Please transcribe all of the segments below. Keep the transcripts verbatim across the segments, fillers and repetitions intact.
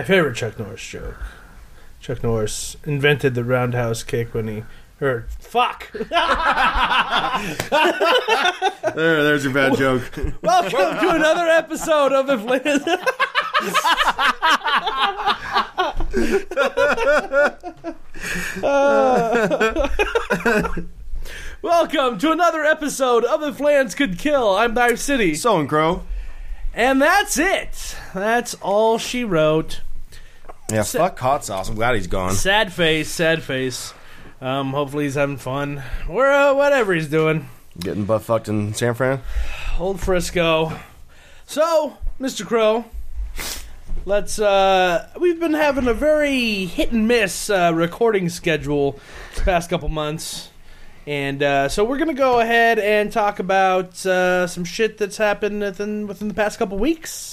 favorite Chuck Norris joke. Chuck Norris invented the roundhouse kick when he... Or, fuck! there, there's your bad joke. Welcome to another episode of If Lance... uh, welcome to another episode of If Lance Could Kill. I'm Dive City. So and Crow. And that's it. That's all she wrote. Yeah, Sa- fuck hot sauce. I'm glad he's gone. Sad face, sad face. Um, hopefully he's having fun. Or uh, whatever he's doing. Getting butt fucked in San Fran? Old Frisco. So, Mister Crow, let's, uh, we've been having a very hit and miss uh, recording schedule the past couple months. And uh, so we're going to go ahead and talk about uh, some shit that's happened within, within the past couple weeks.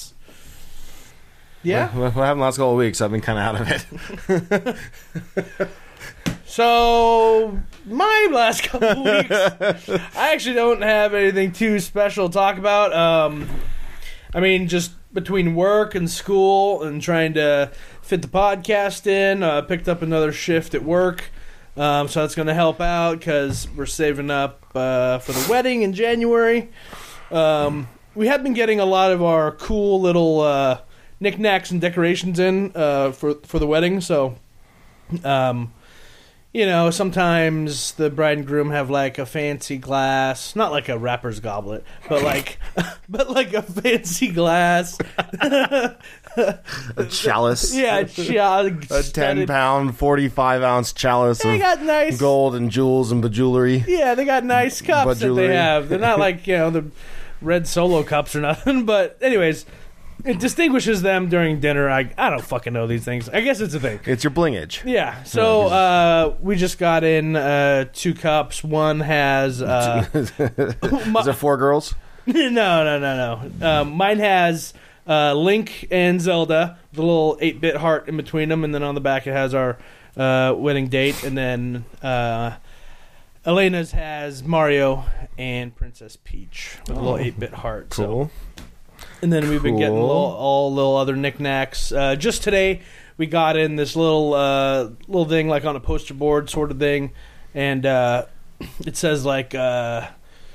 Yeah? What, what happened the last couple of weeks? I've been kind of out of it. So, my last couple of weeks, I actually don't have anything too special to talk about. Um, I mean, just between work and school and trying to fit the podcast in, uh, picked up another shift at work. Um, so that's going to help out because we're saving up uh, for the wedding in January. Um, we have been getting a lot of our cool little uh, knickknacks and decorations in uh, for, for the wedding. So, um... you know, sometimes the bride and groom have like a fancy glass, not like a rapper's goblet, but like, but like a fancy glass, a chalice. Yeah, a, chalice, a ten pound, forty-five ounce chalice they of got nice gold and jewels and bejewelry. Yeah, they got nice cups that Bejewelry. they have. They're not like, you know, the red Solo cups or nothing. But anyways, it distinguishes them during dinner. I I don't fucking know these things. I guess it's a thing. It's your blingage. Yeah. So uh, we just got in uh, two cups. One has. Uh, Is it four girls? no, no, no, no. Um, mine has uh, Link and Zelda, the little eight-bit heart in between them, and then on the back it has our uh, wedding date, and then uh, Elena's has Mario and Princess Peach with a little eight-bit heart. Cool. So. And then we've been Cool. getting little, all little other knickknacks. Uh, just today, we got in this little uh, little thing, like on a poster board sort of thing, and uh, it says like, uh,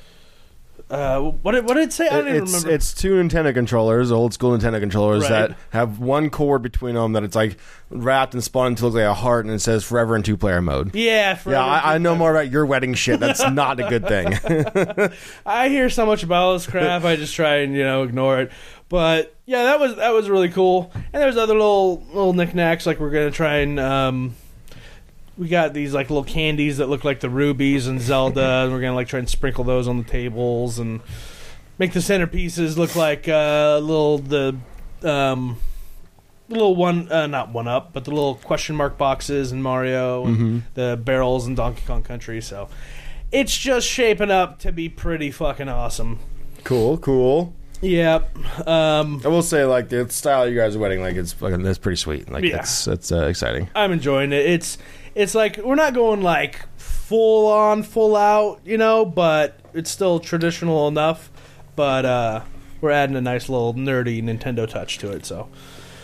uh, what did what did it say? I don't even it's, remember. It's two Nintendo controllers, old school Nintendo controllers Right. that have one cord between them that it's like wrapped and spun to look like a heart, and it says "Forever in two player mode." Yeah, Yeah, I, I know more about your wedding shit. That's not a good thing. I hear so much about all this crap. I just try and you know ignore it. But yeah, that was that was really cool. And there's other little little knickknacks like we're gonna try and um, we got these like little candies that look like the rubies and Zelda, and we're gonna like try and sprinkle those on the tables and make the centerpieces look like uh, little the um, little one uh, not one up, but the little question mark boxes in Mario and Mm-hmm. the barrels in Donkey Kong Country. So it's just shaping up to be pretty fucking awesome. Cool, cool. Yep. Um, I will say, like, the style you guys are wedding, like, it's fucking, that's pretty sweet. Like, Yeah. it's it's uh, exciting. I'm enjoying it. It's it's like we're not going like full on, full out, you know, but it's still traditional enough. But uh, we're adding a nice little nerdy Nintendo touch to it. So,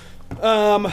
um,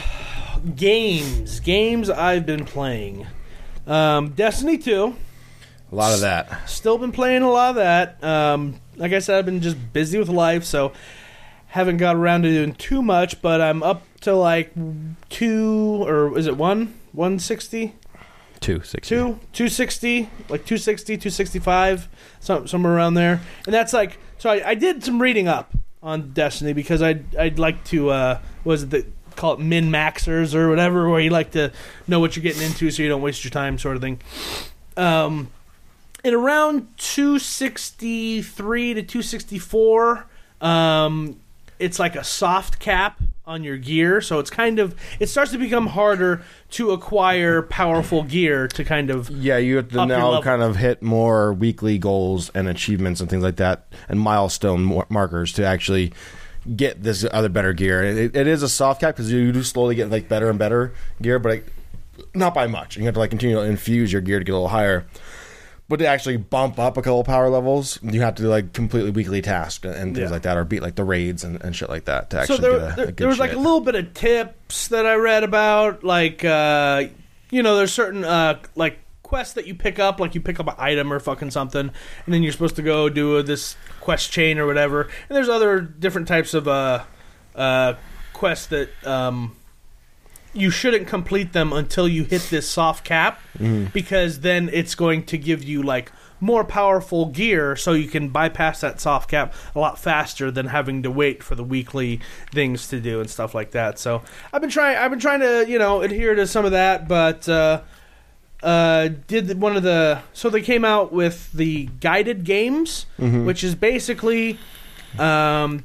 games, games I've been playing. Um, Destiny two. A lot of that. Still been playing a lot of that. Um, like I said, I've been just busy with life, so haven't got around to doing too much, but I'm up to like two, or is it one? one sixty? Two, six. Two? two sixty? Like two sixty, two sixty-five? Some, somewhere around there. And that's like, so I, I did some reading up on Destiny because I'd, I'd like to, uh, what was it, the, call it min-maxers or whatever, where you like to know what you're getting into so you don't waste your time sort of thing. Um... In around two sixty-three to two sixty-four, um, it's like a soft cap on your gear, so it's kind of it starts to become harder to acquire powerful gear to kind of Yeah, you have to up your now level. kind of hit more weekly goals and achievements and things like that, and milestone mar- markers to actually get this other better gear. It, it is a soft cap because you do slowly get like better and better gear, but like, not by much. You have to like continue to infuse your gear to get a little higher. But to actually bump up a couple power levels, you have to do like completely weekly tasks and things Yeah. like that, or beat like the raids and, and shit like that to actually So there, get a, there, a good there was shit. like a little bit of tips that I read about, like uh, you know, there's certain uh, like quests that you pick up, like you pick up an item or fucking something, and then you're supposed to go do this quest chain or whatever. And there's other different types of uh, uh, quests that um, you shouldn't complete them until you hit this soft cap, Mhm. because then it's going to give you like more powerful gear, so you can bypass that soft cap a lot faster than having to wait for the weekly things to do and stuff like that. So I've been trying I've been trying to, you know, adhere to some of that, but uh uh did one of the so they came out with the guided games, Mhm. which is basically um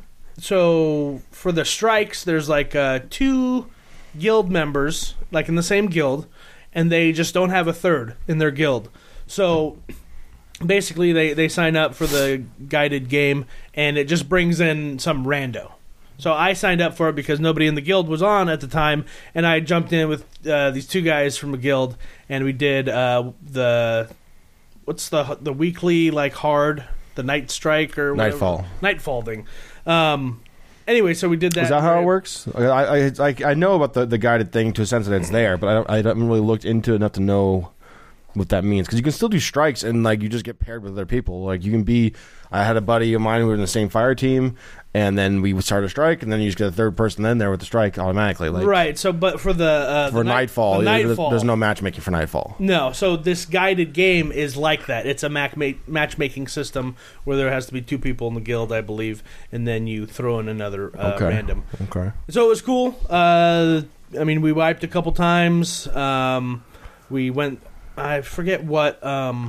so for the strikes there's like uh two guild members like in the same guild, and they just don't have a third in their guild. So basically they, they sign up for the guided game, and it just brings in some rando. So I signed up for it because nobody in the guild was on at the time, and I jumped in with uh, these two guys from a guild, and we did uh, the what's the the weekly like hard the night strike or whatever. Nightfall. Nightfall thing. Um, anyway, so we did that. Is that how it works? I, I I I know about the, the guided thing to a sense that it's there, but I don't I haven't really looked into it enough to know what that means, because you can still do strikes and like you just get paired with other people. Like you can be, I had a buddy of mine who were in the same fire team, and then we would start a strike, and then you just get a third person in there with the strike automatically. Like right. So, but for the uh, for the night- Nightfall, the there's, Nightfall, there's no matchmaking for Nightfall. No, so this guided game is like that. It's a mac- ma- matchmaking system where there has to be two people in the guild, I believe, and then you throw in another uh, Okay. random. Okay. So it was cool. Uh, I mean, we wiped a couple times. Um, we went. I forget what. Um,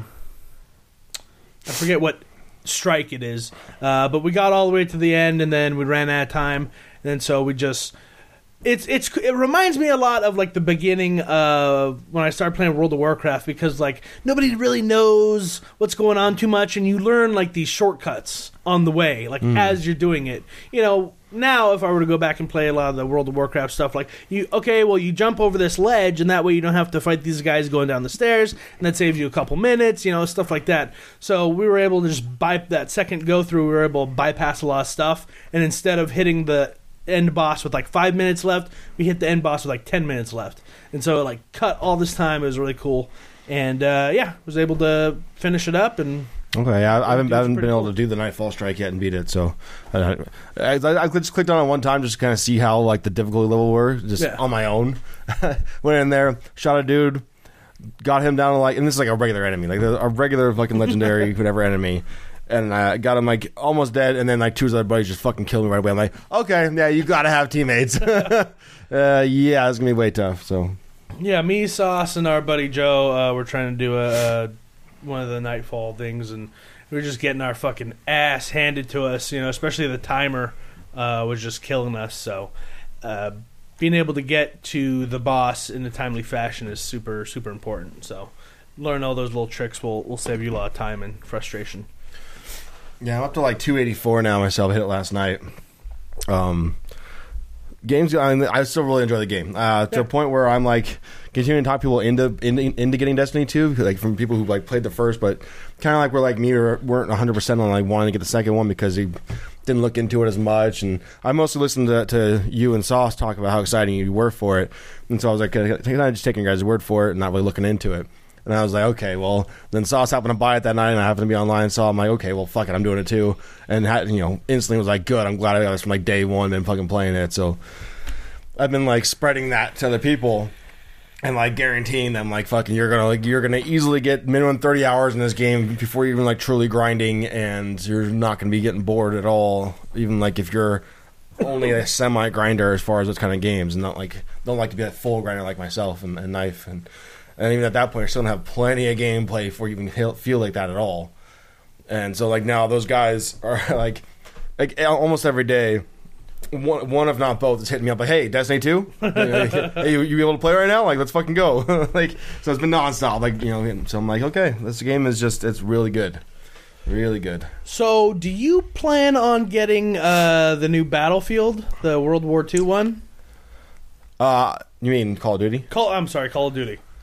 I forget what strike it is, uh, but we got all the way to the end, and then we ran out of time, and then so we just. It's it's it reminds me a lot of like the beginning of when I started playing World of Warcraft, because like nobody really knows what's going on too much, and you learn like these shortcuts on the way, like as you're doing it. You know, now if I were to go back and play a lot of the World of Warcraft stuff, like you okay, well you jump over this ledge, and that way you don't have to fight these guys going down the stairs, and that saves you a couple minutes, you know, stuff like that. So we were able to just by that second go through, we were able to bypass a lot of stuff, and instead of hitting the end boss with like five minutes left, we hit the end boss with like ten minutes left, and so it like cut all this time. It was really cool, and uh, yeah, was able to finish it up. And Okay, I, I haven't, Dude's I haven't been pretty able cool. to do the Nightfall strike yet and beat it, so I, I, I, I just clicked on it one time just to kind of see how like the difficulty level were, just Yeah. on my own. Went in there, shot a dude, got him down to like, and this is like a regular enemy, like a regular fucking legendary whatever enemy. And I got him like almost dead, and then like two of his other buddies just fucking killed me right away. I'm like, okay, yeah, you gotta have teammates. uh, yeah, it's gonna be way tough. So yeah, me, Sauce, and our buddy Joe uh, were trying to do a, a one of the Nightfall things, and we were just getting our fucking ass handed to us. You know, especially the timer uh, was just killing us. So uh, being able to get to the boss in a timely fashion is super super important. So learn all those little tricks will will save you a lot of time and frustration. yeah, I'm up to like two eighty-four now myself. I hit it last night. Um, games, I, mean, I still really enjoy the game uh, to Yeah. a point where I'm like continuing to talk people into into, into getting Destiny two, like from people who like played the first, but kind of like we're like me or weren't one hundred percent on like wanting to get the second one because he didn't look into it as much. And I mostly listened to, to you and Sauce talk about how exciting you were for it, and so I was like, can I just taking your guys' word for it and not really looking into it. And I was like, okay, well, then Sauce happened to buy it that night, and I happened to be online, so I'm like, okay, well, fuck it, I'm doing it too. And, had, you know, instantly was like, good, I'm glad I got this from like day one, been fucking playing it. So I've been like spreading that to other people and like guaranteeing them, like, fucking, you're gonna like you're gonna easily get minimum thirty hours in this game before you're even like truly grinding, and you're not gonna be getting bored at all, even like if you're only a semi grinder as far as those kind of games, and not like don't like to be a full grinder like myself and, and Knife and. And even at that point, I still don't have plenty of gameplay before you even feel, feel like that at all. And so, like, now those guys are, like, like almost every day, one, one if not both is hitting me up like, hey, Destiny two? Hey, you, you able to play right now? Like, let's fucking go. Like, so it's been nonstop. Like, you know, so I'm like, okay, this game is just, it's really good. Really good. So, do you plan on getting uh, the new Battlefield, the World War Two one? Uh, you mean Call of Duty? Call. I'm sorry, Call of Duty.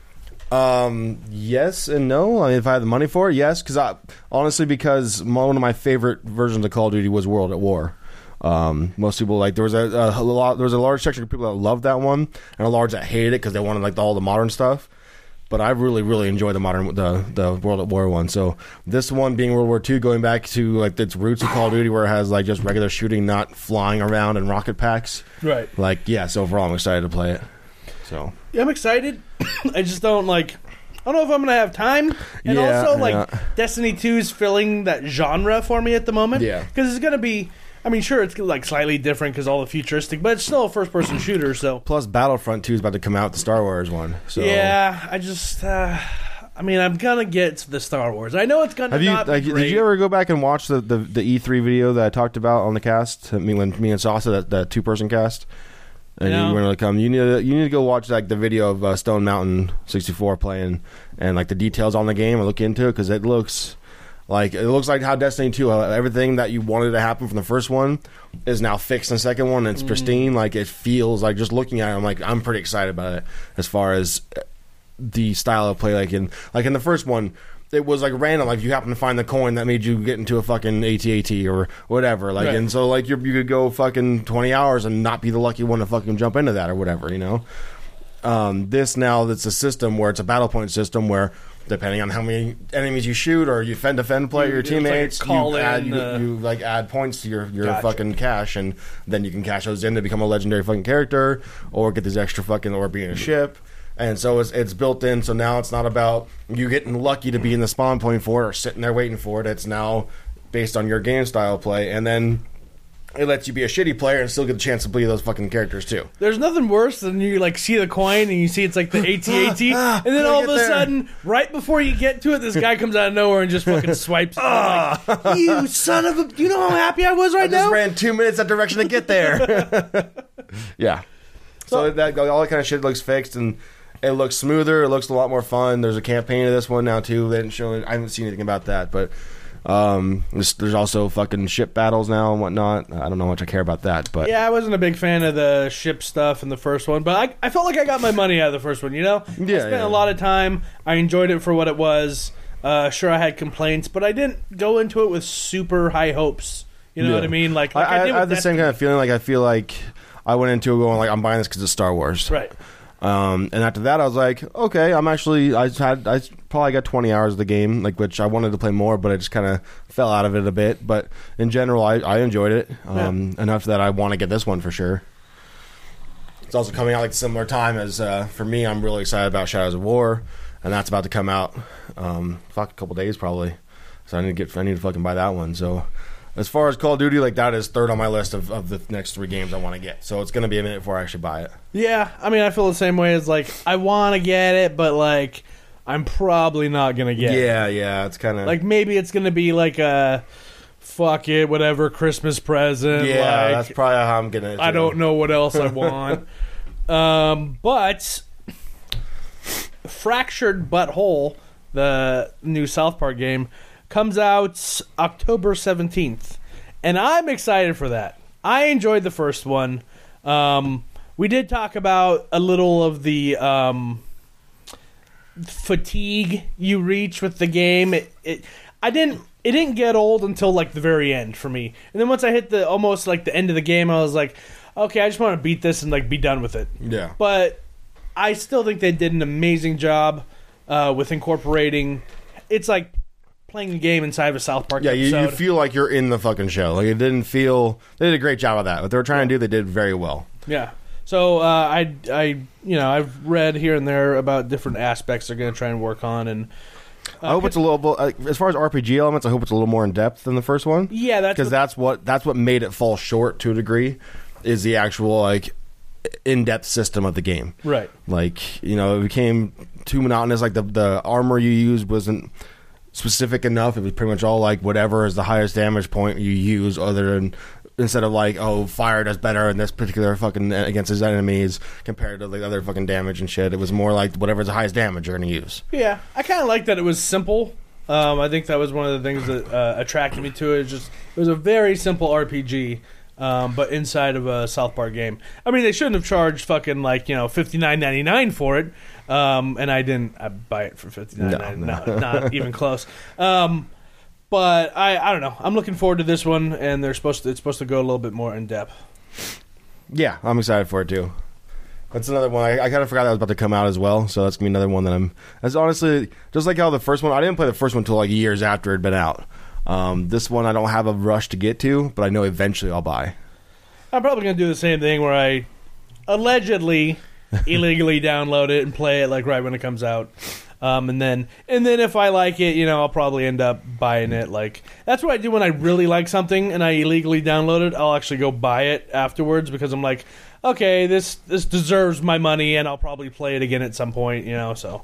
Um, yes and no. I mean, if I had the money for it, yes. Because I honestly, because one of my favorite versions of Call of Duty was World at War. Um, most people like there was a, a, a lot. There was a large section of people that loved that one, and a large that hated it because they wanted like all the modern stuff. But I really, really enjoy the modern, the the World at War one. So this one being World War Two, going back to like its roots of Call of Duty, where it has like just regular shooting, not flying around in rocket packs. Right. Like, yeah. So overall, I'm excited to play it. So yeah, I'm excited. I just don't like. I don't know if I'm gonna have time, and Yeah, also like yeah. Destiny two is filling that genre for me at the moment. Yeah. because it's gonna be. I mean, sure, it's like slightly different because all the futuristic, but it's still a first-person shooter. So plus, Battlefront two is about to come out, the Star Wars one. So yeah, I just. Uh, I mean, I'm gonna get to the Star Wars. I know it's gonna. Have you? not be Like, great. did you ever go back and watch the, the, the E three video that I talked about on the cast? Me, when me and Sasa, that, that two person cast. And No. you want to come? You need to, you need to go watch like the video of uh, Stone Mountain sixty-four playing and like the details on the game and look into it because it looks like it looks like how Destiny two, uh, everything that you wanted to happen from the first one is now fixed in the second one. And it's pristine. Like it feels like just looking at it, I'm like I'm pretty excited about it as far as the style of play. Like in like in the first one, it was like random. Like you happen to find the coin that made you get into a fucking A T A T or whatever. Like Right. and so like you you could go fucking twenty hours and not be the lucky one to fucking jump into that or whatever. You know. Um, this now it's a system where it's a battle point system where depending on how many enemies you shoot or you fend to fend play You- your it's like a teammates, call you add in, you, uh, you like add points to your your Gotcha. fucking cash, and then you can cash those in to become a legendary fucking character or get these extra fucking or be in a ship. And so it's it's built in. So now it's not about you getting lucky to be in the spawn point for it or sitting there waiting for it. It's now based on your game style play, and then it lets you be a shitty player and still get the chance to play those fucking characters too. There's nothing worse than you like see the coin and you see it's like the A T A T, and then Gotta all of get a there. sudden, right before you get to it, this guy comes out of nowhere and just fucking swipes. it. I'm like, you son of a! You know how happy I was right I just now. ran two minutes that direction to get there. Yeah. So that all that kind of shit looks fixed and it looks smoother. It looks a lot more fun. There's a campaign of this one now too. They didn't show it. I haven't seen anything about that, but um, there's, there's also fucking ship battles now and whatnot. I don't know how much I care about that, but Yeah, I wasn't a big fan of the ship stuff in the first one, but I, I felt like I got my money out of the first one, you know? I Yeah, spent yeah. a lot of time. I enjoyed it for what it was. Uh, sure, I had complaints, but I didn't go into it with super high hopes. You know Yeah. what I mean? Like, like I, I, did I with have the same Destiny. kind of feeling. Like I feel like I went into it going like I'm buying this because it's Star Wars. Right. Um, and after that, I was like, okay, I'm actually, I had, I probably got twenty hours of the game, like which I wanted to play more, but I just kind of fell out of it a bit. But in general, I, I enjoyed it um, enough that I want to get this one for sure. It's also coming out like a similar time as uh, for me. I'm really excited about Shadows of War, and that's about to come out. Um, fuck, a couple days probably. So I need to get, I need to fucking buy that one. So. As far as Call of Duty, like that is third on my list of, of the next three games I want to get. So it's going to be a minute before I actually buy it. Yeah, I mean, I feel the same way as, like, I want to get it, but, like, I'm probably not going to get it. Yeah, yeah, it's kind of Like, maybe it's going to be, like, a fuck it, whatever, Christmas present. yeah. like, That's probably how I'm gonna. I don't know what else I want. um, but Fractured Butthole, the new South Park game, comes out October seventeenth. And I'm excited for that. I enjoyed the first one. Um, we did talk about a little of the um, fatigue you reach with the game. It, it, I didn't. It didn't get old until like the very end for me. And then once I hit the almost like the end of the game, I was like, okay, I just want to beat this and like be done with it. Yeah. But I still think they did an amazing job uh, with incorporating. It's like playing the game inside of a South Park Yeah, you, episode. you feel like you're in the fucking show. Like it didn't feel. They did a great job of that. What they were trying to do, they did very well. Yeah. So uh, I, I, you know, I've read here and there about different aspects they're going to try and work on, and uh, I hope it's a little. Uh, as far as R P G elements, I hope it's a little more in depth than the first one. yeah, that's Because what- that's what that's what made it fall short to a degree. Is the actual like in-depth system of the game. right. Like, you know, it became too monotonous. Like the the armor you used wasn't specific enough. It was pretty much all like whatever is the highest damage point you use, other than instead of like, oh, fire does better in this particular fucking against his enemies compared to the other fucking damage and shit. It was more like whatever's the highest damage you're gonna use. Yeah, I kind of like that it was simple. Um, I think that was one of the things that uh, attracted me to it. It's just it was a very simple R P G. Um, but inside of a South Park game. I mean, they shouldn't have charged fucking like you know fifty nine ninety nine for it, um, and I didn't I buy it for fifty nine ninety nine. No, no. no, not even close. Um, but I I don't know. I'm looking forward to this one, and they're supposed to it's supposed to go a little bit more in depth. Yeah, I'm excited for it too. That's another one. I, I kind of forgot that was about to come out as well, so that's gonna be another one that I'm. That's honestly just like how the first one. I didn't play the first one until like years after it had been out. Um, this one I don't have a rush to get to, but I know eventually I'll buy. I'm probably going to do the same thing where I allegedly illegally download it and play it like right when it comes out. Um, and then and then if I like it, you know, I'll probably end up buying it. Like that's what I do when I really like something and I illegally download it. I'll actually go buy it afterwards because I'm like, okay, this this deserves my money and I'll probably play it again at some point, you know, so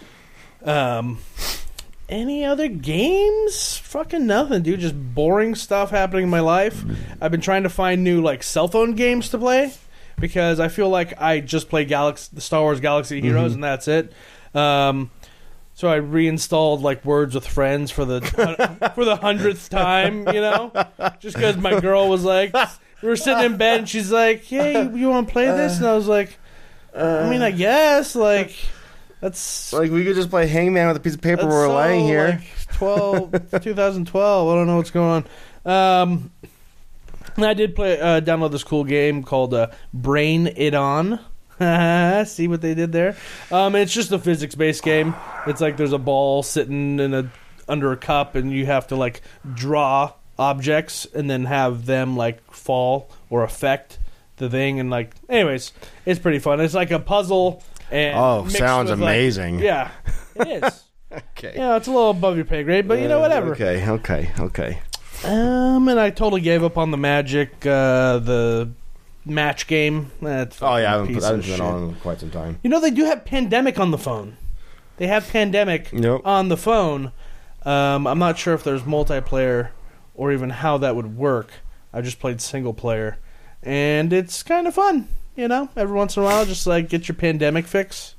um any other games? Fucking nothing, dude. Just boring stuff happening in my life. I've been trying to find new like cell phone games to play because I feel like I just play Galaxy, the Star Wars Galaxy Heroes, mm-hmm. and that's it. Um, so I reinstalled like Words with Friends for the for the hundredth time. You know, just because my girl was like, we were sitting in bed and she's like, "Hey, you, you want to play this?" And I was like, "I mean, I guess like." That's like we could just play Hangman with a piece of paper we're so, laying here. Like twelve, twenty twelve. I don't know what's going on. Um, and I did play, uh, download this cool game called uh, Brain It On. See what they did there? Um, it's just a physics-based game. It's like there's a ball sitting in a under a cup, and you have to like draw objects and then have them like fall or affect the thing. And like, anyways, it's pretty fun. It's like a puzzle. And oh, sounds amazing. Like, yeah, it is. Okay. Yeah, it's a little above your pay grade, but you know, whatever. Okay, okay, okay. Um, and I totally gave up on the Magic, uh, the match game. That's oh, yeah, I haven't, put, I haven't been on in quite some time. You know, they do have Pandemic on the phone. They have Pandemic nope. on the phone. Um, I'm not sure if there's multiplayer or even how that would work. I just played single player, and it's kind of fun. You know, every once in a while, just like get your pandemic fix.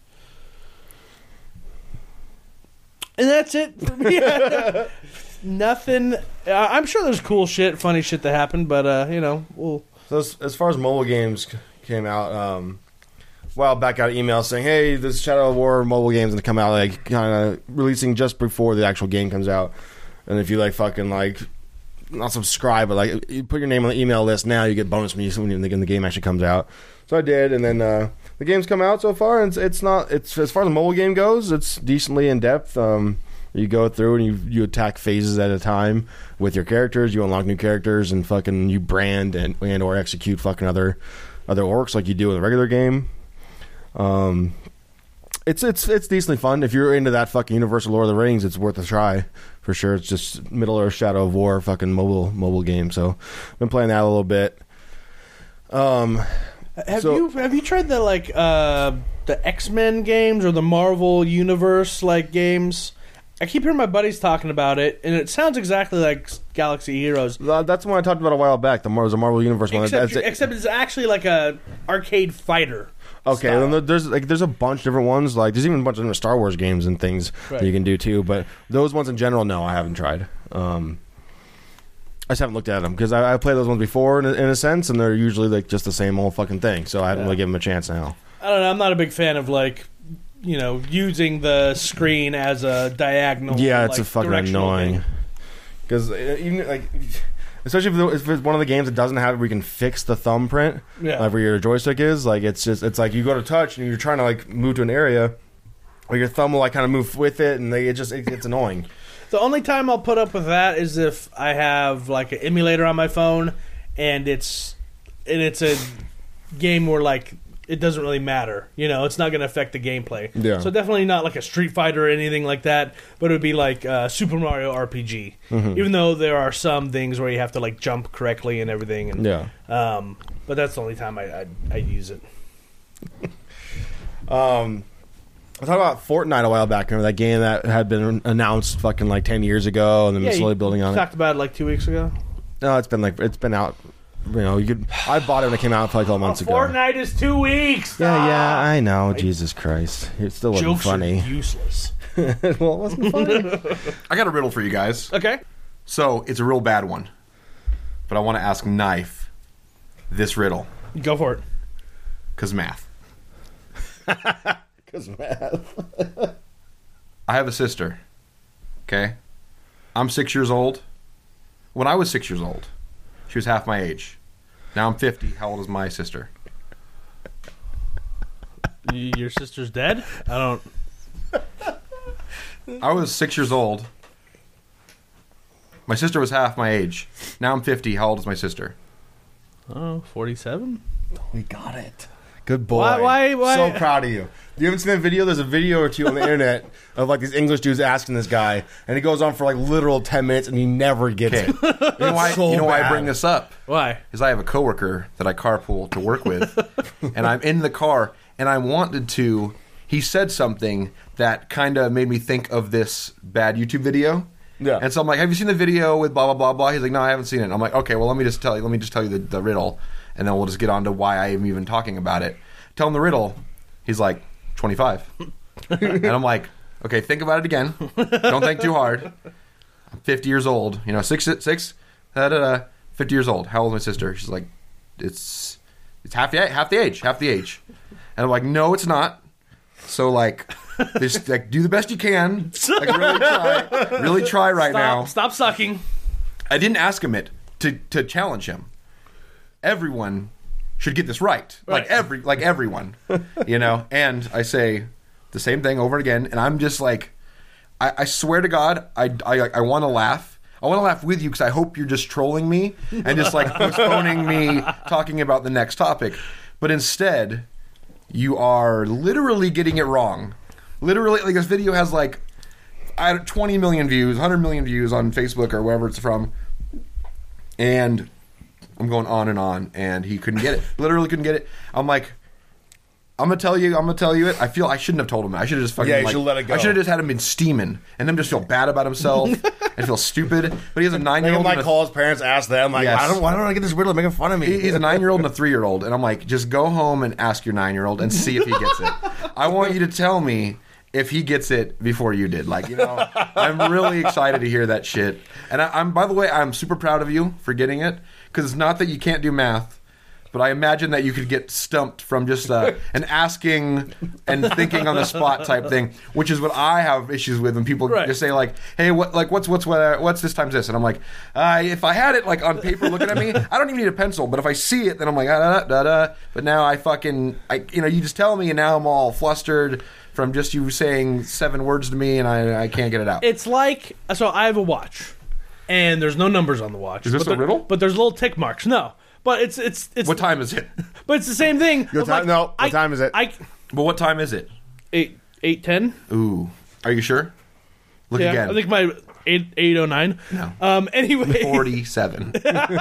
And that's it for me. Nothing. Uh, I'm sure there's cool shit, funny shit that happened, but, uh, you know, we'll. So, as, as far as mobile games came out, um, a while back, I got an email saying, hey, this Shadow of War mobile game's going to come out, like, kind of releasing just before the actual game comes out. And if you, like, fucking, like. Not subscribe, but like you put your name on the email list now, you get bonus when you when the game actually comes out. So I did, and then uh, the game's come out so far, and it's, it's not. It's as far as the mobile game goes, it's decently in depth. Um, you go through and you you attack phases at a time with your characters. You unlock new characters and fucking you brand and and or execute fucking other other orcs like you do in the regular game. Um, it's it's it's decently fun if you're into that fucking Universal Lord of the Rings. It's worth a try. For sure, it's just Middle Earth Shadow of War fucking mobile mobile game. So, I've been playing that a little bit. Um, have so, you have you tried the like uh, the X-Men games or the Marvel Universe like games? I keep hearing my buddies talking about it, and it sounds exactly like Galaxy Heroes. That's the one I talked about a while back. The Mar- the Marvel Universe one. Except, except it's actually like a arcade fighter. Okay, then there's like there's a bunch of different ones. Like there's even a bunch of different Star Wars games and things right. that you can do too. But those ones in general, no, I haven't tried. Um, I just haven't looked at them because I, I played those ones before in a, in a sense, and they're usually like just the same old fucking thing. So I haven't yeah. really given them a chance now. I don't know. I'm not a big fan of like you know using the screen as a diagonal. Yeah, it's like, a fucking annoying. Because even like. Especially if it's one of the games that doesn't have where you can fix the thumbprint, yeah. like where your joystick is. Like it's just it's like you go to touch and you're trying to like move to an area, where your thumb will like kind of move with it, and they, it just it gets annoying. The only time I'll put up with that is if I have like an emulator on my phone, and it's and it's a game where like it doesn't really matter. You know, it's not going to affect the gameplay. Yeah. So definitely not like a Street Fighter or anything like that, but it would be like uh, Super Mario R P G. Mm-hmm. Even though there are some things where you have to like jump correctly and everything. And, yeah. Um, but that's the only time I I, I use it. um, I talked about Fortnite a while back. Remember that game that had been announced fucking like ten years ago, and then yeah, slowly you, building on you it. Talked about it like two weeks ago. No, it's been like it's been out. You know, you could. I bought it when it came out like a couple months oh, ago. Fortnite is two weeks. Yeah, yeah, I know. I, Jesus Christ, it still wasn't jokes funny. Are useless. Well, it wasn't funny. I got a riddle for you guys. Okay. So it's a real bad one, but I want to ask Knife this riddle. Go for it. Because math. Because math. I have a sister. Okay? I'm six years old. When I was six years old, she was half my age. Now I'm fifty. How old is my sister? Y- Your sister's dead? I don't... I was six years old. My sister was half my age. Now I'm fifty. How old is my sister? Oh, forty-seven? We got it. Good boy. Why- why- why- So proud of you. You haven't seen that video? There's a video or two on the internet of like these English dudes asking this guy, and he goes on for like literal ten minutes, and he never gets Okay. it. You know why, So you know why I bad. bring this up? Why? Is I have a coworker that I carpool to work with, and I'm in the car, and I wanted to. He said something that kind of made me think of this bad YouTube video. Yeah. And so I'm like, "Have you seen the video with blah blah blah blah?" He's like, "No, I haven't seen it." I'm like, "Okay, well, let me just tell you. Let me just tell you the, the riddle, and then we'll just get on to why I am even talking about it." Tell him the riddle. He's like, twenty-five, and I'm like, "Okay, think about it again. Don't think too hard. I'm fifty years old. You know, six six, da, da, da, fifty years old. How old is my sister?" She's like, "It's it's half the half the age, half the age." And I'm like, "No, it's not." So like, just like do the best you can. Like really try, really try right Stop, now. stop sucking. I didn't ask him it to to challenge him. Everyone should get this right. Like Right. every like everyone, you know. And I say the same thing over and again, and I'm just like, I, I swear to God, I I, I want to laugh. I want to laugh with you because I hope you're just trolling me and just like postponing me talking about the next topic. But instead, you are literally getting it wrong. Literally, like this video has like I don't- twenty million views, one hundred million views on Facebook or wherever it's from, and I'm going on and on, and he couldn't get it. Literally couldn't get it. I'm like, I'm gonna tell you, I'm gonna tell you it. I feel I shouldn't have told him. I should have just fucking Yeah, you like, should let it go. I should have just had him been steaming, and him just feel bad about himself and feel stupid. But he has a nine year Make him old. like call his parents, ask them, like, Yes. I don't, why don't I get this riddle? Making fun of me. He's a nine-year-old and a three-year-old, and I'm like, just go home and ask your nine-year-old and see if he gets it. I want you to tell me if he gets it before you did. Like, you know, I'm really excited to hear that shit. And I, I'm, by the way, I'm super proud of you for getting it, because it's not that you can't do math, but I imagine that you could get stumped from just uh, an asking and thinking on the spot type thing, which is what I have issues with when people Right. just say like, "Hey, what like what's what's what, uh, what's this times this?" And I'm like, uh, if I had it like on paper looking at me, I don't even need a pencil. But if I see it, then I'm like, ah, da, da, da, da. But now I fucking, I you know, you just tell me, and now I'm all flustered from just you saying seven words to me, and I I can't get it out. It's like, so I have a watch, and there's no numbers on the watch. Is this but a there- riddle? But there's little tick marks. No. But it's, it's, it's, What time is it? but it's the same thing. Your of time- like, no, what I- time is it? I, But what time is it? eight, eight, ten. Ooh, are you sure? Look Yeah, again. I think my eight, eight oh nine. No. Um, anyway. forty-seven.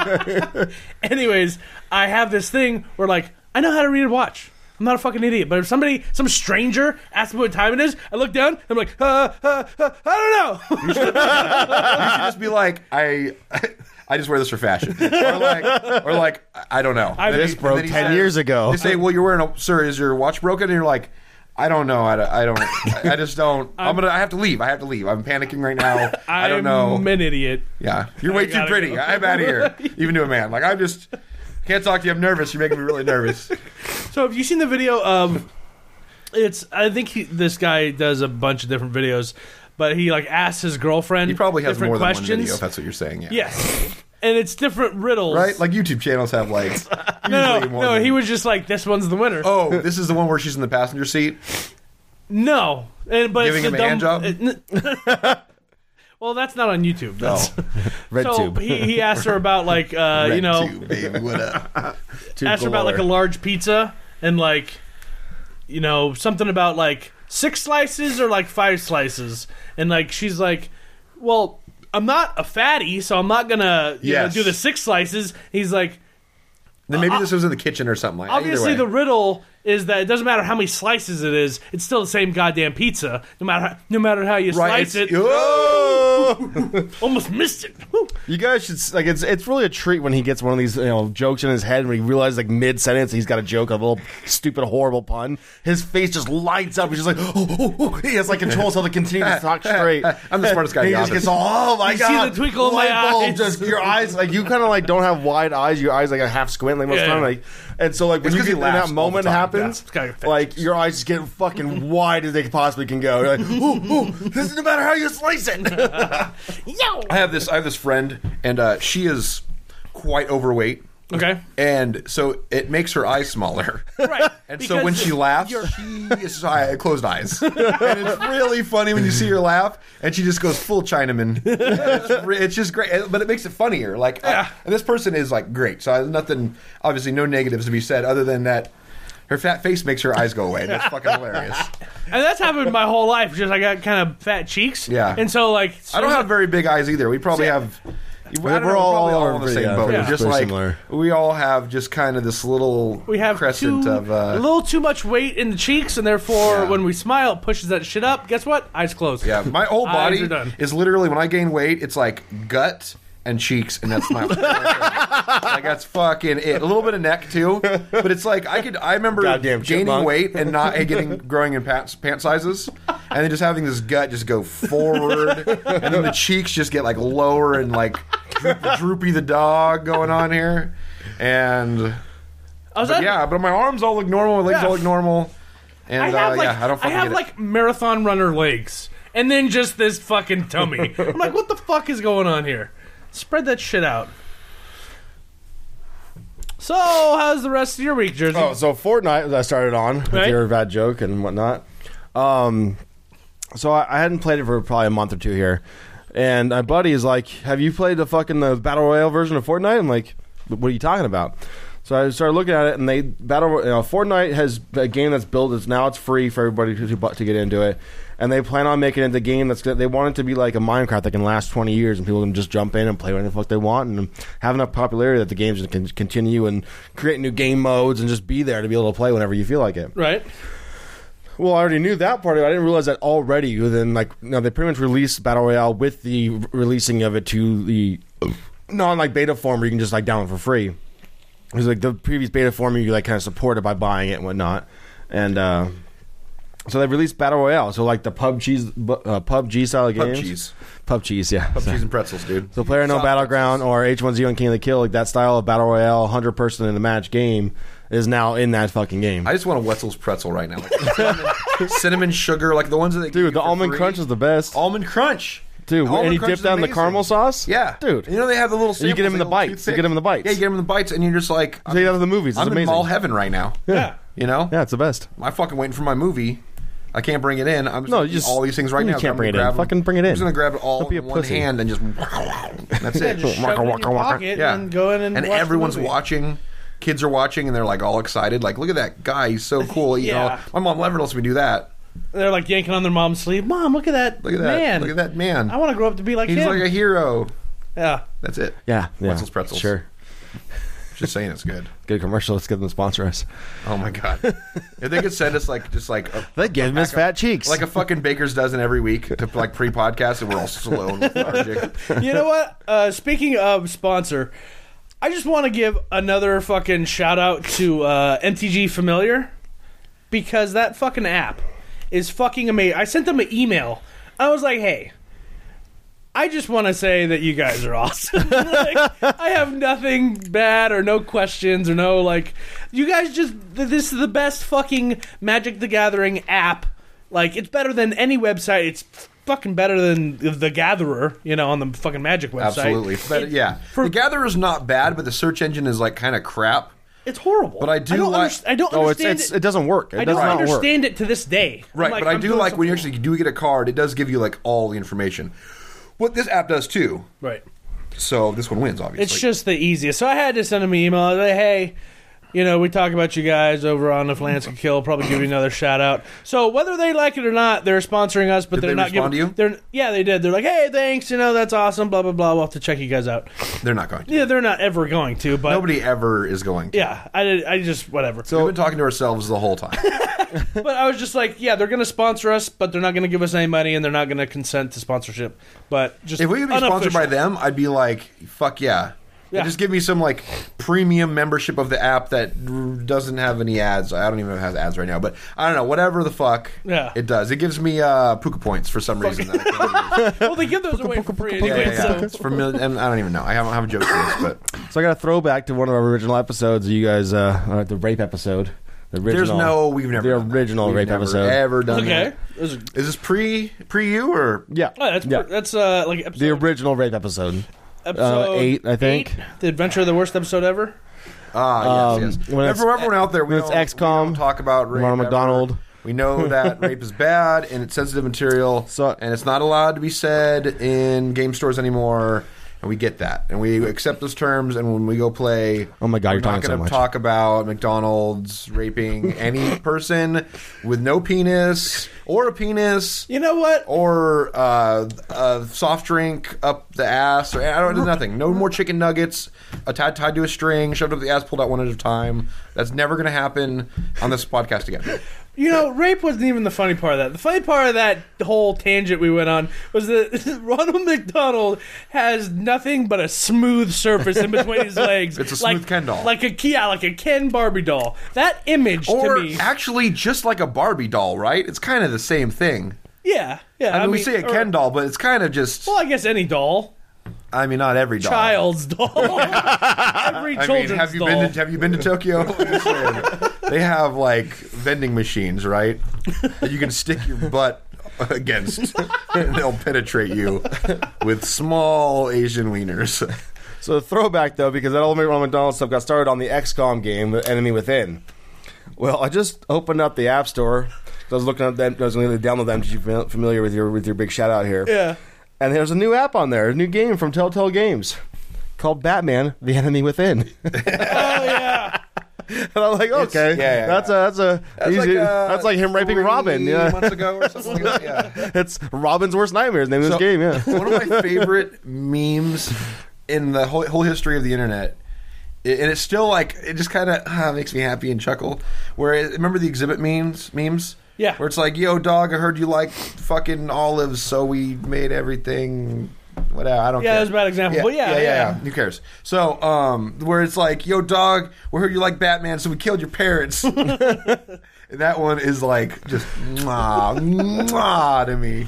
Anyways, I have this thing where, like, I know how to read a watch. I'm not a fucking idiot. But if somebody, some stranger asks me what time it is, I look down, I'm like, uh, uh, uh, I don't know. You should just be like, I, I just wear this for fashion, or like, or like, I don't know. I- Then This he- broke then he ten says- years ago. They say, "Well, you're wearing a sir. Is your watch broken?" And you're like, "I don't know. I, don't- I don't. I, I just don't. I'm gonna. I have to leave. I have to leave. I'm panicking right now. I don't know. I'm an idiot. Yeah, you're way I too gotta pretty. go. I'm out of here. Even to a man. Like I'm just can't talk to you. I'm nervous. You're making me really nervous. So have you seen the video of, it's, I think he, this guy does a bunch of different videos, but he, like, asks his girlfriend He probably has different more than one questions. video. If that's what you're saying. Yeah. Yes. And it's different riddles. Right? Like YouTube channels have like No, usually no, more no, than- he was just like, this one's the winner. Oh, this is the one where she's in the passenger seat. No. And, but Giving it's the him a hand dumb, job? it- well, that's not on YouTube. That's, Oh, Red so tube. he, he asked her about, like, uh, you Red know, tube, baby, what up? Tube asked her about, like, a galore. large pizza and, like, you know, something about, like, six slices or, like, five slices. And, like, she's like, well, I'm not a fatty, so I'm not gonna you Yes. know, do the six slices. He's like, Then maybe this was in the kitchen or something like that. obviously Either the way. riddle is that it doesn't matter how many slices it is, it's still the same goddamn pizza, no matter how, no matter how you Right, slice it. it's- Oh! no. Almost missed it. Woo. You guys should like it's it's really a treat when he gets one of these you know jokes in his head when he realizes like mid sentence he's got a joke, a little stupid horrible pun. His face just lights up. He's just like oh, oh, oh. He has like control himself to continue to talk straight. I'm the smartest guy. He in the just office. gets all, oh my You god! see the twinkle in my light bulb eyes. Just your eyes like you kind of like don't have wide eyes. Your eyes like a half squint like most of the Yeah. time. Like and so like when It's you 'cause get he when laughs that all the moment time. happens, Yeah, it's gotta get like your eyes just get fucking wide as they possibly can go. You're like ooh, ooh, this is no matter how you slice it. Yo. I have this. I have this friend, and uh, she is quite overweight, Okay. and so it makes her eyes smaller. Right. And so when she laughs, you're- she is uh, closed eyes, and it's really funny when you see her laugh, and she just goes full Chinaman. It's, re- it's just great, but it makes it funnier. Like, I- Yeah. and this person is like great. So I have nothing, obviously, no negatives to be said other than that. Her fat face makes her eyes go away. And that's fucking hilarious. And that's happened my whole life. Just I got kind of fat cheeks. Yeah. And so like I don't have very big eyes either. We probably have. I don't know, we're all- probably all all on the pretty- same yeah, boat. pretty- Just pretty like similar. we all have just kind of this little we have crescent too, of. Uh, a little too much weight in the cheeks, and therefore Yeah. when we smile, it pushes that shit up. Guess what? Eyes closed. yeah, my whole Eyes body are done. is literally when I gain weight, it's like gut and cheeks, and that's my like that's fucking it. A little bit of neck too, but it's like I could. I remember Goddamn gaining chipmunk. weight and not and getting growing in pants pant sizes, and then just having this gut just go forward, and then the cheeks just get like lower and like droop, droopy the dog going on here, and. I was But at- yeah, but my arms all look normal, my legs Yeah. all look normal, and I have uh, like yeah, I don't I fucking have get like marathon runner legs, and then just this fucking tummy. I'm like, what the fuck is going on here? Spread that shit out. So, how's the rest of your week, Jersey? Oh, so Fortnite I started on with Right. your bad joke and whatnot. Um, so I, I hadn't played it for probably a month or two here, and my buddy is like, "Have you played the fucking the battle royale version of Fortnite?" I'm like, "What are you talking about?" So I started looking at it, and they battle. You know, Fortnite has a game that's built. It's now it's free for everybody to, to to get into it, and they plan on making it a game that's. They want it to be like a Minecraft that can last twenty years, and people can just jump in and play whatever the fuck they want, and have enough popularity that the games can continue and create new game modes and just be there to be able to play whenever you feel like it. Right. Well, I already knew that part of it. I didn't realize that already. Then, like, you know, they pretty much released Battle Royale with the re- releasing of it to the non like beta form where you can just like download it for free. Because like the previous beta form, you like kind of support it by buying it and whatnot. And uh, so they released Battle Royale. So like the P U B G, uh, P U B G style of Pub games. cheese, P U B G's, yeah. pub cheese and pretzels, dude. So Player No Soft Battleground or H one Z one King of the Kill, like that style of Battle Royale, one hundred person in a match game is now in that fucking game. I just want a Wetzel's pretzel right now. Like cinnamon, cinnamon sugar, like the ones that they give you Dude, the for Almond free. Crunch is the best. Almond Crunch. Dude, Almond and you Crunch dip is down the amazing. caramel sauce? Yeah, Dude. You know they have the little. And you get them in the samples, bites. little You toothpick. get them in the bites. Yeah, you get them in the bites, and you're just like, So you have the movies. It's I'm amazing. in mall heaven right now. Yeah. You know, Yeah, it's the best. I'm fucking waiting for my movie. I can't bring it in. I'm just No, no, you just- all these things right you now. can't I'm bring gonna it in. grab 'em. Fucking bring it in. I'm just gonna grab it all Don't be in a one pussy. hand and just. That's it. Just shove it in your pocket Yeah. and go in and, and watch the everyone's movie. watching. Kids are watching and they're like all excited. Like, look at that guy. He's so cool. You Yeah. know, my mom never lets me do that. They're like yanking on their mom's sleeve. Mom, look at that Look at that. man. Look at that man. I want to grow up to be like He's him. like a hero. yeah. That's it. Yeah, yeah. Wetzel's Pretzels. Sure. Just saying it's good. Good commercial. Let's get them to sponsor us. Oh my god. If they could send us like just like a, They give him his fat cheeks. like a fucking baker's dozen every week to like pre-podcast, and we're all slow and lethargic. You know what? Uh, speaking of sponsor, I just want to give another fucking shout out to uh, M T G Familiar because that fucking app is fucking amazing. I sent them an email. I was like, hey, I just want to say that you guys are awesome. Like, I have nothing bad or no questions or no, like, you guys just, this is the best fucking Magic the Gathering app. Like, it's better than any website. It's fucking better than The Gatherer, you know, on the fucking Magic website. Absolutely. But It- yeah, for- the Gatherer's not bad, but the search engine is like kind of crap. It's horrible. But I do I don't, like- underst- I don't oh, it's, understand it's it. it doesn't work. It I does don't not work. understand it to this day. I'm Right, like, but I I'm do doing like when you something actually do get a card, it does give you like all the information. What this app does too. Right. So this one wins, obviously. It's just the easiest. So I had to send him an email. I was like, hey, You know, we talk about you guys over on If Lance Could Kill. Probably give you another shout out. So whether they like it or not, they're sponsoring us, but Did they're they not respond giving. to you? They're yeah, they did. They're like, hey, thanks. You know, that's awesome. Blah blah blah. We'll have to check you guys out. They're not going to. Yeah, they're not ever going to. But Nobody ever is going to. yeah, I did. I just whatever. We've been talking to ourselves the whole time. But I was just like, yeah, they're going to sponsor us, but they're not going to give us any money, and they're not going to consent to sponsorship. But just If we could be sponsored by unofficial. them, I'd be like, fuck yeah. Yeah. And just give me some like premium membership of the app that r- doesn't have any ads. I don't even know if it has ads right now, but I don't know. Whatever the fuck Yeah. it does, it gives me uh, puka points for some reason. That I can't use. Well, they give those away for free Yeah, anyway. yeah, yeah. So. It's for mil- and I don't even know. I haven't have a joke for this, but So I got a throwback to one of our original episodes. You guys, uh, uh, the rape episode. The original, there's no. We've never the done that. original We've rape never episode. Ever done Okay, that? Those are- Is this pre pre you or Yeah, oh, that's yeah. that's uh like episode, the original rape episode. episode uh, eight, I think. eight? The Adventure of the Worst Episode Ever. ah Um, yes yes. when And it's- for everyone out there, we when it's don't, X COM, we don't talk about rape. Ronald ever. McDonald. We know that rape is bad and it's sensitive material, So- and it's not allowed to be said in game stores anymore. And we get that, and we accept those terms. And when we go play, Oh my God, we're you're not talking so going to much. talk about McDonald's raping any person with no penis or a penis. You know what? Or uh, a soft drink up the ass, or I don't know, nothing. No more chicken nuggets uh, tied tied to a string, shoved up the ass, pulled out one at a time. That's never going to happen on this podcast again. You know, rape wasn't even the funny part of that. The funny part of that whole tangent we went on was that Ronald McDonald has nothing but a smooth surface in between his legs. It's a like, smooth Ken doll. like a yeah, like a Ken Barbie doll. That image Or to me, actually, just like a Barbie doll, right? It's kind of the same thing. yeah, yeah. I mean, we say a or- Ken doll, but it's kind of just. Well, I guess any doll, I mean, not every doll. child's doll, every I children's mean, have you doll. been to Have you been to Tokyo? I'm just saying. They have like vending machines, right? That you can stick your butt against, and they'll penetrate you with small Asian wieners. So the throwback though, because that old Ronald McDonald stuff got started on the X COM game, The Enemy Within. Well, I just opened up the App Store. I was looking at them. I was going to download them. Because you're familiar with your with your big shout out here. Yeah. And there's a new app on there, a new game from Telltale Games called Batman: The Enemy Within. Oh yeah. And I'm like, okay, yeah, yeah, that's yeah. a that's a That's easy, like, uh, that's like him raping three Robin. Yeah, months ago or something like that. Yeah. it's Robin's worst nightmare. Name of this So, game. Yeah. One of my favorite memes in the whole, whole history of the internet, i- and it's still like it just kind of uh, makes me happy and chuckle. Where it, remember the exhibit memes? Memes. Yeah. Where it's like, yo, dog, I heard you like fucking olives, so we made everything. Whatever. I don't Yeah, care. that was a bad example, but yeah, yeah, yeah. Who cares? So, um, where it's like, yo, dog, we heard you like Batman, so we killed your parents. And that one is like just mwah, mwah to me.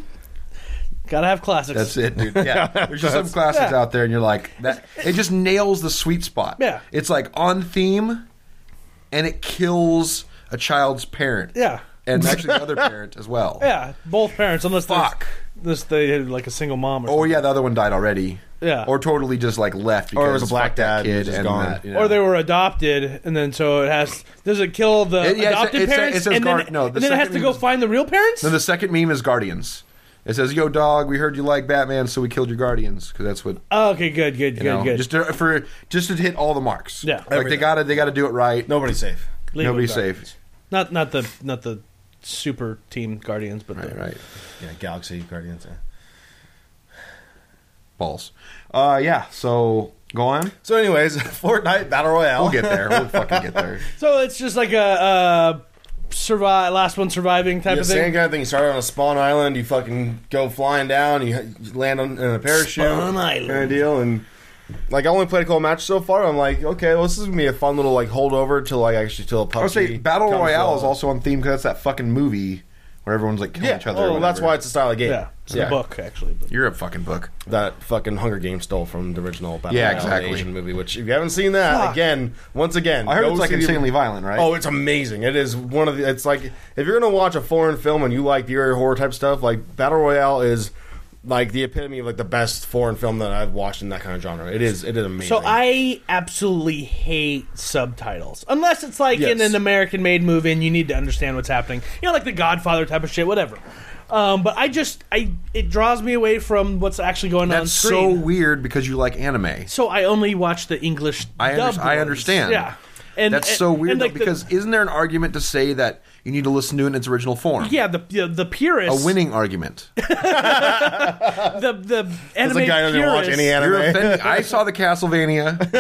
Gotta have classics. That's it, dude. Yeah, there's just some classics yeah. out there, and you're like, that. It just nails the sweet spot. Yeah. It's like on theme, and it kills a child's parent. Yeah. and actually the other parent as well. Yeah, both parents, unless there's- Fuck. this they had like a single mom. Or Oh yeah, the other one died already. Yeah. Or totally just like left because Or it was a black fuck that dad kid who's just and gone. that, you know. Or they were adopted, and then so it has. Does it kill the It- yeah, it sa- adopted it sa- parents? it says and guard- then, no, the and then it has second to meme go is- find the real parents. No, the second meme is Guardians. It says, "Yo, dog, we heard you like Batman, so we killed your Guardians." Because that's what Oh, okay, good, good, you good, know, good. just to, for just to hit all the marks. Yeah. like they Everything. got to they got to do it right. Nobody's safe. Legal Nobody's Guardians. safe. Not not the not the super team Guardians, but Right, the, right. Yeah, Galaxy Guardians. Yeah. Balls. Uh, yeah. So go on. So, anyways, Fortnite Battle Royale. We'll get there. We'll fucking get there. So it's just like a, a survive, last one surviving type Yeah, of same thing. kind of thing. You start on a spawn island, you fucking go flying down, you you land on in a parachute, Spawn Island. kind of deal. And like, I only played a couple matches so far. I'm like, okay, well, this is gonna be a fun little like holdover till like actually till P U B G. I would say Battle comes Royale along. is also on theme because that's that fucking movie where everyone's like killing yeah. each other. or Oh, that's whatever. why it's a style of game. Yeah, it's yeah. a book actually. But. You're a fucking book. That fucking Hunger Games stole from the original Battle Yeah, Royale exactly. Asian movie. Which if you haven't seen that, Fuck. again, once again, I heard go it's like see the- insanely violent, right? Oh, it's amazing. It is one of the. It's like if you're gonna watch a foreign film and you like the area horror type stuff, like Battle Royale is like the epitome of like the best foreign film that I've watched in that kind of genre. It is. It is amazing. So I absolutely hate subtitles unless it's like in Yes. an American-made movie and you need to understand what's happening. You know, like The Godfather type of shit, whatever. Um, but I just, I it draws me away from what's actually going on That's screen. so weird because you like anime. So I only watch the English. I, under- dubbed I ones. understand. Yeah. And That's and, so weird and, though, like, because the, isn't there an argument to say that you need to listen to it in its original form? yeah, the the, the purists, A winning argument. the the anime the guy who doesn't watch purists- any anime. You're offending. I saw the Castlevania.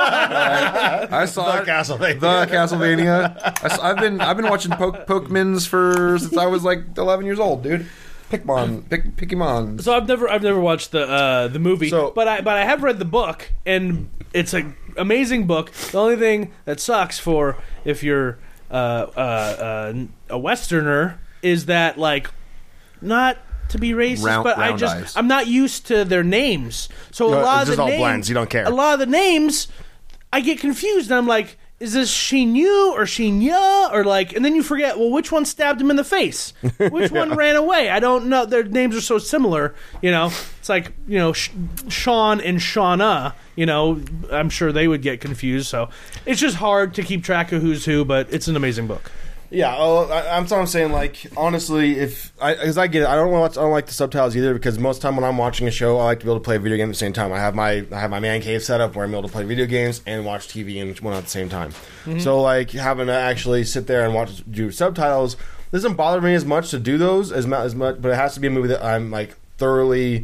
Uh, I saw The it. Castlevania. The Castlevania. I saw, I've been I've been watching Poke, Pokemons for since I was like eleven years old, dude. Pikmon, Pick, Pikimon. So I've never I've never watched the uh, the movie, So- but I but I have read the book, and it's an amazing book. The only thing that sucks for if you're uh, uh, uh, a Westerner is that like not to be racist, Round- but I round just eyes. I'm not used to their names. So a No, lot it's of just the all names, blends, you don't care. A lot of the names, I get confused, and I'm like, is this Shinyu or Shinya or like? And then you forget. Well, which one stabbed him in the face? Which one ran away? I don't know. Their names are so similar. You know, it's like you know Sh- Sean and Shauna. You know, I'm sure they would get confused. So it's just hard to keep track of who's who. But it's an amazing book. Yeah, oh, I, I'm sorry. I'm saying like honestly, if I because I get it, I don't watch, I don't like the subtitles either because most of the time when I'm watching a show, I like to be able to play a video game at the same time. I have my I have my man cave set up where I'm able to play video games and watch T V and one at the same time. Mm-hmm. So like having to actually sit there and watch do subtitles doesn't bother me as much to do those as much as much, but it has to be a movie that I'm like thoroughly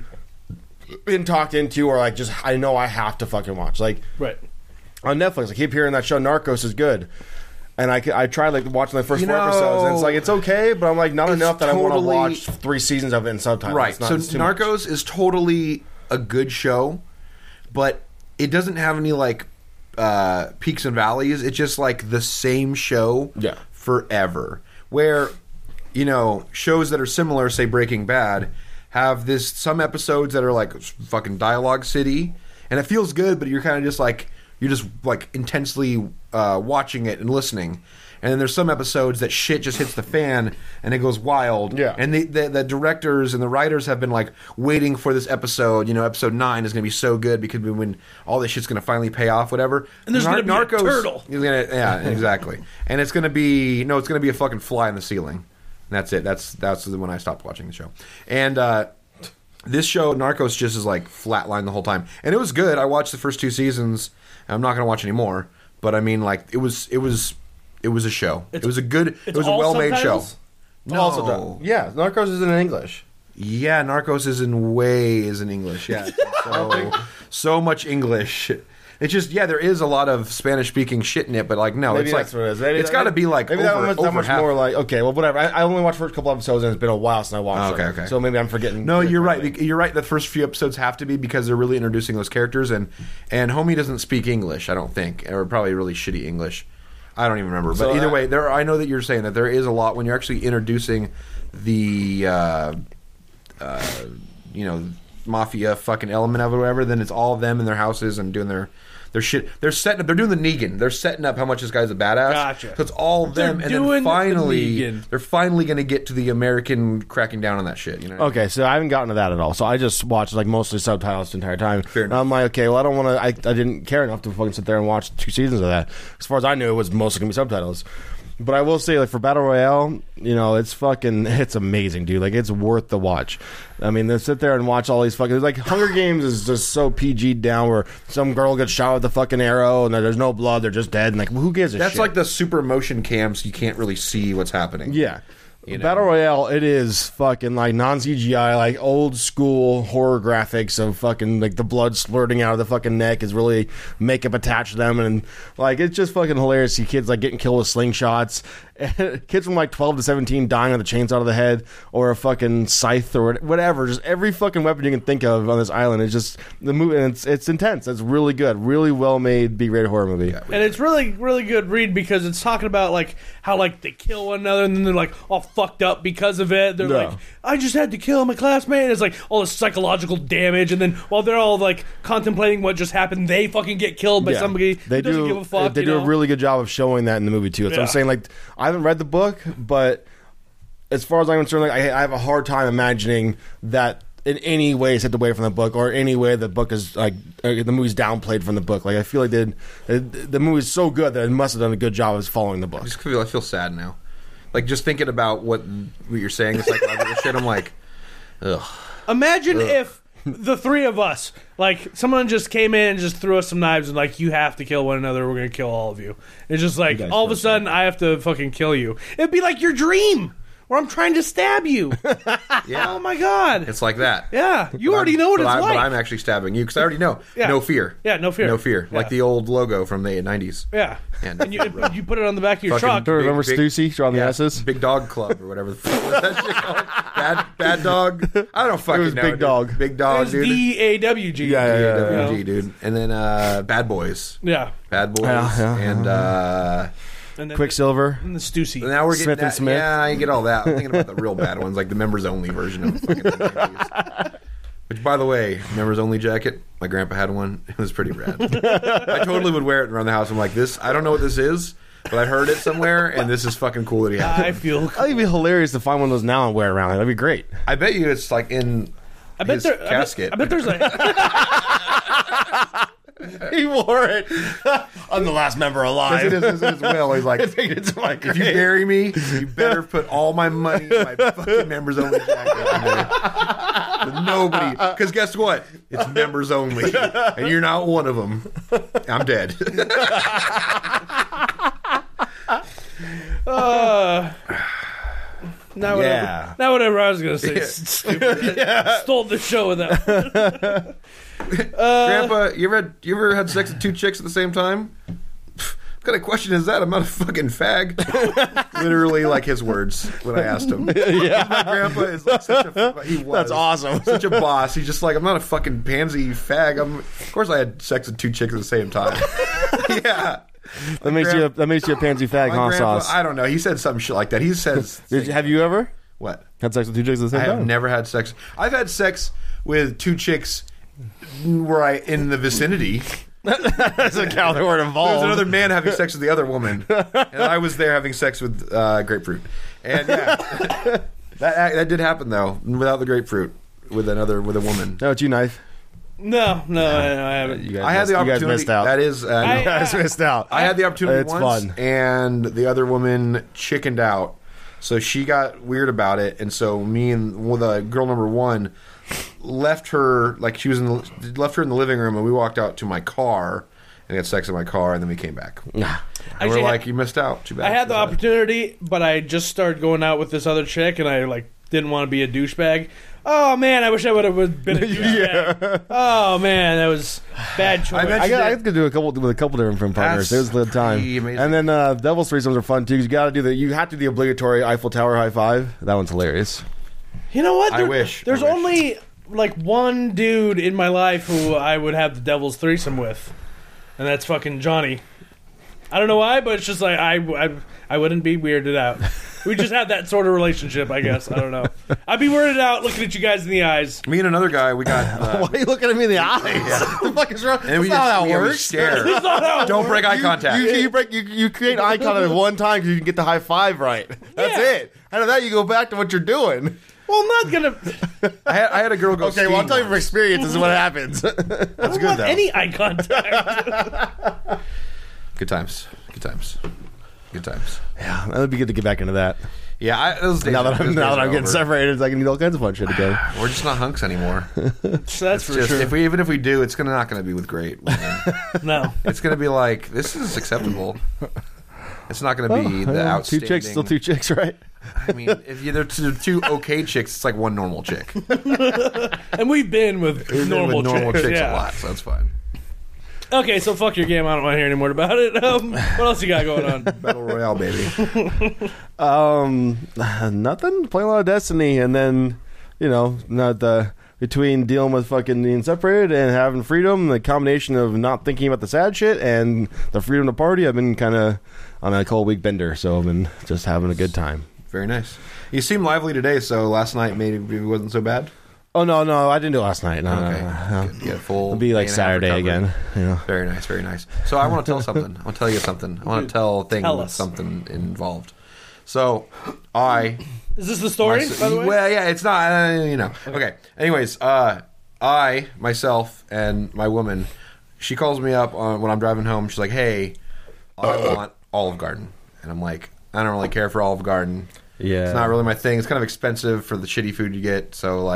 been talked into or like just I know I have to fucking watch. Like Right. on Netflix, I keep hearing that show Narcos is good. And I, I tried like watching the first You four know, episodes, and it's like it's okay, but I'm like not it's enough that I want to totally- watch three seasons of it in subtitles. Right. It's not- So it's too much. Narcos is totally a good show, but it doesn't have any like uh, peaks and valleys. It's just like the same show Yeah. forever. Where, you know, shows that are similar, say Breaking Bad, have this some episodes that are like fucking dialogue city, and it feels good, but you're kind of just like you're just like intensely uh, watching it and listening. And then there's some episodes that shit just hits the fan and it goes wild. Yeah. And the, the, the directors and the writers have been like waiting for this episode. You know, episode nine is going to be so good because when all this shit's going to finally pay off, whatever. And there's gonna be a turtle. Is gonna, yeah, exactly. And it's going to be no, it's going to be a fucking fly in the ceiling. And that's it. That's that's when I stopped watching the show. And uh, this show, Narcos, just is like flatline the whole time. And it was good. I watched the first two seasons. I'm not going to watch any more. But I mean, like it was it was. It was a show. It's- it was a good. It it's was a all well-made show. subtitles? No. Also done. Yeah, Narcos is in English. Yeah, Narcos is in way is in English. Yeah, so so much English. It's just yeah, there is a lot of Spanish speaking shit in it, but like no, Maybe it's that's like what it is. Maybe it's that- got to be like maybe over, that one's that over much half. more like okay, well whatever. I, I only watched the first couple episodes and it's been a while since I watched Oh, okay, them. okay. So maybe I'm forgetting. No, you're right. correctly. You're right. The first few episodes have to be because they're really introducing those characters, and and Homie doesn't speak English, I don't think, or probably really shitty English. I don't even remember. But So either I- way, there. I know that you're saying that there is a lot when you're actually introducing the, uh, uh, you know, mafia fucking element of it, or whatever. Then it's all of them in their houses and doing their. Their shit. They're setting up. They're doing the Negan. They're setting up how much this guy's a badass. Gotcha. So it's all of them, They're and then doing the finally, Negan. they're finally going to get to the American cracking down on that shit. You know. Okay, so I haven't gotten to that at all. So I just watched like mostly subtitles the entire time. Fair And enough. I'm like, okay, well I don't want to. I, I didn't care enough to fucking sit there and watch two seasons of that. As far as I knew, it was mostly gonna be subtitles. But I will say, like for Battle Royale, you know, it's fucking, it's amazing, dude. Like it's worth the watch. I mean, to sit there and watch all these fucking like Hunger Games is just so P G'd down where some girl gets shot with a fucking arrow and there's no blood, they're just dead, and like who gives a That's shit? like the super motion cams. You can't really see what's happening. Yeah. You know? Battle Royale, it is fucking like non C G I, like old school horror graphics of fucking like the blood splurting out of the fucking neck is really makeup attached to them, and like it's just fucking hilarious. See kids like getting killed with slingshots, kids from like twelve to seventeen dying with a chainsaw to the head or a fucking scythe or whatever. Just every fucking weapon you can think of on this island is just the movie, and it's it's intense. It's really good, really well made B rated horror movie. Yeah. And it's really, really good read because it's talking about like how like they kill one another and then they're like all fucked up because of it. They're Yeah. like, I just had to kill my classmate. And it's like all this psychological damage, and then while they're all like contemplating what just happened, they fucking get killed by Yeah. somebody they who doesn't do, give a fuck. They you do know? a really good job of showing that in the movie too. So Yeah. I'm saying, like, I haven't read the book, but as far as I'm concerned, like, I, I have a hard time imagining that in any way stepped away from the book, or any way the book is like uh, the movie's downplayed from the book. Like I feel like they did, it, the movie's so good that it must have done a good job of following the book. I just feel I feel sad now. Like just thinking about what what you're saying, it's like shit. I'm like, ugh. Imagine if the three of us, like someone just came in and just threw us some knives and like, you have to kill one another. We're gonna kill all of you. It's just like guys all of a first, sudden I have to fucking kill you. It'd be like your dream where I'm trying to stab you. Yeah. Oh my god. It's like that. Yeah, you But already I'm- know what but it's I'm, like. But I'm actually stabbing you because I already know. Yeah. No fear. Yeah, no fear. No fear. Yeah. Like the old logo from the nineties. Yeah, And- and you, you put it on the back of your Fucking truck. big- Remember big- Stussy drawing the Yeah, S's? Big Dog Club or whatever the fuck was that shit called? Bad, bad Dog? I don't fucking was know. Big dude. Dog. Big It Dog, was dude. D A W G. Yeah, yeah, yeah. D A W G, dude. And then uh, Bad Boys. Yeah. Bad Boys. Yeah, yeah, and uh, And then Quicksilver. and the Stussy. now we're getting Smith and that, Smith. Yeah, you get all that. I'm thinking about the real bad ones, like the members only version of fucking the nineties. Which, by the way, members only jacket. My grandpa had one. It was pretty rad. I totally would wear it around the house. I'm like, this. I don't know what this is, but I heard it somewhere, and this is fucking cool that he has I it. feel. I think it'd be hilarious to find one of those now and wear it around. That'd be great. I bet you it's like in I bet his there. I bet, casket. I bet there's a. He wore it. I'm the last member Because it alive. is in his will. He's like, It's my if you bury me, you better put all my money in my fucking members only jacket. Nobody. Because guess what? It's members only. And you're not one of them. I'm dead. Uh, now whatever. Yeah. Now whatever I was gonna say. is Stupid. I stole the show with that. Grandpa, you ever, had, you ever had sex with two chicks at the same time? What kind of question is that? I'm not a fucking fag. Literally, like his words when I asked him. Yeah. My grandpa is like such a he was That's awesome. such a boss. He's just like, I'm not a fucking pansy fag. I'm of course I had sex with two chicks at the same time. Yeah. That makes you a, that makes you a pansy fag, My huh, grandpa, Sauce? I don't know. He said some shit like that. He says Did you, have you ever what? had sex with two chicks at the I same have time? never had sex. I've had sex with two chicks where I in the vicinity. That's a cow that were There involved. was another man having sex with the other woman, and I was there having sex with uh, grapefruit. And yeah, that that did happen though, without the grapefruit, with another with a woman. No, it's you, knife. No, no, I, I haven't. You guys I had missed, the you guys opportunity. missed out. That is, uh, I- you guys missed out. I had the opportunity It's once, fun. and the other woman chickened out, so she got weird about it, and so me and well, the girl number one left her like she was in the, left her in the living room, and we walked out to my car and had sex in my car, and then we came back. And Actually, we're I- like, you missed out. Too bad. I had the Too bad. opportunity, but I just started going out with this other chick, and I like didn't want to be a douchebag. Oh man, I wish I would have been a douchebag. Oh man, that was bad choice. I mentioned I got. I it. could do a couple with a couple different film partners. That's It was a good time. pretty amazing. And then uh, Devil's threesomes are fun too. 'Cause you got to do the. You have to do the obligatory Eiffel Tower high five. That one's hilarious. You know what? I There- wish. There's I wish. only like one dude in my life who I would have the devil's threesome with, and that's fucking Johnny. I don't know why, but it's just like I, I, I wouldn't be weirded out. We just have that sort of relationship, I guess. I don't know. I'd be weirded out looking at you guys in the eyes. Me and another guy, we got. Uh, Why are you looking at me in the eyes? What the fuck is wrong? and we That's not just, how we, it we works. stare. That's not how it Don't break eye contact. You, you, break, you, you create eye contact one time because you can get the high five right. That's Yeah. it. Out of that, you go back to what you're doing. Well, I'm not gonna. I had, I had a girl go. Okay, well, I'll skiing tell you from once. experience. This is what happens. I don't good, want though. any eye contact. Good times. Good times. Good times. Yeah, that would be good to get back into that. Yeah, I, those days, Now that those I'm days now that are I'm getting over. separated, I can do all kinds of fun shit again. We're just not hunks anymore. So that's for Just, sure. if we even if we do, it's gonna not gonna be with great women. No. It's gonna be like this is acceptable. It's not gonna be the Oh, Yeah, outstanding. two chicks, still two chicks, right? I mean, if you, they're two, two okay chicks, it's like one normal chick. And we've been with We've been normal, with normal chicks, chicks yeah. a lot, so that's fine. Okay, so fuck your game. I don't want to hear any more about it. Um, what else you got going on? Battle Royale, baby. Um, nothing. Playing a lot of Destiny, and then you know, not the between dealing with fucking being separated and having freedom, the combination of not thinking about the sad shit and the freedom to party. I've been kind of on a cold week bender, so I've been just having a good time. Very nice. You seem lively today, so last night maybe it wasn't so bad. Oh no, no, I didn't do it last night. No, Okay, no, no, no. Good. Get full. It'll be like day and a half Saturday recovery. again. You know. Very nice, very nice. So I want to tell something. I want to tell you something. I want to tell a thing Tell with us. something involved. So I Is this the story, My- by the way? Well, yeah, it's not, uh, you know. Okay. Anyways, uh, I, myself, and my woman, she calls me up on, when I'm driving home. She's like, hey, I want Olive Garden. And I'm like, I don't really care for Olive Garden. Yeah. It's not really my thing. It's kind of expensive for the shitty food you get. So, like,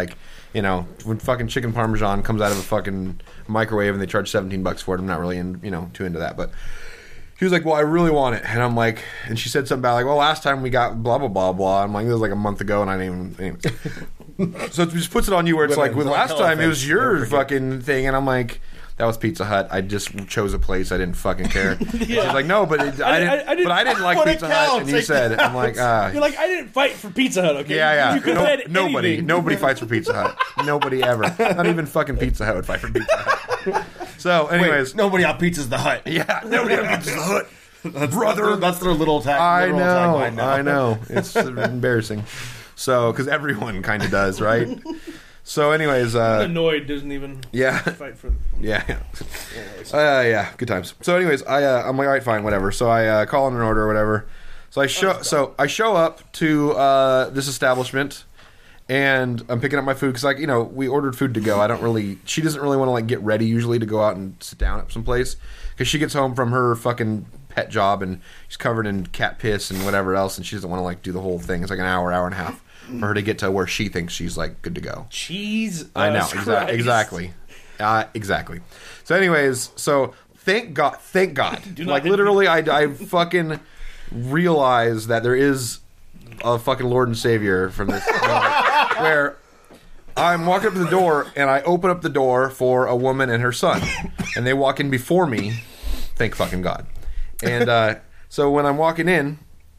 You know, when fucking chicken parmesan comes out of a fucking microwave and they charge seventeen bucks for it, I'm not really, in, you know, too into that. But he was like, well, I really want it. And I'm like, and she said something about like, well, last time we got blah, blah, blah, blah. I'm like, it was like a month ago and I didn't even, anyway. So it just puts it on you where it's like, with last time it was your fucking thing. And I'm like, that was Pizza Hut. I just chose a place. I didn't fucking care. yeah. She's like, no, but it, I, I, didn't, I, I didn't. But I didn't like Pizza Hut. And you said, I'm like, ah. You're like, I didn't fight for Pizza Hut. Okay. Yeah, yeah. You could no, have had nobody, anything. nobody fights for Pizza Hut. Nobody ever. Not even fucking Pizza Hut would fight for Pizza Hut. So, anyways, Wait, nobody on Pizza's the Hut. Yeah, nobody on Pizza's the Hut. That's, Brother, that's their little tag. I little know, tagline now. I know. It's embarrassing. So, because everyone kind of does, right? So, anyways, uh, Annoyed doesn't even yeah, fight for. yeah, yeah, uh, yeah. Good times. So, anyways, I uh, I'm like, all right, fine, whatever. So I uh, call in an order or whatever. So I show, so I show up to uh, this establishment, and I'm picking up my food because, like, you know, we ordered food to go. I don't really. She doesn't really want to like get ready usually to go out and sit down at some place because she gets home from her fucking pet job and she's covered in cat piss and whatever else, and she doesn't want to like do the whole thing. It's like an hour, hour and a half for her to get to where she thinks she's like good to go. Cheese. I know Christ. exa- exactly, uh, exactly. So, anyways, so thank God, thank God, Do not like get- literally, I, I fucking realize that there is a fucking Lord and Savior from this moment where I'm walking up to the door and I open up the door for a woman and her son, and they walk in before me. Thank fucking God. And uh, so when I'm walking in,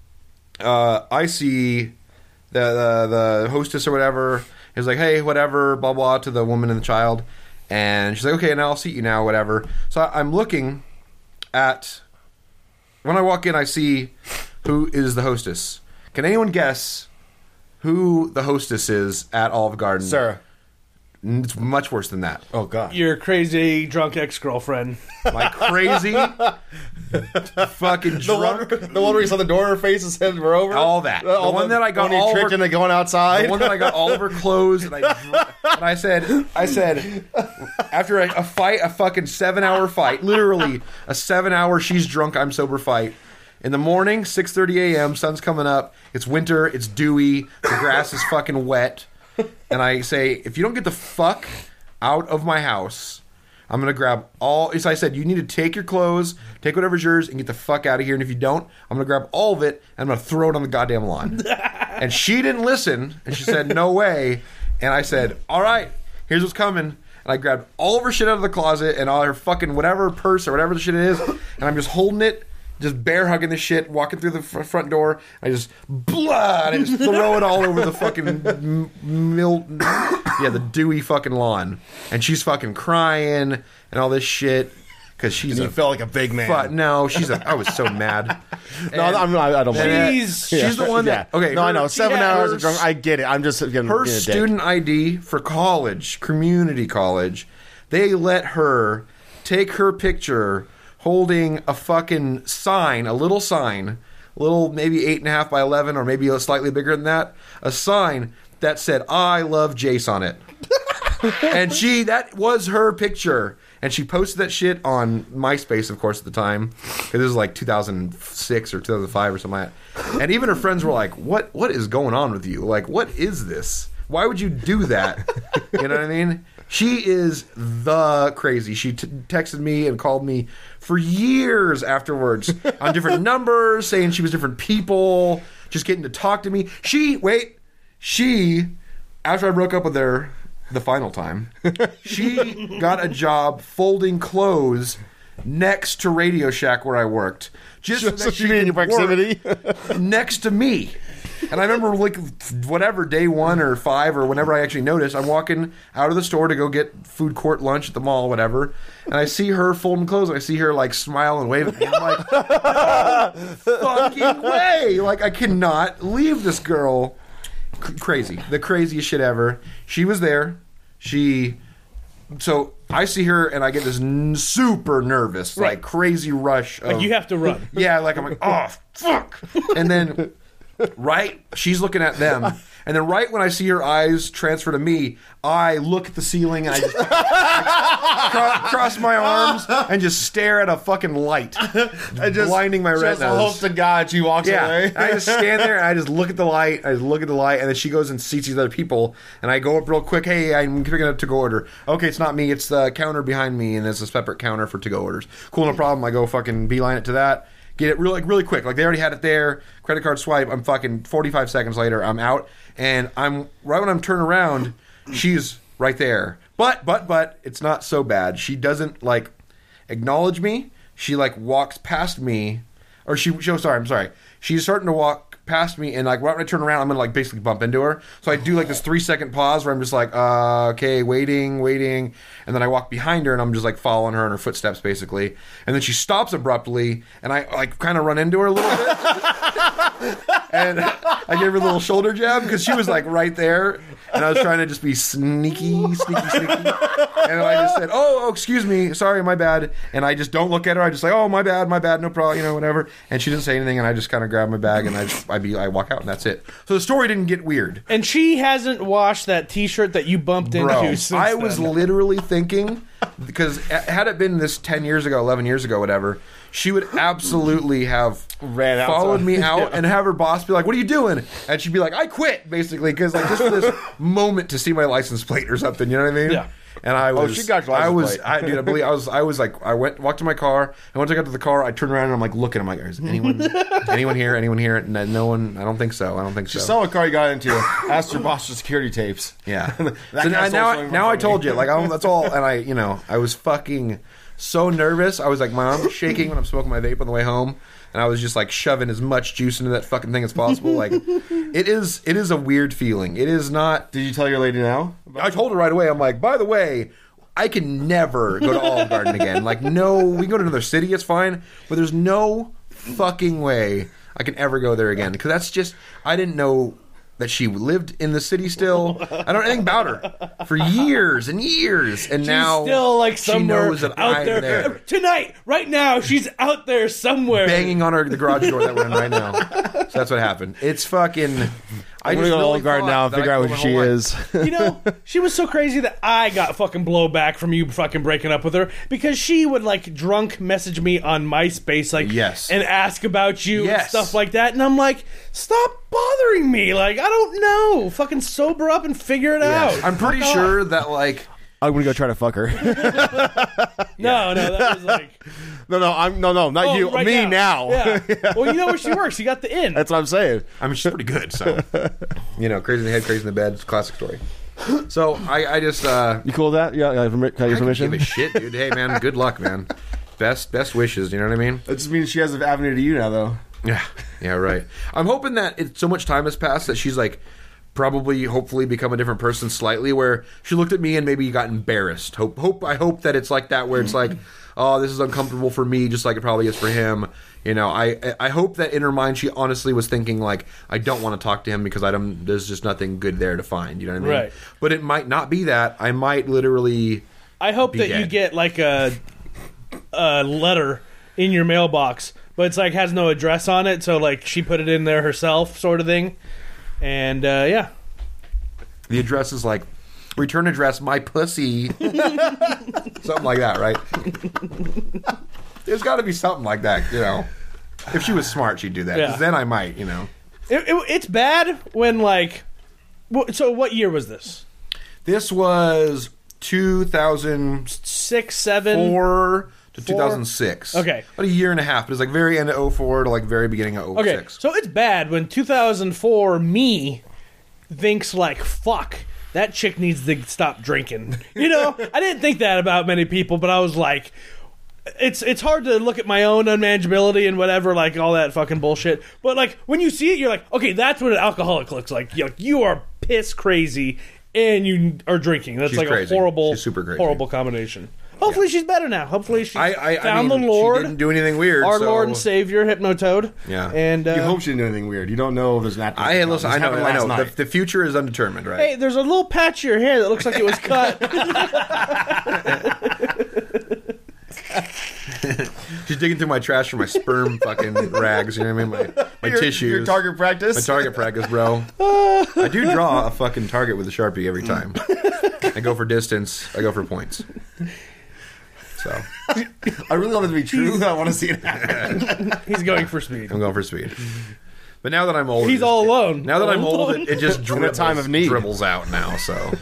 uh, I see the, the the hostess or whatever is like, hey, whatever, blah blah, to the woman and the child, and she's like, okay, now I'll seat you now, whatever. So I'm looking at, when I walk in, I see who is the hostess. Can anyone guess who the hostess is at Olive Garden? Sarah. It's much worse than that. Oh, God. Your crazy drunk ex-girlfriend. My crazy fucking The one, drunk. the one where you saw the door in her face and said we're over? All that. Uh, all the one that I got when you all tricked over- into going outside? The one that I got all of her clothes, and I, and I said, I said, after a, a fight, a fucking seven-hour fight, literally a seven-hour she's drunk, I'm sober fight. In the morning, six thirty a.m., sun's coming up, it's winter, it's dewy, the grass is fucking wet, and I say, if you don't get the fuck out of my house, I'm going to grab all, so I said, you need to take your clothes, take whatever's yours, and get the fuck out of here, and if you don't, I'm going to grab all of it, and I'm going to throw it on the goddamn lawn. And she didn't listen, and she said, no way, and I said, all right, here's what's coming. And I grabbed all of her shit out of the closet, and all her fucking whatever purse or whatever the shit is, and I'm just holding it, just bear hugging the shit, walking through the fr- front door. I just blah, and I just throw it all over the fucking m- mil- yeah, the dewy fucking lawn. And she's fucking crying and all this shit because she's And a you felt like a big man. But no, she's a. I was so mad. no, I'm, I, I don't and- mind. She's she's the one that. Yeah. Okay, No, I her- know. Seven yeah, hours her- of drunk. I get it. I'm just getting her being a dick. student I D for college, community college, they let her take her picture holding a fucking sign, a little sign, little maybe eight and a half by eleven, or maybe slightly bigger than that, a sign that said "I love Jace" on it. And she, that was her picture. And she posted that shit on MySpace, of course, at the time. Because this was like two thousand six or two thousand five or something like that. And even her friends were like, what? What is going on with you? Like, what is this? Why would you do that? You know what I mean? She is the crazy. She t- texted me and called me for years afterwards on different numbers, saying she was different people, just getting to talk to me. She, wait, she, after I broke up with her the final time, she got a job folding clothes next to Radio Shack where I worked. Just so, So that she be in your could proximity? work next to me. And I remember, like, whatever, day one or five or whenever I actually noticed, I'm walking out of the store to go get food court lunch at the mall, whatever, and I see her folding clothes, and I see her, like, smile and wave at me. I'm like, no fucking way! Like, I cannot leave this girl. C- crazy. The craziest shit ever. She was there. She... So, I see her, and I get this n- super nervous, Right. like, crazy rush of... Like you have to run. Yeah, like, I'm like, oh, fuck! And then... Right? She's looking at them. And then right when I see her eyes transfer to me, I look at the ceiling and I just cro- cross my arms and just stare at a fucking light, I just, blinding my just retinas. hope to God she walks Yeah, away. I just stand there and I just look at the light. I just look at the light, and then she goes and seats these other people, and I go up real quick. Hey, I'm picking up to-go order. Okay, it's not me. It's the counter behind me, and there's a separate counter for to-go orders. Cool, no problem. I go fucking beeline it to that. Get it really, like, really quick. Like, they already had it there. Credit card swipe. I'm fucking forty-five seconds later. I'm out, and I'm right when I'm turning around, she's right there. But, but, but, it's not so bad. She doesn't like acknowledge me. She like walks past me, or she. she oh, sorry, I'm sorry. She's starting to walk past me, and like right when I turn around, I'm gonna like basically bump into her. So I do like this three second pause where I'm just like, uh, okay, waiting, waiting, and then I walk behind her, and I'm just like following her in her footsteps basically. And then she stops abruptly, and I like kind of run into her a little bit, and I gave her a little shoulder jab because she was like right there, and I was trying to just be sneaky, sneaky, sneaky. And then I just said, oh, oh, excuse me, sorry, my bad. And I just don't look at her. I just like, oh, my bad, my bad, no problem, you know, whatever. And she didn't say anything, and I just kind of grabbed my bag, and I just, I be, I walk out, and that's it. So the story didn't get weird. And she hasn't washed that T-shirt that you bumped Bro, into since I was then. literally thinking, because had it been this ten years ago, eleven years ago, whatever, she would absolutely have Ran out followed some- me out Yeah. and have her boss be like, what are you doing? And she'd be like, I quit, basically, because like just for this moment to see my license plate or something, you know what I mean? Yeah. And I was, she got your I license was, plate. I, dude, I believe I was, I was like, I went, walked to my car, and once I got to the car, I turned around and I'm like looking, I'm like, is anyone, anyone here, anyone here? And no one, I don't think so, I don't think so. Just saw what car you got into. Asked your boss for security tapes. Yeah. That So guy now, stole now, something now I from told me. you, like, I, that's all. And I, you know, I was fucking so nervous. I was like, my arm was shaking when I'm smoking my vape on the way home. And I was just like shoving as much juice into that fucking thing as possible. Like, it is, it is a weird feeling. It is not. Did you tell your lady now? I told her right away. I'm like, by the way, I can never go to Olive Garden again. Like, no, we can go to another city. It's fine. But there's no fucking way I can ever go there again. Because that's just, I didn't know that she lived in the city still. I don't know anything about her for years and years. And She's now still like she somewhere knows that out I'm there. there. Tonight, right now, she's out there somewhere. Banging on her the garage door that we're in right now. So that's what happened. It's fucking. I I'm gonna just go to really Olive Garden thought now and that figure I out killed who my she whole life. is. You know, she was so crazy that I got fucking blowback from you fucking breaking up with her because she would like drunk message me on MySpace like Yes. and ask about you and Yes. stuff like that, and I'm like, stop bothering me. Like, I don't know. Fucking sober up and figure it out. I'm pretty Fuck sure off. that like. I'm gonna go try to fuck her. No, no, that was like no, no, I'm no, no, not oh, you. right Me now. Yeah. Well, you know where she works. You got the in. That's what I'm saying. I mean, she's pretty good, so you know, crazy in the head, crazy in the bed. It's a classic story. So I, I just uh, You cool with that? Yeah, yeah. Got your I can permission? give a shit, dude. Hey, man, good luck, man. Best best wishes. You know what I mean? That just means she has an avenue to you now, though. Yeah, yeah, right. I'm hoping that it, so much time has passed that she's like probably, hopefully, become a different person slightly. Where she looked at me and maybe got embarrassed. Hope, hope. I hope that it's like that, where it's like, oh, this is uncomfortable for me, just like it probably is for him. You know, I I hope that in her mind she honestly was thinking like, I don't want to talk to him because I don't. There's just nothing good there to find. You know what I mean? Right. But it might not be that. I might literally. I hope be that you dead. get like a a letter in your mailbox, but it's like has no address on it, so like she put it in there herself, sort of thing. And uh, yeah, The address is like, return address, my pussy. Something like that, right? There's got to be something like that, you know. If she was smart, she'd do that. 'Cause Yeah. then I might, you know. it, it, it's bad when like. wh- So what year was this? This was two thousand Six, seven. four to Four? two thousand six. Okay. About a year and a half. It was like very end of oh four to like very beginning of oh Okay, six. so it's bad when two thousand four me thinks like, fuck, that chick needs to stop drinking. You know, I didn't think that about many people, but I was like, it's it's hard to look at my own unmanageability and whatever, like all that fucking bullshit. But like when you see it, you're like, okay, that's what an alcoholic looks like. You're like, you are piss crazy and you are drinking. That's She's like crazy. a horrible, She's super crazy. horrible combination. Hopefully she's better now. Hopefully she's I, I, I found mean, the Lord, she didn't do anything weird. our so. Lord and Savior, Hypnotoad. Yeah. And uh, You hope she didn't do anything weird. You don't know if there's an after. I listen. This I know. happened I know. last The, night. the future is undetermined, right? hey, there's a little patch of your hair that looks like it was cut. She's digging through my trash for my sperm fucking rags. You know what I mean? My my Your- tissues. Your target practice. My target practice, bro. I do draw a fucking target with a Sharpie every time. I go for distance. I go for points. So I really want it to be true. I want to see it happen. He's going for speed. I'm going for speed. But now that I'm old, He's it just- all alone. Now that All I'm old, alone. it, it just dribbles, In a time of need. dribbles out now. So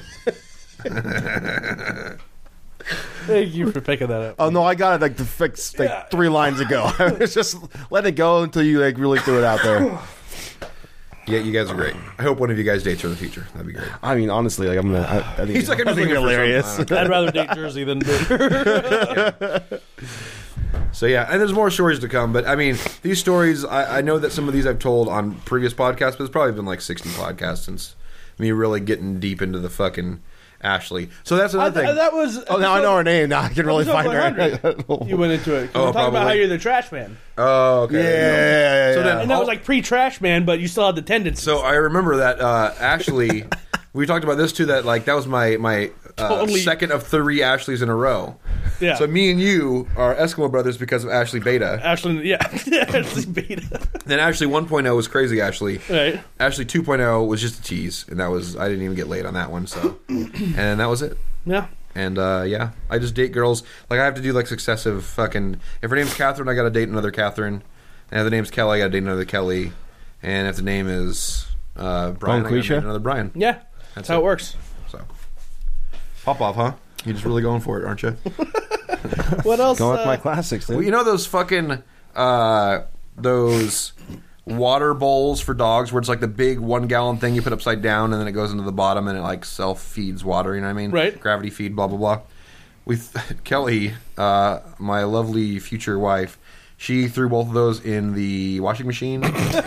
Thank you for picking that up. Oh no, I got it like to fix like Yeah. three lines ago. I was just let it go until you like really threw it out there. yeah, you guys are great. I hope one of you guys dates her in the future. That'd be great. I mean, honestly, like I'm gonna. I, I think He's like, I'm I think thinking for hilarious. something. I'd rather date Jersey than Boomer. So yeah, and there's more stories to come. But I mean, these stories, I, I know that some of these I've told on previous podcasts, but it's probably been like sixty podcasts since me really getting deep into the fucking Ashley. So that's I another th- thing. that was. Oh, now I know her name. Now I can really Episode find her. one hundred. You went into it. 'Cause Oh, we're talking about probably. how you're the trash man. oh, okay. Yeah, yeah, yeah, yeah, So yeah. then- And that Oh. was like pre-trash man, but you still had the tendency. So I remember that uh, Ashley. We talked about this too. That like that was my my uh, Totally. second of three Ashleys in a row. yeah. So me and you are Eskimo brothers because of Ashley Beta. Ashley, yeah. Ashley Beta. Then Ashley one point oh was crazy Ashley. Right. Ashley two point oh was just a tease, and that was I didn't even get laid on that one. So, and that was it. Yeah. And uh, yeah, I just date girls. Like I have to do like successive fucking. If her name's Catherine, I got to date another Catherine. And if the name's Kelly, I got to date another Kelly. And if the name is uh, Brian, I got to Bonquisha? date another Brian. Yeah. That's, how it works. So, pop off, huh? You're just really going for it, aren't you? What else? Going with uh, my classics. Dude. Well, you know those fucking uh, those water bowls for dogs where it's like the big one gallon thing you put upside down and then it goes into the bottom and it like self feeds water. You know what I mean? Right. Gravity feed. Blah blah blah. With Kelly, uh, my lovely future wife, she threw both of those in the washing machine. and, and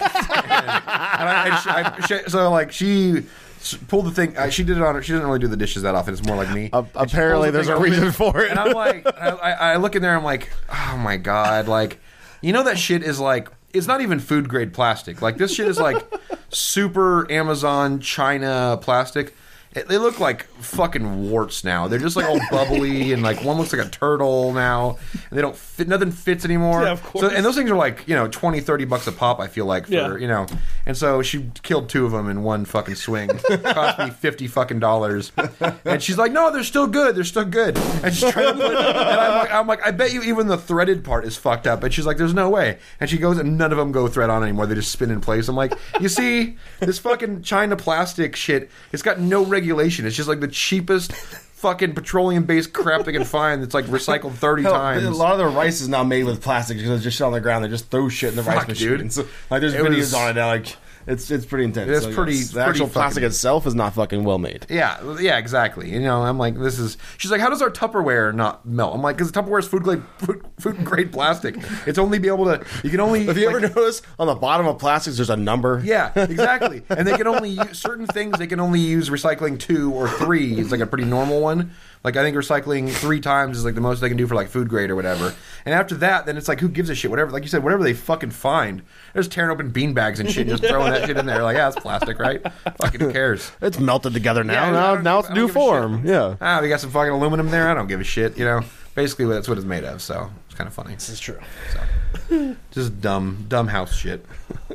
I, I, she, so like she. Pulled the thing. Uh, she did it on her. She doesn't really do the dishes that often. It's more like me. Uh, And she apparently, pulls the there's thing a open, reason for it. And I'm like, I, I, I look in there. I'm like, oh my god, like, you know that shit is like, it's not even food grade plastic. Like this shit is like super Amazon China plastic. It, they look like fucking warts now. They're just like all bubbly and like one looks like a turtle now. And they don't fit. Nothing fits anymore. Yeah, of course. So, and those things are like, you know, twenty, thirty bucks a pop, I feel like, for, Yeah. you know. And so she killed two of them in one fucking swing. Cost me fifty fucking dollars. And she's like, no, they're still good. They're still good. And she's trying to put, and I'm like, I'm like, I bet you even the threaded part is fucked up. And she's like, there's no way. And she goes, and none of them go thread on anymore. They just spin in place. I'm like, you see, this fucking China plastic shit, it's got no regulation. It's just like the cheapest fucking petroleum-based crap they can find that's like recycled thirty Hell, times. A lot of the rice is now made with plastic because it's just shit on the ground. They just throw shit in the Fuck, rice machine. dude. So, like there's It videos was- on it now. Like it's it's pretty intense. It's So, pretty- yes, the pretty actual plastic fucking- itself is not fucking well made. Yeah, yeah, exactly. You know, I'm like, this is. She's like, how does our Tupperware not melt? I'm like, because Tupperware is food grade, food, food grade plastic. It's only be able to. You can only. Have you like- ever noticed on the bottom of plastics there's a number? Yeah, exactly. And they can only use certain things. They can only use recycling two or three. It's like a pretty normal one. Like I think recycling three times is like the most they can do for like food grade or whatever. And after that, then it's like who gives a shit? Whatever, like you said, whatever they fucking find. They're just tearing open bean bags and shit, and just throwing that shit in there. Like yeah, it's plastic, right? Fucking who cares? It's melted together now. Yeah, I now don't- now it's I don't new give a form. shit. Yeah. Ah, we got some fucking aluminum there. I don't give a shit. You know, basically that's what it's made of. So it's kind of funny. This is true. So, just dumb, dumb house shit.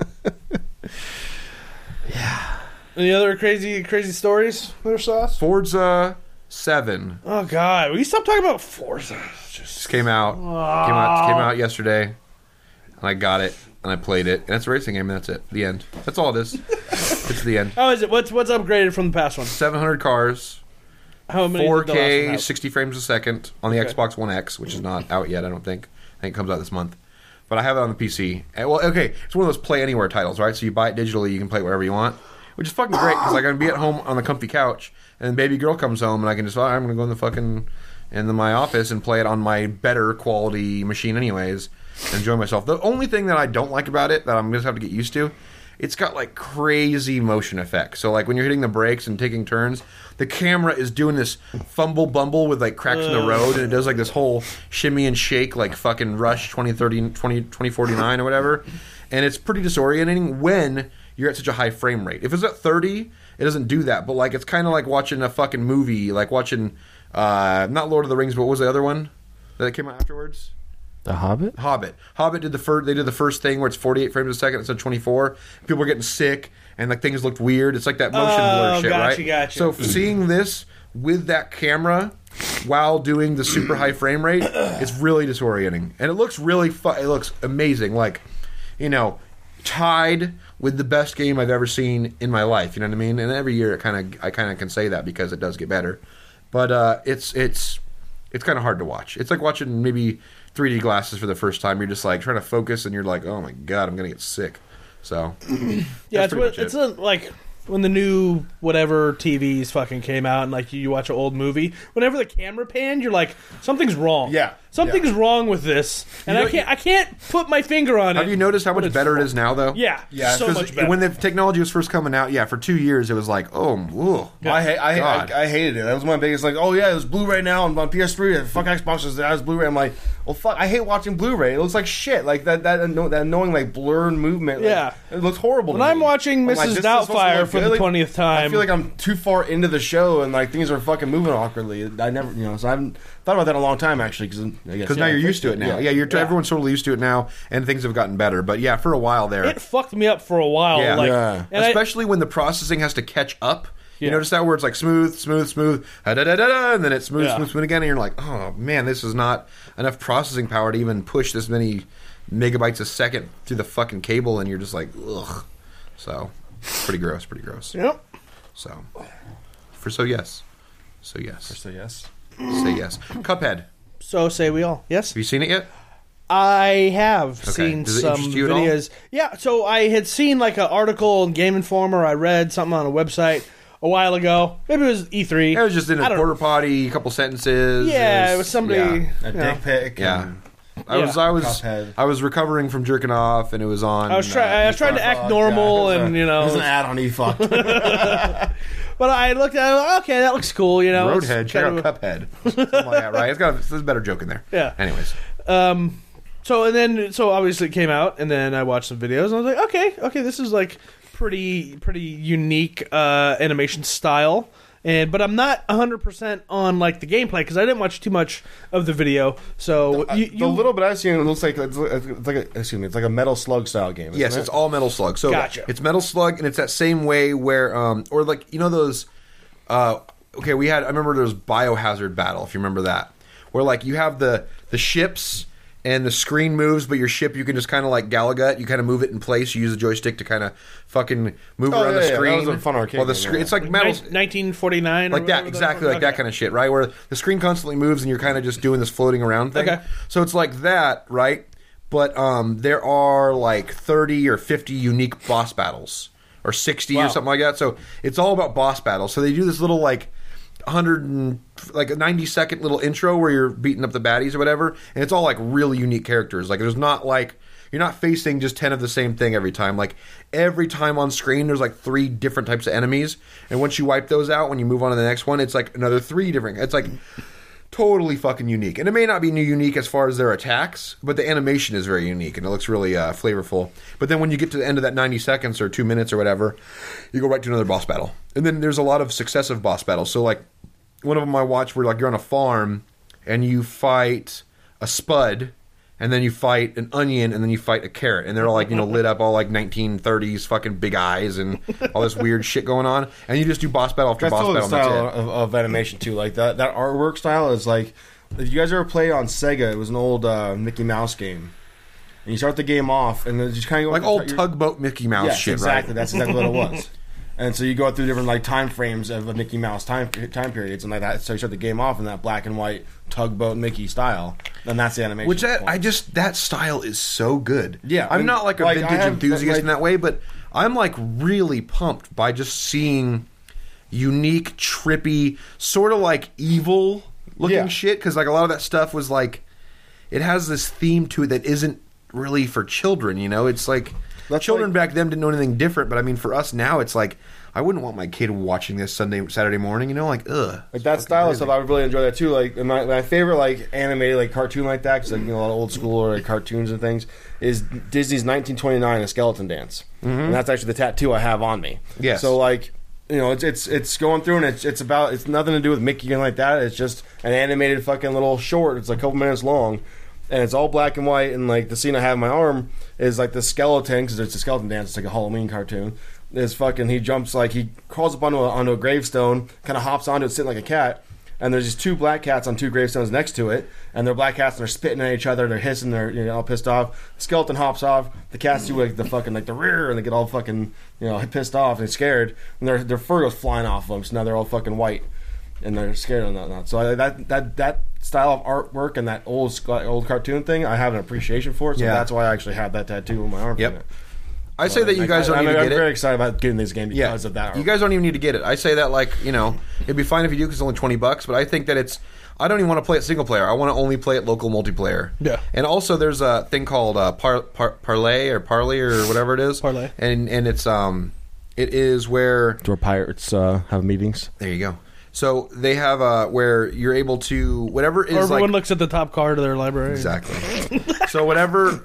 Any other crazy, crazy stories there, Sauce? Forza Seven Oh God, will you stop talking about Forza? It's just just came out. Came out. Came out yesterday, and I got it and I played it. And it's a racing game. And that's it. The end. That's all it is. It's the end. How is it? What's what's upgraded from the past one? seven hundred cars, How many? four did the last one K, have? sixty frames a second on the Okay. Xbox One X, which is not out yet. I don't think. I think it comes out this month. But I have it on the P C. And, well, okay, it's one of those play anywhere titles, right? So you buy it digitally, you can play it wherever you want, which is fucking great because I can be at home on the comfy couch, and baby girl comes home, and I can just, oh, I'm going to go in the fucking in the, my office and play it on my better quality machine, anyways, and enjoy myself. The only thing that I don't like about it that I'm going to have to get used to, it's got like crazy motion effects. So like when you're hitting the brakes and taking turns, the camera is doing this fumble bumble with like cracks in the road, and it does like this whole shimmy and shake like fucking Rush twenty thirty, twenty, twenty forty-nine or whatever. And it's pretty disorientating when you're at such a high frame rate. If it's at thirty, it doesn't do that. But like it's kind of like watching a fucking movie, like watching uh, not Lord of the Rings, but what was the other one that came out afterwards? The Hobbit? Hobbit. Hobbit did the first. They did the first thing where it's forty-eight frames a second instead of twenty-four. People were getting sick and like things looked weird. It's like that motion Oh, blur shit, gotcha, right? gotcha. So seeing this with that camera while doing the super high frame rate, it's really disorienting, and it looks really. Fu- it looks amazing. Like, you know, tied with the best game I've ever seen in my life. You know what I mean? And every year, it kind of I kind of can say that because it does get better, but uh, it's it's it's kind of hard to watch. It's like watching maybe three D glasses for the first time. You're just like trying to focus, and you're like, oh my god, I'm gonna get sick. So Yeah, that's it's pretty what, much it. it's a, like when the new whatever T Vs fucking came out, and like you watch an old movie. Whenever the camera panned, you're like, something's wrong. Yeah, something's yeah. wrong with this, and You know- I can't I can't put my finger on it. Have you noticed how but much it's better it wrong. is now, though? Yeah, Yeah, so 'Cause much better. when the technology was first coming out, yeah, for two years it was like, oh, whoa. I, hate, I, God. I I hated it. That was my biggest like. Oh yeah, it was Blu-ray now on, on P S three. Fuck Xbox is that was Blu-ray. I'm like, well, fuck. I hate watching Blu-ray. It looks like shit. Like that that anno- that annoying like blurred movement. Like, Yeah. it looks horrible. When to I'm me. watching I'm like, Missus this is supposed to Doubtfire look for good. the Like, twentieth time, I feel like I'm too far into the show and like things are fucking moving awkwardly. I never, you know, so I haven't thought about that in a long time actually because Because now you're used to it now. Yeah, you're Yeah. everyone's totally used to it now, and things have gotten better. But yeah, for a while there, it fucked me up for a while. Yeah. like, Yeah. and I- especially when the processing has to catch up. You Yeah. notice that where it's like smooth, smooth, smooth, da da da da, and then it's smooth, Yeah. smooth, smooth again, and you're like, oh man, this is not enough processing power to even push this many megabytes a second through the fucking cable, and you're just like, ugh. So, pretty gross, pretty gross. Yep. So, for so yes, so yes, So yes. say yes. Cuphead, So say we all. Yes. have you seen it yet? I have seen Does it some interest you at all? videos. Yeah, so I had seen like an article in Game Informer. I read something on a website a while ago. Maybe it was E three. It was just in I a don't porta potty, a couple sentences. Yeah, it was somebody. Yeah. A you know. dick pic. Yeah. and- I was Yeah. I was Cuphead. I was recovering from jerking off, and it was on. I was trying. I was trying to act Fuck, normal, yeah. and you It was an know. ad on eFuck. But I looked at it. Like, okay, that looks cool. You know, it's Roadhead, check kind out of- Cuphead. Something like that, right? It's got a, there's a better joke in there. Yeah. Anyways, Um. So and then so obviously it came out, and then I watched some videos, and I was like, okay, okay, this is like pretty pretty unique uh, animation style. And but I'm not one hundred percent on like the gameplay because I didn't watch too much of the video. So you, the you little bit I've seen, it looks like it's, it's like a, excuse me, it's like a Metal Slug style game. isn't yes, it? it's all Metal Slug. So Gotcha. it's Metal Slug, and it's that same way where, um, or like you know those. Uh, okay, we had. I remember there was Biohazard Battle. If you remember that, where like you have the the ships. And the screen moves, but your ship you can just kind of like Galagut. You kind of move it in place. You use the joystick to kind of fucking move Oh, around yeah, the yeah, that screen. was a fun arcade Well, the game, screen. yeah. It's like metal. nineteen forty-nine, Like that, exactly like that kind of shit, right? Where the screen constantly moves and you're kind of just doing this floating around thing. Okay. So it's like that, right? But um, there are like thirty or fifty unique boss battles, or sixty Wow. or something like that. So it's all about boss battles. So they do this little like one hundred and like a ninety second little intro where you're beating up the baddies or whatever, and it's all like really unique characters. Like there's not like you're not facing just ten of the same thing every time. Like every time on screen, there's like three different types of enemies, and once you wipe those out, when you move on to the next one, it's like another three different. It's like totally fucking unique, and it may not be new unique as far as their attacks, but the animation is very unique and it looks really uh, flavorful. But then when you get to the end of that ninety seconds or two minutes or whatever, you go right to another boss battle, and then there's a lot of successive boss battles. So like one of them I watched where like you're on a farm and you fight a spud, and then you fight an onion, and then you fight a carrot, and they're all like, you know, lit up all like nineteen thirties fucking big eyes and all this weird shit going on, and you just do boss battle after That's boss totally the battle. And style that's it. of, of animation too. Like that that artwork style is like. If you guys ever played on Sega, it was an old uh, Mickey Mouse game, and you start the game off, and then just kind of go Like old you're- tugboat Mickey Mouse yes, shit, exactly. right? That's exactly what it was. And so you go through different like time frames of a Mickey Mouse time time periods and like that. So you start the game off in that black and white tugboat Mickey style, and that's the animation. Which that, point. I just that style is so good. Yeah, I'm and, not like a like, I vintage have, enthusiast like- in that way, but I'm like really pumped by just seeing unique, trippy, sort of like evil looking Yeah. shit. Because like a lot of that stuff was like, it has this theme to it that isn't really for children. You know, it's like That's children like- back then didn't know anything different. But I mean, for us now, it's like I wouldn't want my kid watching this Sunday, Saturday morning. You know, like ugh. Like that style of stuff, I would really enjoy that too. Like and my, my favorite, like animated, like cartoon like that, because like you know, a lot of old school or like cartoons and things, is Disney's nineteen twenty-nine A Skeleton Dance, and that's actually the tattoo I have on me. Yes. So like, you know, it's it's it's going through and it's it's about it's nothing to do with Mickey and like that. It's just an animated fucking little short. It's like a couple minutes long. and it's all black and white. And like the scene I have in my arm is like the skeleton, because it's a skeleton dance. It's like a Halloween cartoon. Is fucking he jumps like he crawls up onto a, onto a gravestone, kind of hops onto it, sitting like a cat. And there's these two black cats on two gravestones next to it, and they're black cats and they're spitting at each other, they're hissing, they're you know all pissed off. The skeleton hops off, the cats do like the fucking like the rear, and they get all fucking you know pissed off and scared, and their their fur goes flying off them, so now they're all fucking white, and they're scared and whatnot. So I, that that that style of artwork and that old old cartoon thing, I have an appreciation for it. So Yeah. that's why I actually have that tattoo on my arm. Yep. I say that you Like, guys don't I, need I'm, to I'm get very it. excited about getting this game because Yeah, of that. you guys don't even need to get it. I say that like you know it'd be fine if you do because it's only twenty bucks. But I think that it's I don't even want to play it single player. I want to only play it local multiplayer. Yeah. And also there's a thing called uh, par, par, parlay or parley or whatever it is. Parlay. And and it's um it is where It's where pirates uh, have meetings. there you go. So they have uh where you're able to whatever is Or everyone like looks at the top card of their library. exactly. So whatever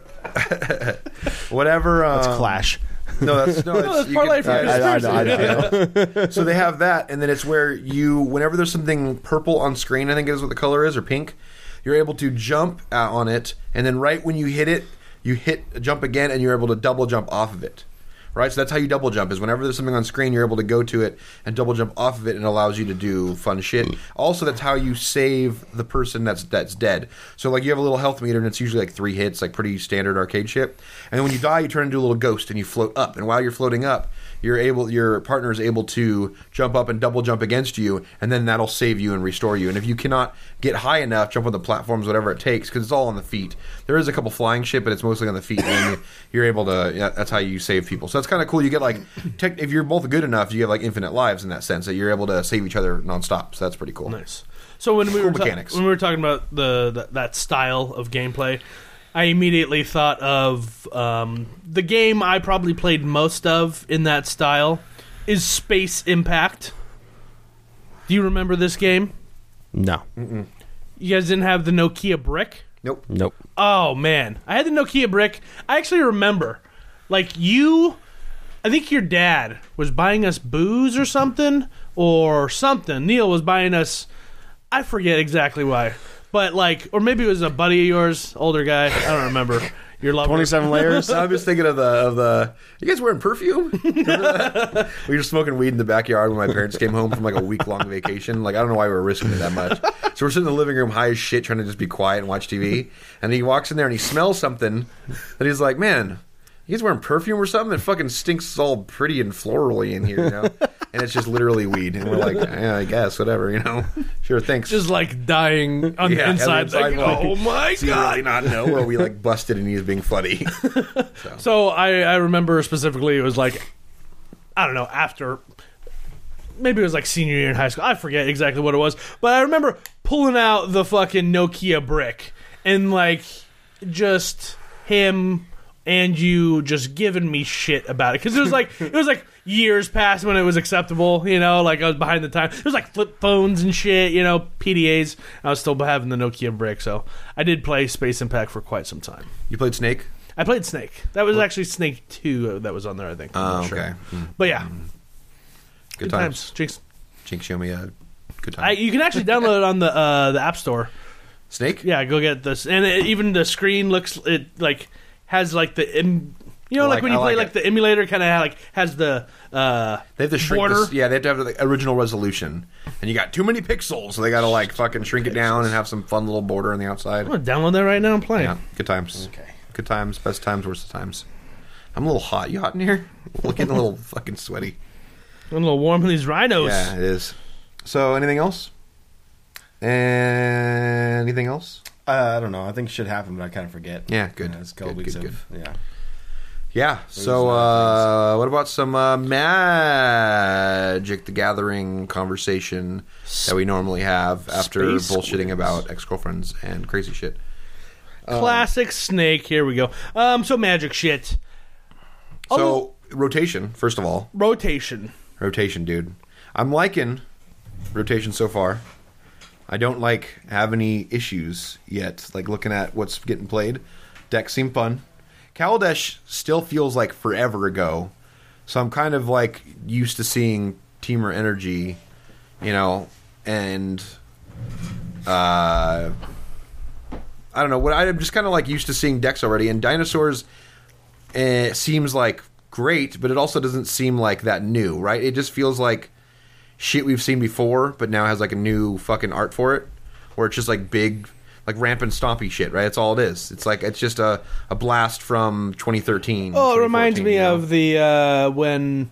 whatever um, It's Clash. No, that's no. No, It's, it's you parlay can- for yeah, I, I, I, I know. So they have that, and then it's where you, whenever there's something purple on screen, I think is what the color is, or pink, you're able to jump uh, on it, and then right when you hit it, you hit jump again, and you're able to double jump off of it. Right, so that's how you double jump. Is whenever there's something on screen, you're able to go to it and double jump off of it, and it allows you to do fun shit. Also, that's how you save the person that's that's dead. So, like, you have a little health meter, and it's usually like three hits, like pretty standard arcade shit. And then when you die, you turn into a little ghost, and you float up. And while you're floating up, you're able, your partner is able to jump up and double jump against you, and then that'll save you and restore you. And if you cannot get high enough, jump on the platforms, whatever it takes, because it's all on the feet. There is a couple flying shit, but it's mostly on the feet, and you, you're able to. Yeah, that's how you save people. So that's kind of cool. You get like, tech, if you're both good enough, you get like infinite lives in that sense that you're able to save each other nonstop. So that's pretty cool. Nice. So when we Cool were ta- mechanics. when we were talking about the, the that style of gameplay, I immediately thought of um, the game I probably played most of in that style is Space Impact. Do you remember this game? No. You guys didn't have the Nokia brick? Nope. Nope. Oh man, I had the Nokia brick. I actually remember, like you, I think your dad was buying us booze or something, or something. Neil was buying us, I forget exactly why, but like, or maybe it was a buddy of yours, older guy. I don't remember. Your lover. twenty-seven layers. I'm just thinking of the of the. You guys wearing perfume? Remember that? We were smoking weed in the backyard when my parents came home from like a week long vacation. Like I don't know why we were risking it that much. So we're sitting in the living room high as shit, trying to just be quiet and watch T V. And he walks in there and he smells something, and he's like, "Man, you guys wearing perfume or something? It fucking stinks all pretty and florally in here, you know." And it's just literally weed. And we're like, "Yeah, I guess, whatever, you know. Sure, thanks." Just like dying on Yeah, the inside. on the inside, like, like, oh my so you god! really not know where we like busted and he was being funny. So. So I, I remember specifically it was like, I don't know, after, maybe it was like senior year in high school. I forget exactly what it was. But I remember pulling out the fucking Nokia brick and like just him and you just giving me shit about it. Because it was like, it was like years past when it was acceptable, you know, like I was behind the time. It was like flip phones and shit, you know, P D As. I was still having the Nokia brick. So I did play Space Impact for quite some time. You played Snake? I played Snake. That was actually Snake two that was on there, I think. I'm Oh, not sure. okay. Hmm. But yeah, Good, times. Jinx. Jinx, show me a good time. I, you can actually download it on the uh, the App Store. Snake? Yeah, go get this. And it, even the screen looks, it like has like the, em, you know, I like, like- when you I play like like the emulator kind of like has the uh, They have to shrink border. this. Yeah, they have to have the original resolution. And you got too many pixels, so they got to like fucking shrink it down and have some fun little border on the outside. I'm gonna download that right now and play. Yeah, good times. Okay. Good times, best times, worst of times. I'm a little hot. You hot in here? We're getting a little fucking sweaty. I'm a little warm with these rhinos. Yeah, it is. So, anything else? Anything else? Uh, I don't know. I think it should happen, but I kind of forget. Yeah, good. Yeah, it's a couple Good, weeks good, of, yeah. Yeah. So, uh, what about some uh, Magic the Gathering conversation that we normally have after Space bullshitting Quiz. about ex-girlfriends and crazy shit? Classic Snake. Here we go. Um, so magic shit. So, Oh. rotation, first of all. Rotation. Rotation, dude. I'm liking rotation so far. I don't like have any issues yet. Like looking at what's getting played. Decks seem fun. Kaladesh still feels like forever ago. So I'm kind of like used to seeing Teamer energy, you know, and uh I don't know. What I'm just kind of like used to seeing decks already, and dinosaurs uh, seems like great, but it also doesn't seem like that new, right? It just feels like shit we've seen before, but now has like a new fucking art for it, where it's just like big, like rampant stompy shit, right? That's all it is. It's like it's just a, a blast from twenty thirteen. Oh, it reminds me you know? of the uh, when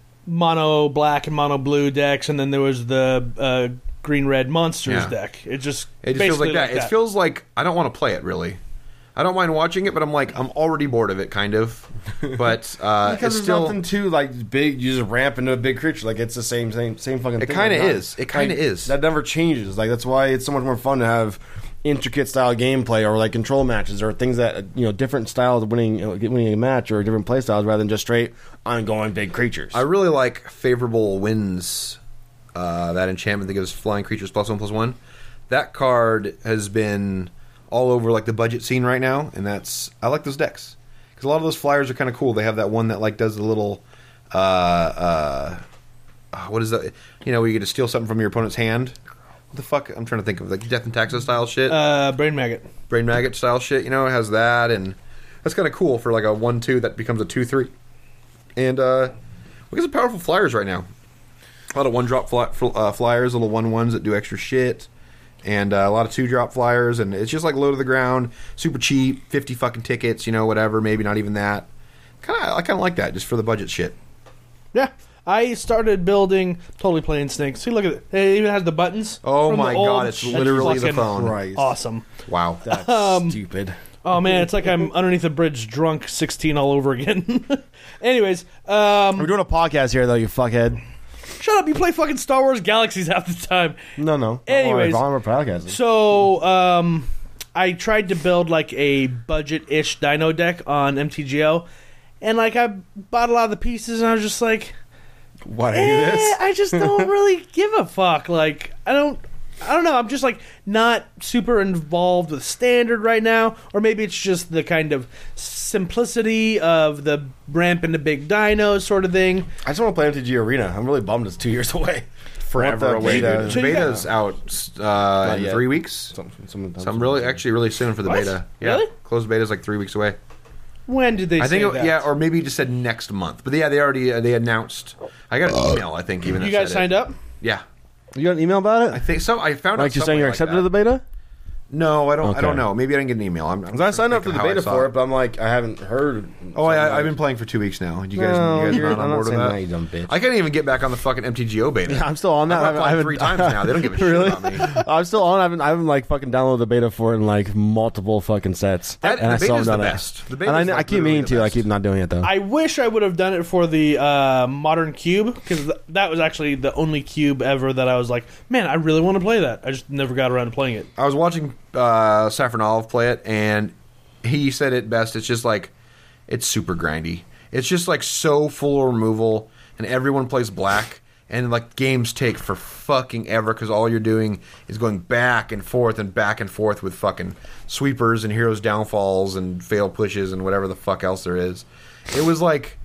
mono black and mono blue decks, and then there was the uh, green red monsters Yeah. deck. It just It just feels basically like that. It feels like I don't want to play it really. I don't mind watching it, but I'm like I'm already bored of it, kind of. But uh, Because it's there's still nothing too like big. You just ramp into a big creature. Like it's the same same same fucking. It thing. kinda Like, not- is. It kinda like, is. That never changes. Like that's why it's so much more fun to have intricate style gameplay or like control matches or things that you know different styles of winning you know, winning a match or different play styles rather than just straight ongoing big creatures. I really like favorable winds. Uh, that enchantment that gives flying creatures plus one plus one. That card has been all over like the budget scene right now, and that's I like those decks because a lot of those flyers are kind of cool. They have that one that like does the little uh, uh, uh, what is that? You know, where you get to steal something from your opponent's hand. What the fuck? I'm trying to think of like Death and Taxes style shit, uh, brain maggot. Brain Maggot style shit. You know, it has that, and that's kind of cool for like a one two that becomes a two three. And uh, look at some powerful flyers right now. A lot of one drop fly, uh, flyers, little one ones that do extra shit, and uh, a lot of two drop flyers, and it's just like low to the ground, super cheap, fifty fucking tickets, you know, whatever, maybe not even that. Kind of, I kind of like that just for the budget shit. Yeah. I started building totally plain snake. See, look at it. It even has the buttons. Oh from the my old- god, it's That's literally the fucking phone. Christ. Awesome. Wow. That's Um, stupid. Oh man, it's like I'm underneath a bridge, drunk, sixteen all over again. Anyways, um, We're doing a podcast here though, you fuckhead. shut up. You play fucking Star Wars Galaxies half the time. No, no. Anyways, on our podcast. So, um, I tried to build like a budget-ish dino deck on M T G O, and like I bought a lot of the pieces, and I was just like, Why do I do eh, this? I just don't really give a fuck. Like, I don't, I don't know. I'm just like not super involved with standard right now, or maybe it's just the kind of simplicity of the ramp into big dinos sort of thing. I just want to play M T G Arena. I'm really bummed it's two years away. Forever Want the away, beta. dude. So The you got- beta's out uh, in yet. three weeks. Some, some, So I'm really, actually, really soon for the What? beta. Yeah, Really? closed beta's like three weeks away. When did they I say think, it, that? yeah, or maybe you just said next month. But yeah, they already uh, they announced. I got an email. I think even you that guys said signed it. up? Yeah, You got an email about I it? think so. I found out Like you're something saying you're like accepted that. to the beta? No, I don't. I Okay. don't know. Maybe I didn't get an email. I'm. I'm Because I signed up for thinking the how I beta saw for it, but I'm like, I haven't heard. Oh, I, I've been playing for two weeks now. You guys, No, you guys you're- not on I'm not board with saying that? that, you dumb bitch. I can't even get back on the fucking M T G O beta. Yeah, I'm still on that. I've I applied haven't- three times now. They don't give a shit Really? about me. I'm still on. I haven't. I haven't like fucking downloaded the beta for it in like multiple fucking sets. That- and the I still beta's haven't the done best. it. The beta's, and I, I like, keep literally meaning the to. I best. keep not doing it though. I wish I would have done it for the uh, Modern Cube, because th- that was actually the only cube ever that I was like, man, I really want to play that. I just never got around to playing it. I was watching uh, Saffron Olive play it, and he said it best. It's just like, it's super grindy. It's just like so full of removal, and everyone plays black, and like games take for fucking ever because all you're doing is going back and forth and back and forth with fucking sweepers and heroes downfalls and fail pushes and whatever the fuck else there is. It was like,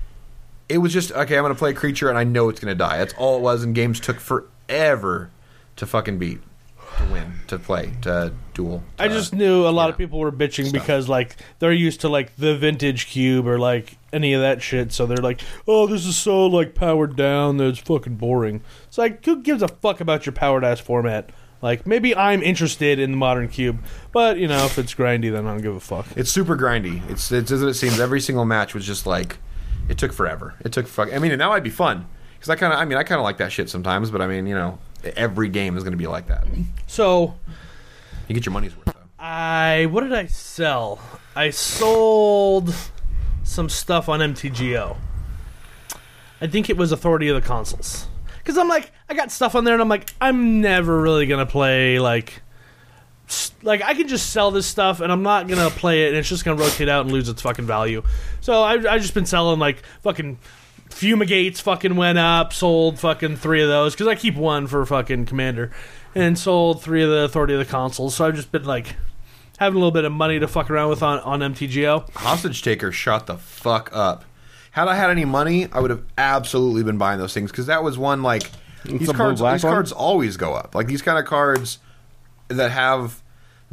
it was just, okay, I'm going to play a creature and I know it's going to die. That's all it was, and games took forever to fucking beat. To win, to play, to duel. I to- just knew a lot yeah. of people were bitching Stuff. because like they're used to like the vintage cube or like any of that shit, so they're like, "Oh, this is so like powered down that it's fucking boring." It's like, who gives a fuck about your powered ass format? Like, maybe I'm interested in the modern cube, but you know, if it's grindy, then I don't give a fuck. It's super grindy. It's it's as it seems. Every single match was just like, it took forever. It took fuck. I mean, and now I'd be fun because I kind of. I mean, I kind of like that shit sometimes. But I mean, you know, every game is going to be like that. So, You get your money's worth. Though. I what did I sell? I sold some stuff on M T G O. I think it was Authority of the Consoles. Because I'm like, I got stuff on there, and I'm like, I'm never really gonna play like, s- like I can just sell this stuff, and I'm not gonna play it, and it's just gonna rotate out and lose its fucking value. So I've I just been selling like fucking Fumigates. Fucking went up, sold fucking three of those because I keep one for fucking Commander, and sold three of the Authority of the Consoles. So I've just been like having a little bit of money to fuck around with on on M T G O. Hostage Taker shot the fuck up. Had I had any money, I would have absolutely been buying those things because that was one like these the blue cards. black These one? cards always go up. Like these kind of cards that have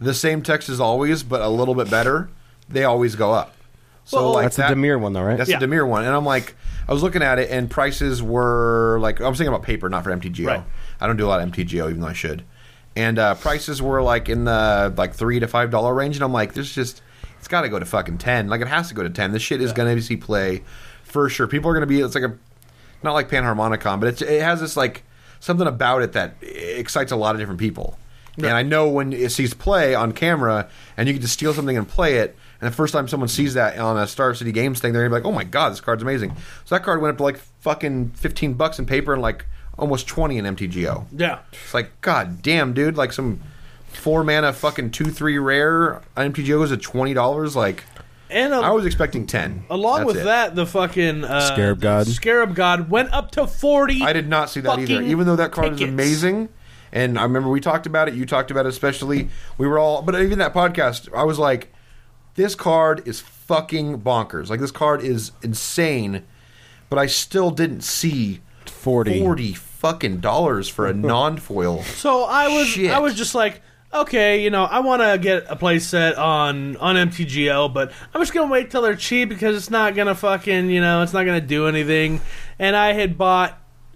the same text as always, but a little bit better, they always go up. So Well, like That's that, the Demir one, though, right? That's Yeah. the Demir one, and I'm like, I was looking at it, and prices were like, I was thinking about paper, not for M T G O. Right. I don't do a lot of M T G O, even though I should. And uh, prices were like in the like three to five dollar range, and I'm like, there's just, it's got to go to fucking ten. Like it has to go to ten. This shit is Yeah. going to see play for sure. People are going to be. It's like a, not like Panharmonicon, but it's, it has this like something about it that excites a lot of different people. Yeah. And I know when it sees play on camera, and you can just steal something and play it. And the first time someone sees that on a Star City Games thing, they're gonna be like, "Oh my god, this card's amazing!" So that card went up to like fucking fifteen bucks in paper and like almost twenty in M T G O. Yeah. It's like, god damn, dude! Like some four mana fucking two three rare on M T G O is at twenty dollars. Like And uh, I was expecting ten. along That's with it. that, the fucking uh, Scarab God. Scarab God went up to forty. I did not see that either. fucking Even though that card is tickets. amazing, and I remember we talked about it. You talked about it, especially. We were all, but even that podcast, I was like, this card is fucking bonkers. Like this card is insane, but I still didn't see forty. forty fucking dollars for a non-foil. So I was, Shit. I was just like, okay, you know, I want to get a play set on on M T G O, but I'm just gonna wait till they're cheap because it's not gonna fucking, you know, it's not gonna do anything. And I had bought,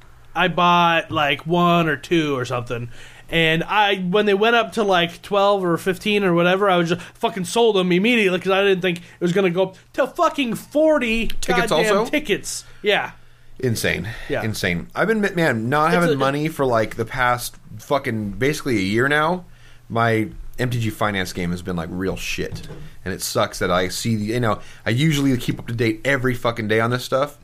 I bought like one or two or something. And I, when they went up to like twelve or fifteen or whatever, I was just fucking sold them immediately because I didn't think it was going to go up to fucking forty Tickets goddamn also? tickets. Yeah. Insane. Yeah. Insane. I've been, man, not It's having a- money for like the past fucking basically a year now. My M T G finance game has been like real shit. And it sucks that I see, you know, I usually keep up to date every fucking day on this stuff.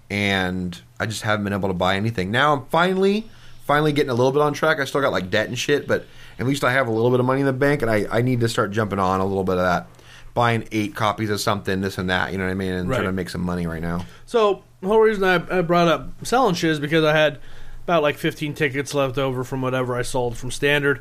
And I just haven't been able to buy anything. Now I'm finally, finally getting a little bit on track. I still got like debt and shit, but at least I have a little bit of money in the bank. And I, I need to start jumping on a little bit of that. Buying eight copies of something, this and that, you know what I mean? And Right. trying to make some money right now. So the whole reason I, I brought up selling shit is because I had about like fifteen tickets left over from whatever I sold from Standard.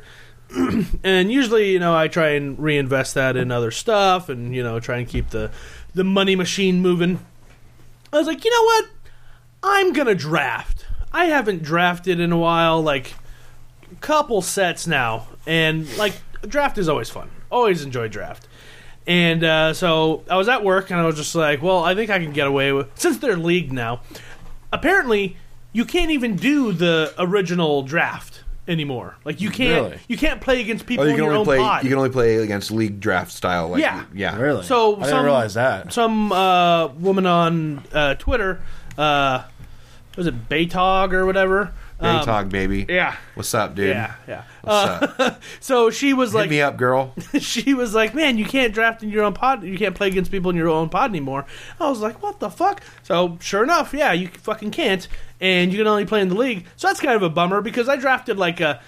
And usually, you know, I try and reinvest that in other stuff and, you know, try and keep the, the money machine moving. I was like, you know what? I'm going to draft. I haven't drafted in a while, like a couple sets now. And, like, draft is always fun. Always enjoy draft. And uh, so I was at work and I was just like, well, I think I can get away with, since they're leagued now, apparently you can't even do the original draft anymore. Like you can't Really? you can't play against people Oh, you in can your only own play. pod. You can only play against league draft style. Like, Yeah. yeah. Really? So I didn't some, realize that. Some uh, woman on uh, Twitter, uh, was it Baytog or whatever? Um, Baytog, baby. Yeah. What's up, dude? Yeah, yeah. What's Uh, so she was Hit like, me up, girl. she was like, man, you can't draft in your own pod. You can't play against people in your own pod anymore. I was like, what the fuck? So sure enough, yeah, you fucking can't. And you can only play in the league. So that's kind of a bummer because I drafted like a,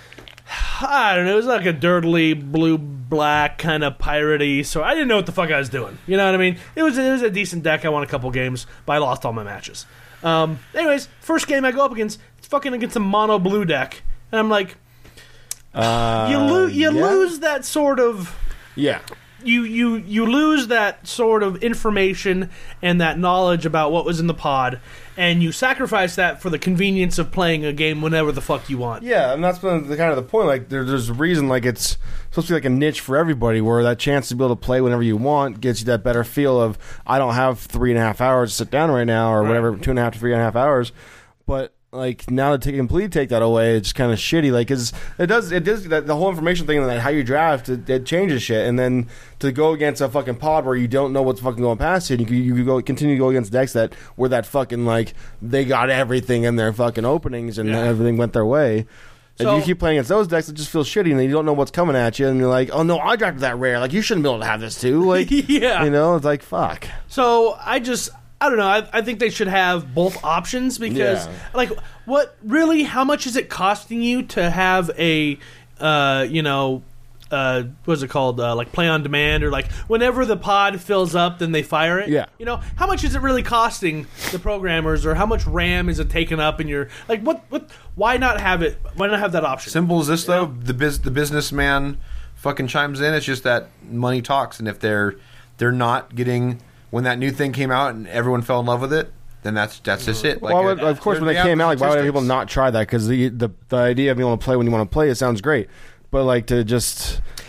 I don't know, it was like a dirtily blue-black kind of piratey. So I didn't know what the fuck I was doing. You know what I mean? It was, it was a decent deck. I won a couple games, but I lost all my matches. Um, anyways, first game I go up against, it's fucking against a mono blue deck. And I'm like, Uh, you, lo- you yeah. lose that sort of... Yeah. You, you you lose that sort of information and that knowledge about what was in the pod, and you sacrifice that for the convenience of playing a game whenever the fuck you want. Yeah, and that's been the kind of the point. Like, there, there's a reason, like, it's supposed to be like a niche for everybody, where that chance to be able to play whenever you want gets you that better feel of, I don't have three and a half hours to sit down right now, or Right. whatever, two and a half to three and a half hours. But like now to take completely take that away, it's kind of shitty. Like, cause it does, it does that the whole information thing, that how you draft, it, it changes shit. And then to go against a fucking pod where you don't know what's fucking going past it, you you, you go continue to go against decks that where that fucking like they got everything in their fucking openings and Yeah. everything went their way. So- if you keep playing against those decks, it just feels shitty, and then you don't know what's coming at you, and you're like, "Oh no, I drafted that rare. Like, you shouldn't be able to have this too." Like, Yeah. you know, it's like fuck. So I just I don't know. I, I think they should have both options because Yeah. like what really how much is it costing you to have a uh, you know uh, what's it called uh, like play on demand or like whenever the pod fills up then they fire it. Yeah. You know how much is it really costing the programmers or how much RAM is it taking up in your like what what why not have it why not have that option? Simple as this, though. The biz, the businessman fucking chimes in. It's just that money talks, and if they're they're not getting when that new thing came out and everyone fell in love with it, then that's that's just it. Like, Well, why would- uh, of course, when they're- they yeah, came out, like, why would statistics. people not try that? Because the, the the idea of being able to play when you want to play, it sounds great. But like to just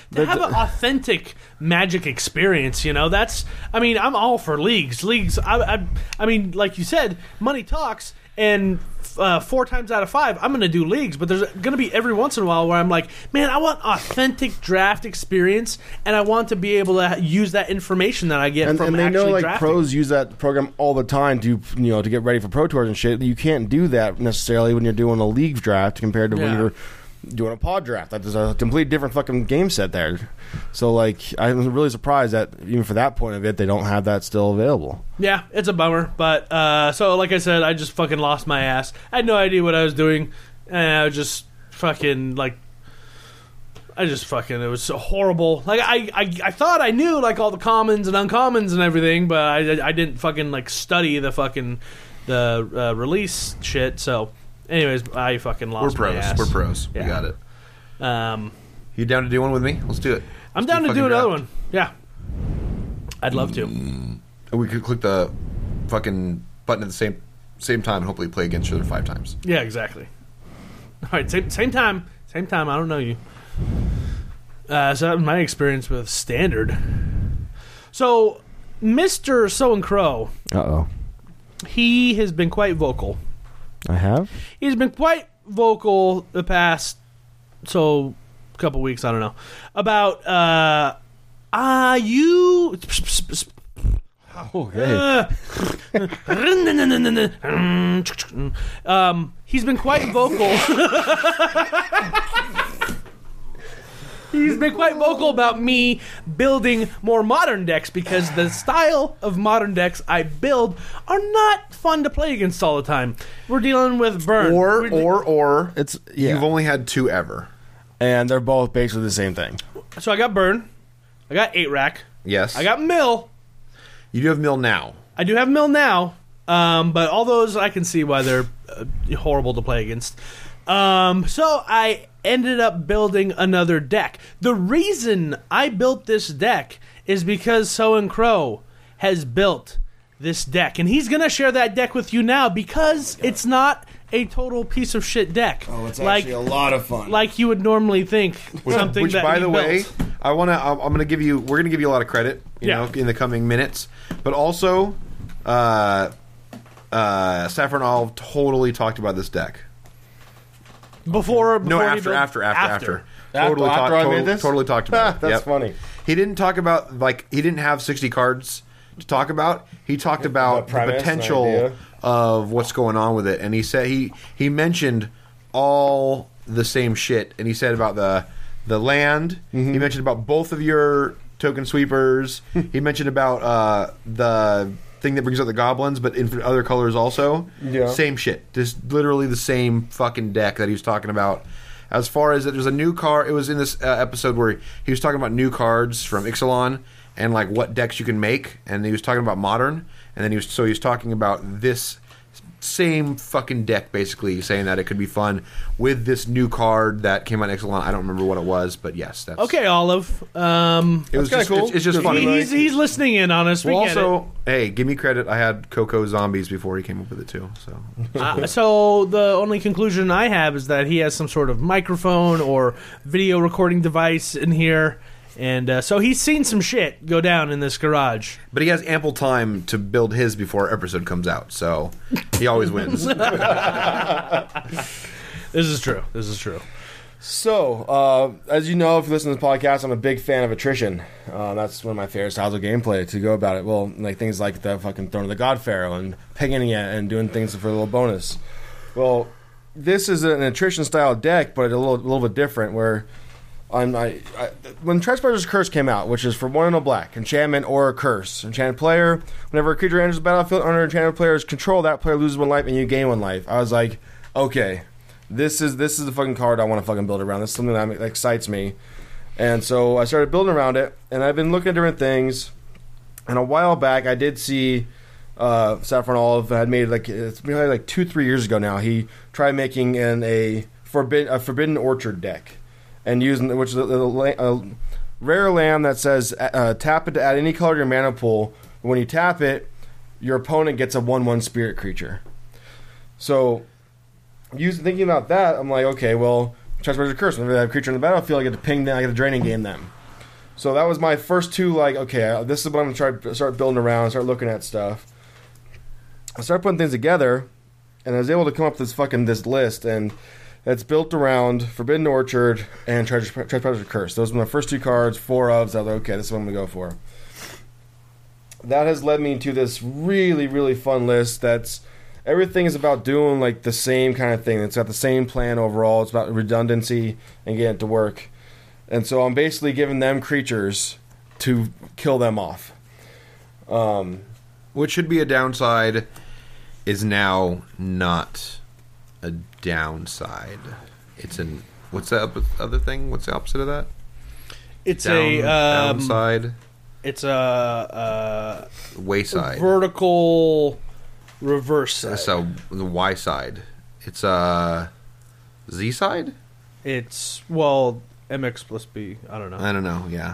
to have an authentic Magic experience. You know, that's. I mean, I'm all for leagues. Leagues. I. I, I mean, like you said, money talks, and uh, four times out of five, I'm going to do leagues. But there's going to be every once in a while where I'm like, man, I want authentic draft experience, and I want to be able to use that information that I get and, from and they actually know like drafting. pros use that program all the time to you know to get ready for pro tours and shit. You can't do that necessarily when you're doing a league draft compared to Yeah. when you're doing a pod draft. Like, there's a completely different fucking game set there. So like I'm really surprised that even for that point of it, they don't have that still available. Yeah, it's a bummer. But, uh, so, like I said, I just fucking lost my ass. I had no idea what I was doing. And I was just fucking, like, I just fucking, it was so horrible. Like, I, I, I thought I knew, like, all the commons and uncommons and everything, but I, I didn't fucking, like, study the fucking, the uh, release shit. So, anyways, I fucking We're lost pros. my ass. We're pros. Yeah. We got it. Um, You down to do one with me? Let's do it. I'm Let's down to fucking do another draft. one. Yeah. I'd love to. We could click the fucking button at the same same time and hopefully play against each other five times. Yeah, exactly. All right, same, same time. Same time. I don't know you. Uh, so that was my experience with Standard. So, Mister So and Crow, Uh oh. he has been quite vocal. I have? He's been quite vocal the past, so, couple weeks, I don't know, about, uh, ah, you... Okay. um, he's been quite vocal. He's been quite vocal about me building more modern decks because the style of modern decks I build are not fun to play against all the time. We're dealing with burn. Or We're de- or or It's yeah. you've only had two ever. And they're both basically the same thing. so I got burn. I got eight rack. Yes. I got mill. You do have Mill now. I do have mill now, um, but all those I can see why they're uh, horrible to play against. Um, so I ended up building another deck. The reason I built this deck is because So and Crow has built this deck, and he's gonna share that deck with you now because it's not a total piece of shit deck. Oh, it's like, actually a lot of fun. like you would normally think something Which, that by he the built. way, I want to. I'm going to give you. We're going to give you a lot of credit, you Yeah. know, in the coming minutes. But also, uh, uh, Saffron Olive totally talked about this deck. before, before No, he after, built- after, after, after, After- Totally, after talk- I made totally, this? totally talked about it. That's Yep. funny. He didn't talk about like he didn't have sixty cards to talk about. He talked about The the, premise, an potential idea. of what's going on with it, and he said he he mentioned all the same shit, and he said about the the land. Mm-hmm. He mentioned about both of your token sweepers. He mentioned about uh, the thing that brings out the goblins, but in other colors also. Yeah. Same shit. Just literally the same fucking deck that he was talking about. As far as that, there's a new card. It was in this uh, episode where he was talking about new cards from Ixalan and like what decks you can make, and he was talking about modern, and then he was so he was talking about this same fucking deck, basically saying that it could be fun with this new card that came out in Ixalan. I don't remember what it was, but yes, that's Okay, Olive. Um, It was That's just kinda cool. it's, it's just Just funny. like- he's, he's listening in on us. We Well, get also, hey, give me credit. I had Coco Zombies before he came up with it too. So it. Uh, so the only conclusion I have is that he has some sort of microphone or video recording device in here, and uh, so he's seen some shit go down in this garage. But he has ample time to build his before our episode comes out, so he always wins. This is true. This is true. So, uh, as you know, if you listen to the podcast, I'm a big fan of attrition. Uh, that's one of my favorite styles of gameplay to go about it. Well, like things like the fucking Throne of the God Pharaoh and pinging it and doing things for a little bonus. Well, this is an attrition style deck, but a little, a little bit different. Where I'm, I, I, when Trespasser's Curse came out, which is for one and a black, enchantment or a curse, enchanted player, whenever a creature enters the battlefield under enchanted player's control, that player loses one life and you gain one life. I was like, okay. This is this is the fucking card I want to fucking build around. This is something that excites me. And so I started building around it, and I've been looking at different things. And a while back, I did see uh, Saffron Olive had made, like, it's maybe like two, three years ago now, he tried making an, a, forbid, a Forbidden Orchard deck. And using, which is a, a, a rare land that says uh, tap it to add any color to your mana pool. When you tap it, your opponent gets a one one spirit creature. So using thinking about that, I'm like, okay, well, Trespasser's Curse. Whenever they have a creature in the battlefield, I get to ping them, I get to drain and game them. So that was my first two, like, okay, this is what I'm going to try start building around, start looking at stuff. I started putting things together, and I was able to come up with this fucking, this list, and it's built around Forbidden Orchard and Treasure, Treasure Predator Curse. Those were my first two cards, four ofs. I was like, okay, this is what I'm going to go for. That has led me to this really, really fun list that's, everything is about doing, like, the same kind of thing. It's got the same plan overall. It's about redundancy and getting it to work. And so I'm basically giving them creatures to kill them off. Um, What should be a downside is now not a downside. It's an... What's the other thing? What's the opposite of that? It's Down, a um, downside. It's a, a Wayside. vertical reverse side. So the Y side. It's a Z side. It's well M X plus B. I don't know. I don't know. Yeah.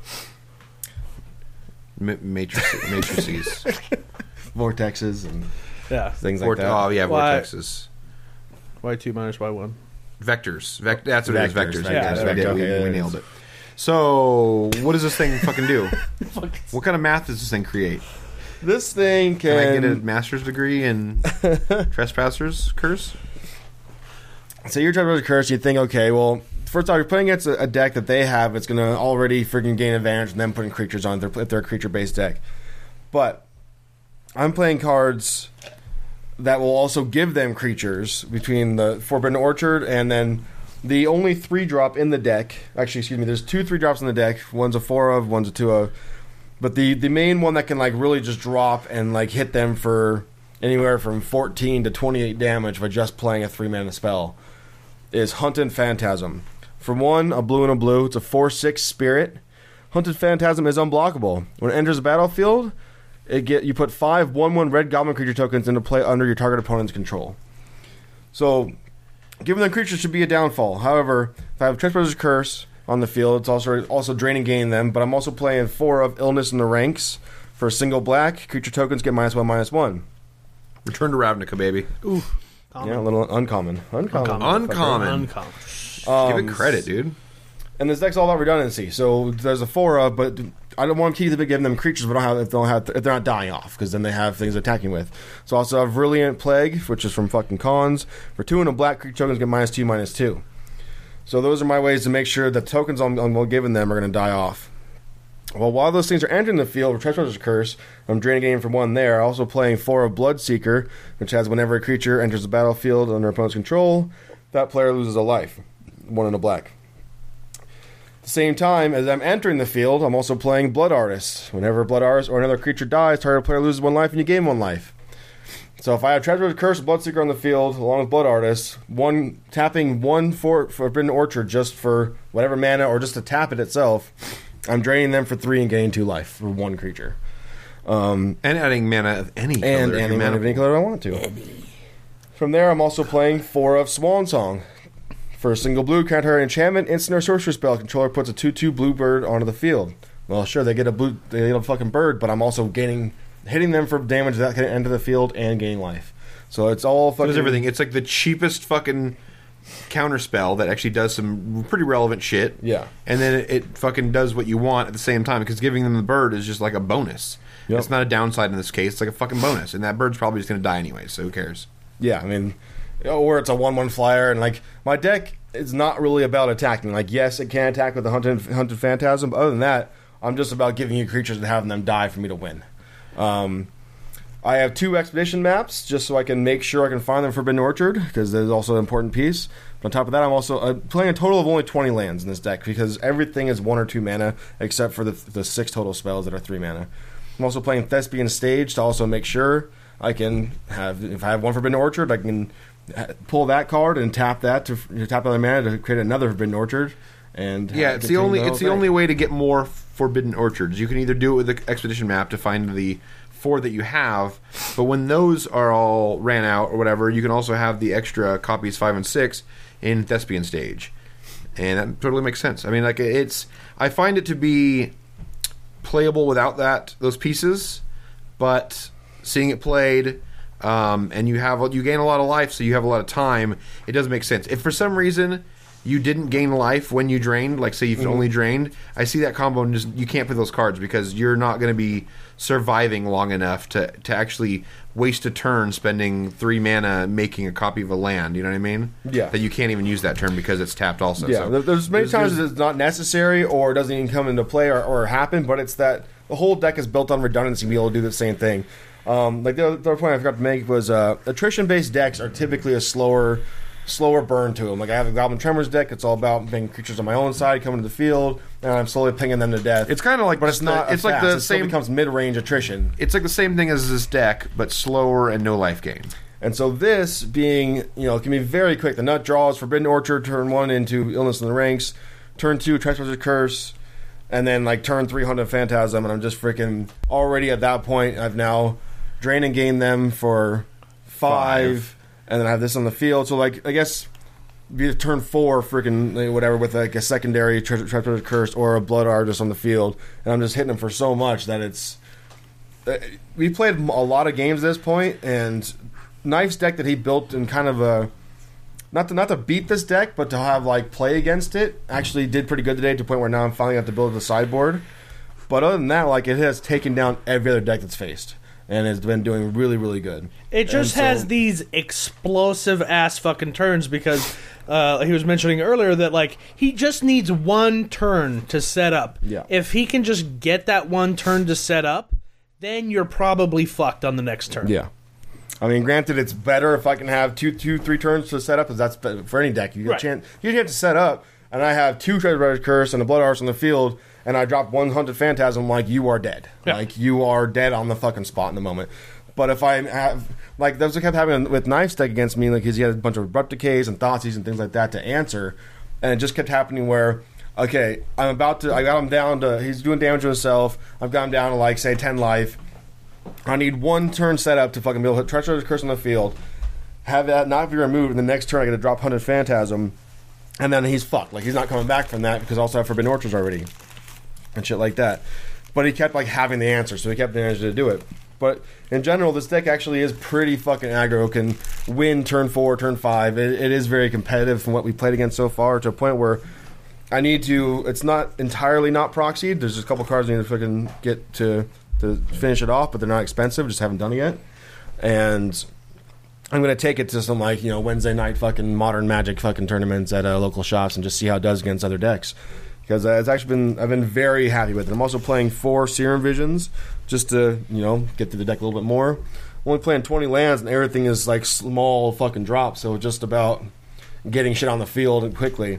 Ma- matrices, matrices. vortexes and Yeah. things Vort- like that. oh yeah, Why- vortexes. Y two minus Y one. Vectors. Vec- that's what it is. Vectors, Vectors. vectors, Yeah, vectors. we, did. Okay, we, yeah, we it nailed is. it. So, what does this thing fucking do? What kind of math does this thing create? This thing Can I can... get a master's degree in trespassers curse? So you're trying to curse, you think, okay, well, first off, you're putting against a, a deck that they have. It's going to already freaking gain advantage and then putting creatures on if they're, if they're a creature-based deck. But I'm playing cards that will also give them creatures between the Forbidden Orchard and then the only three-drop in the deck. Actually, excuse me, there's two three-drops in the deck. One's a four of, one's a two of. But the, the main one that can like really just drop and like hit them for anywhere from fourteen to twenty-eight damage by just playing a three-mana spell is Hunted Phantasm. For one, a blue and a blue. It's a four six spirit. Hunted Phantasm is unblockable. When it enters the battlefield, it get you put five one one red goblin creature tokens into play under your target opponent's control. So, giving them creatures should be a downfall. However, if I have Trespassers Curse on the field, it's also also draining gain them, but I'm also playing four of Illness in the Ranks. For a single black, creature tokens get minus one, minus one. Return to Ravnica, baby. Ooh. Yeah, a little uncommon. Uncommon. Uncommon. Uncommon. Um, Give it credit, dude. And this deck's all about redundancy. So there's a four of, but I don't want to keep giving them creatures, but I don't have if they don't have if they're not dying off, because then they have things they're attacking with. So I also have Brilliant Plague, which is from fucking Cons. For two and a black, creature tokens get minus two, minus two. So those are my ways to make sure that tokens I'm, I'm giving them are going to die off. Well, while those things are entering the field with Trespassers Curse, I'm draining game from one there. Also playing four of Bloodseeker, which has whenever a creature enters the battlefield under opponent's control, that player loses a life. One in a black. At the same time, as I'm entering the field, I'm also playing Blood Artist. Whenever a Blood Artist or another creature dies, target player loses one life and you gain one life. So if I have Trespassers Curse and Bloodseeker on the field, along with Blood Artist, one tapping one for Forbidden Orchard just for whatever mana or just to tap it itself, I'm draining them for three and gaining two life for one creature. Um, And adding mana of any and color. any mana of any color I want to. From there, I'm also playing four of Swan Song. For a single blue, counter enchantment, instant or sorcery spell, controller puts a two two blue bird onto the field. Well, sure, they get a blue, they get a fucking bird, but I'm also gaining, hitting them for damage that can enter the field and gaining life. So it's all fucking... It does everything. It's like the cheapest fucking counter spell that actually does some pretty relevant shit. Yeah. And then it, it fucking does what you want at the same time, because giving them the bird is just like a bonus. Yep. It's not a downside in this case. It's like a fucking bonus. And that bird's probably just going to die anyway, so who cares? Yeah, I mean, or it's a one one flyer, and like my deck is not really about attacking. Like, yes, it can attack with the hunted, hunted Phantasm, but other than that, I'm just about giving you creatures and having them die for me to win. Um, I have two expedition maps just so I can make sure I can find them for Forbidden Orchard, because there's also an important piece. But on top of that, I'm also uh, playing a total of only twenty lands in this deck, because everything is one or two mana, except for the, the six total spells that are three mana. I'm also playing Thespian Stage to also make sure I can have, if I have one Forbidden Orchard, I can pull that card and tap that to, to tap another mana to create another Forbidden Orchard. And Yeah, it's the only it's the only way to get more Forbidden Orchards. You can either do it with the expedition map to find the four that you have, but when those are all ran out or whatever, you can also have the extra copies five and six in Thespian Stage, and that totally makes sense. I mean, like it's I find it to be playable without that those pieces, but seeing it played. Um, and you have you gain a lot of life, so you have a lot of time. It does make sense. If for some reason you didn't gain life when you drained, like say you've mm-hmm. only drained, I see that combo and just you can't play those cards because you're not going to be surviving long enough to, to actually waste a turn spending three mana making a copy of a land, you know what I mean? Yeah. That you can't even use that turn because it's tapped also. Yeah, so there's many there's, times there's, it's not necessary or it doesn't even come into play or, or happen, but it's that the whole deck is built on redundancy to be able to do the same thing. Um, like the other, the other point I forgot to make was uh, attrition-based decks are typically a slower slower burn to them. Like I have a Goblin Tremors deck. It's all about making creatures on my own side coming to the field, and I'm slowly pinging them to death. It's kind of like, but it's not. It's like like the the it same. Becomes mid-range attrition. It's like the same thing as this deck, but slower and no life gain. And so this being, you know, it can be very quick. The nut draws Forbidden Orchard turn one into Illness in the Ranks, turn two Trespasser's Curse, and then like turn three Haunted Phantasm, and I'm just freaking already at that point. I've now drained and gained them for five, five. And then I have this on the field. So like I guess. Be turn four, freaking like, whatever, with like a secondary Trespasser's Curse or a Blood Artist on the field, and I'm just hitting them for so much that it's. Uh, we played a lot of games at this point, and Knife's deck that he built in kind of a not to not to beat this deck, but to have like play against it actually did pretty good today to the point where now I'm finally got to build the sideboard. But other than that, like it has taken down every other deck that's faced. And has been doing really, really good. It just so, has these explosive ass fucking turns because uh, he was mentioning earlier that like he just needs one turn to set up. Yeah. If he can just get that one turn to set up, then you're probably fucked on the next turn. Yeah. I mean, granted, it's better if I can have two, two, three turns to set up, because that's better for any deck. You get right. a chance, you get to set up, and I have two Trespasser's Curse and a Blood Artist on the field. And I drop one Haunted Phantasm, like, you are dead. Yeah. Like, you are dead on the fucking spot in the moment. But if I have, like, that's what kept happening with Knife's deck against me, like, because he had a bunch of Abrupt Decays and Thoughtseize and things like that to answer. And it just kept happening where, okay, I'm about to, I got him down to, he's doing damage to himself. I've got him down to, like, say, ten life. I need one turn setup to fucking be able to hit Treacherous Curse on the field, have that not be removed, and the next turn I get to drop Haunted Phantasm, and then he's fucked. Like, he's not coming back from that because I also have Forbidden Orchards already. And shit like that. But he kept like having the answer, so he kept managing to do it. But in general, this deck actually is pretty fucking aggro. Can win turn four, turn five. It, it is very competitive from what we played against so far, to a point where I need to. It's not entirely not proxied. There's just a couple cards I need to fucking get to to finish it off, but they're not expensive. Just haven't done it yet. And I'm gonna take it to some like you know Wednesday night fucking Modern Magic fucking tournaments at uh, local shops and just see how it does against other decks. Because uh, it's actually been, I've been very happy with it. I'm also playing four Serum Visions just to, you know, get through the deck a little bit more. Only playing twenty lands and everything is like small fucking drops, so just about getting shit on the field and quickly.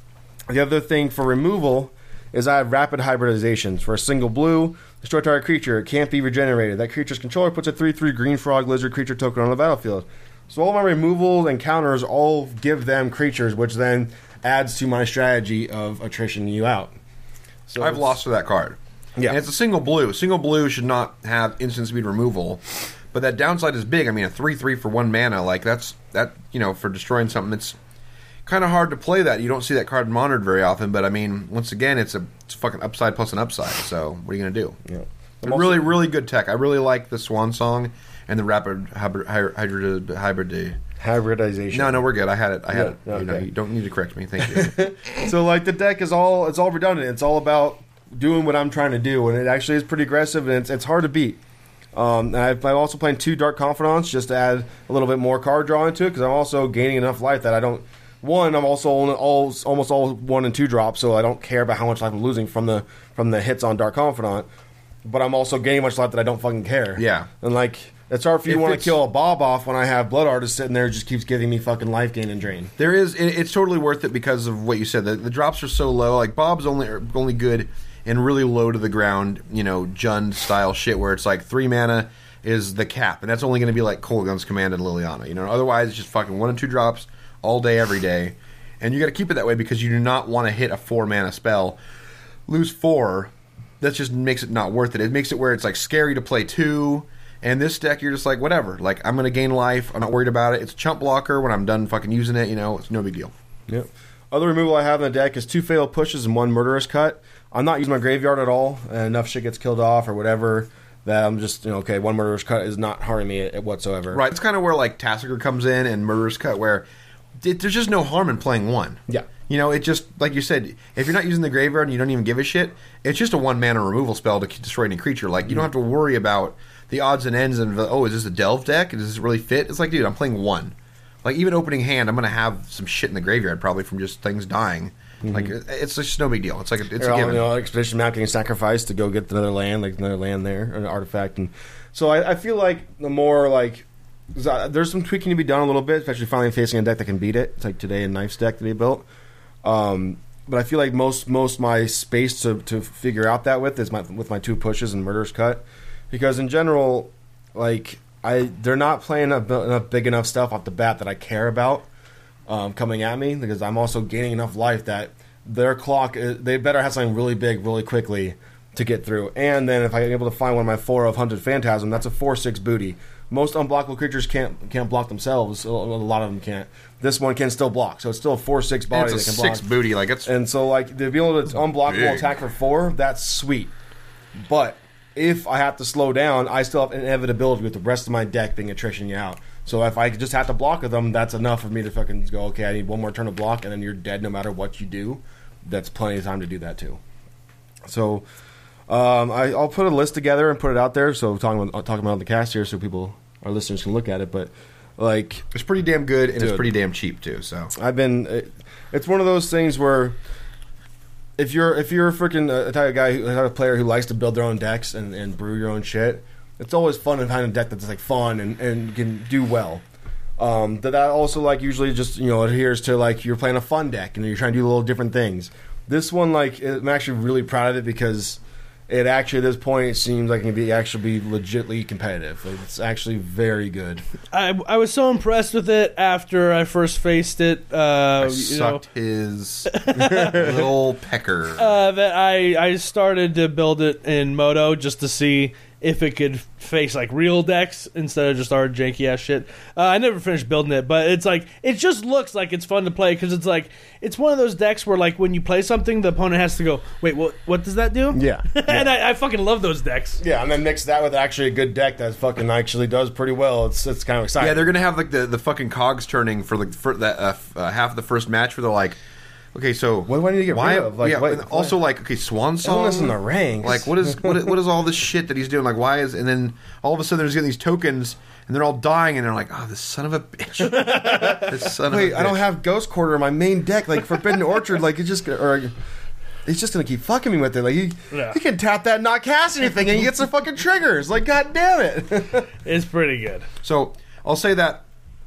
The other thing for removal is I have Rapid Hybridizations. For a single blue, destroy target creature. It can't be regenerated. That creature's controller puts a three three green frog lizard creature token on the battlefield. So all my removals and counters all give them creatures, which then adds to my strategy of attrition you out. So I've lost to that card. Yeah. And it's a single blue. Single blue should not have instant speed removal, but that downside is big. I mean, a three three for one mana, like that's, that, you know, for destroying something, it's kind of hard to play that. You don't see that card monitored very often, but I mean, once again, it's a, it's a fucking upside plus an upside, so what are you going to do? Yeah. But really, really good tech. I really like the Swan Song and the Rapid Hybrid... hybrid, hybrid Hybridization. No, no, we're good. I had it. I had Yeah, it. okay. You know, you don't need to correct me. Thank you. So like the deck is all it's all redundant. It's all about doing what I'm trying to do, and it actually is pretty aggressive, and it's, it's hard to beat. Um, and I've, I'm also playing two Dark Confidants just to add a little bit more card draw into it, because I'm also gaining enough life that I don't. One, I'm also all, all almost all one and two drops, so I don't care about how much life I'm losing from the from the hits on Dark Confidant. But I'm also gaining much life that I don't fucking care. Yeah. And like, it's hard for you If want to it's- kill a Bob off when I have Blood Artist sitting there, just keeps giving me fucking life gain and drain. There is, it, it's totally worth it because of what you said. The, the drops are so low. Like Bob's only only good in really low to the ground, you know, Jund style shit where it's like three mana is the cap, and that's only going to be like Kolaghan's Command and Liliana. You know, otherwise it's just fucking one and two drops all day, every day, and you got to keep it that way because you do not want to hit a four mana spell, lose four. That just makes it not worth it. It makes it where it's like scary to play two. And this deck, you're just like, whatever. Like, I'm going to gain life. I'm not worried about it. It's a chump blocker when I'm done fucking using it. You know, it's no big deal. Yep. Other removal I have in the deck is two Fatal Pushes and one Murderous Cut. I'm not using my graveyard at all. And enough shit gets killed off or whatever that I'm just, you know, okay, one Murderous Cut is not harming me whatsoever. Right. It's kind of where, like, Tassiger comes in and Murderous Cut, where it, there's just no harm in playing one. Yeah. You know, it just, like you said, if you're not using the graveyard and you don't even give a shit, it's just a one-mana removal spell to destroy any creature. Like, you don't have to worry about the odds and ends and, oh, is this a Delve deck? Does this really fit? It's like, dude, I'm playing one. Like, even opening hand, I'm going to have some shit in the graveyard probably from just things dying. Mm-hmm. Like, it's just no big deal. It's like, a, it's Or, a given. You know, Expedition Map getting sacrificed to go get another land, like another land there, or an artifact. And so I, I feel like the more, like, there's some tweaking to be done a little bit, especially finally facing a deck that can beat it. It's like today a Knife's deck that he built. Um, but I feel like most most my space to, to figure out that with is my with my two pushes and Murderous Cut, because in general, like I they're not playing enough, enough big enough stuff off the bat that I care about um, coming at me, because I'm also gaining enough life that their clock is, they better have something really big really quickly to get through. And then if I'm able to find one of my four of Hunted Phantasm, that's a four six booty. Most unblockable creatures can't can't block themselves. A lot of them can't. This one can still block, so it's still a four six body it's a that can block. six booty, like it's and so like to be able to unblockable big. attack for four, that's sweet. But if I have to slow down, I still have inevitability with the rest of my deck being attrition you out. So if I just have to block with them, that's enough for me to fucking go, okay, I need one more turn to block, and then you're dead no matter what you do. That's plenty of time to do that too. So um, I, I'll put a list together and put it out there. So talking about talking about the cast here, so people, our listeners, can look at it. But like, it's pretty damn good, and dude, it's pretty damn cheap too. So I've been. It, it's one of those things where if you're if you're a freaking a type of guy, who, a type of player who likes to build their own decks and, and brew your own shit, it's always fun to find a deck that's like fun and, and can do well. Um, that that also like usually just, you know, adheres to like you're playing a fun deck and you're trying to do little different things. This one, like, I'm actually really proud of it because it actually, at this point, it seems like it can be actually be legitly competitive. Like, it's actually very good. I I was so impressed with it after I first faced it. Uh, I you sucked know, his little pecker. Uh, that I I started to build it in Moto just to see if it could face like real decks instead of just our janky ass shit. Uh, I never finished building it, but it's like it just looks like it's fun to play because it's like it's one of those decks where like when you play something, the opponent has to go, wait, what? What does that do? Yeah, yeah. And I, I fucking love those decks. Yeah, and then mix that with actually a good deck that fucking actually does pretty well. It's it's kind of exciting. Yeah, they're gonna have like the, the fucking cogs turning for like for that uh, uh, half of the first match where they're like, okay, so what do I need to get why, rid of? Like, yeah, wait, and also what? like okay, Swan Song. Illness in the ranks. Like what is what is, what is all this shit that he's doing? Like why is and then all of a sudden there's getting these tokens and they're all dying and they're like, oh, this son of a bitch. This son Wait, of a bitch. I don't have Ghost Quarter in my main deck. Like Forbidden Orchard, like it's just or he's just gonna keep fucking me with it. Like he, Yeah. he can tap that and not cast anything, and he gets the fucking triggers. Like god damn it. It's pretty good. So I'll say that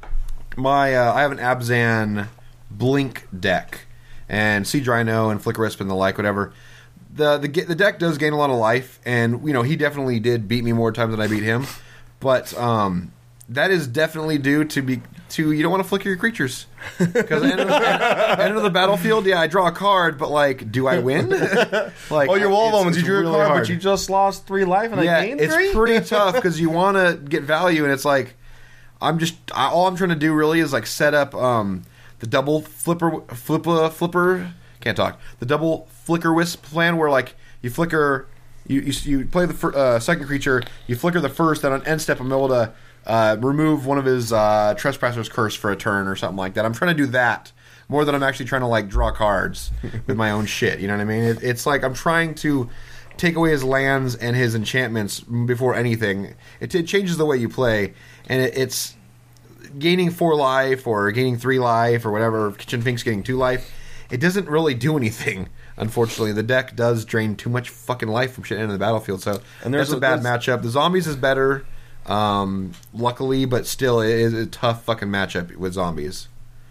my uh, I have an Abzan Blink deck and Siege Rhino and Flicker Wisp and the like, whatever. The the the deck does gain a lot of life, and you know he definitely did beat me more times than I beat him, but um, that is definitely due to be to you don't want to flicker your creatures because end, of the- end of the battlefield, yeah, I draw a card, but like, do I win? Like, Oh, your wall it's- moments, you it's drew a really card, hard. but you just lost three life, and yeah, I gained it's three. pretty tough because you want to get value, and it's like I'm just I, all I'm trying to do really is like set up um, the double flipper flipper flipper can't talk the double flicker wisp plan where like you flicker you you, you play the fir- uh, second creature, you flicker the first, then on end step I'm able to uh, remove one of his uh, Trespasser's Curse for a turn or something like that. I'm trying to do that more than I'm actually trying to like draw cards with my own shit. You know what I mean? It, it's like I'm trying to take away his lands and his enchantments before anything. It, it changes the way you play, and it, it's gaining four life or gaining three life or whatever. Kitchen Fink's getting two life. It doesn't really do anything. Unfortunately, the deck does drain too much fucking life from shit into the battlefield. So And that's there's a bad there's- matchup. The zombies is better, um, luckily, but still, it is a tough fucking matchup with zombies.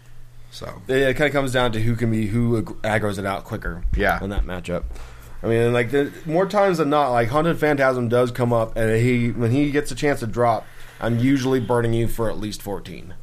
So Yeah, it kind of comes down to who can be who ag- aggroes it out quicker. Yeah. in that matchup. I mean, like the, more times than not, like Haunted Phantasm does come up, and he when he gets a chance to drop, I'm usually burning you for at least fourteen.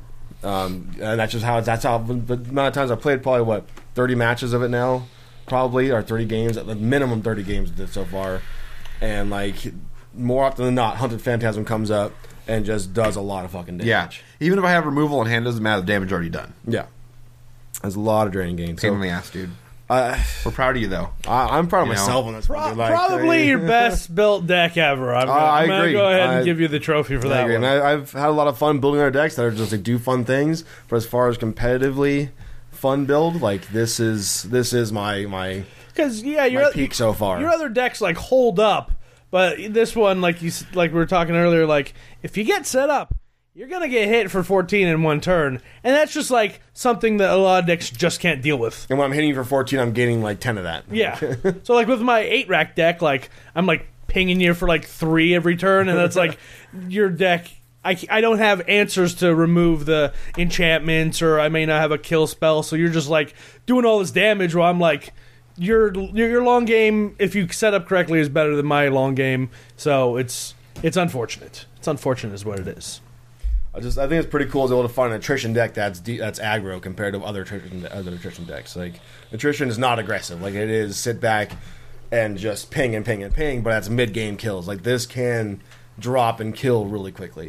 Um, and that's just how that's how. The amount of times I've played, probably what thirty matches of it now, probably or thirty games, at the minimum thirty games of it so far, and like more often than not, Haunted Phantasm comes up and just does a lot of fucking damage. yeah, even if I have removal on hand, doesn't matter. The damage already done. yeah. There's a lot of draining games. Pain So in the ass, dude. uh, We're proud of you, though. I, I'm proud of You know, myself on this. Pro- one, dude. Like, probably I- your best built deck ever. I'm gonna, Uh, I I'm gonna agree. go ahead and I- give you the trophy for I that agree. one. And I, I've had a lot of fun building our decks that are just like do fun things. But as far as competitively fun build, like this is this is my my because yeah, your my peak so far. Your other decks like hold up, but this one, like you s- like we were talking earlier, like if you get set up, you're gonna get hit for fourteen in one turn, and that's just like something that a lot of decks just can't deal with. And when I'm hitting you for fourteen, I'm gaining like ten of that. Yeah. So like with my eight rack deck, like I'm like pinging you for like three every turn, and that's like your deck. I, I don't have answers to remove the enchantments, or I may not have a kill spell, so you're just like doing all this damage while I'm like, your your, your long game, if you set up correctly, is better than my long game. So it's it's unfortunate. It's unfortunate is what it is. I just I think it's pretty cool to be able to find an attrition deck that's de- that's aggro compared to other attrition other attrition decks. Like attrition is not aggressive. Like it is sit back and just ping and ping and ping, but that's mid game kills. Like this can drop and kill really quickly.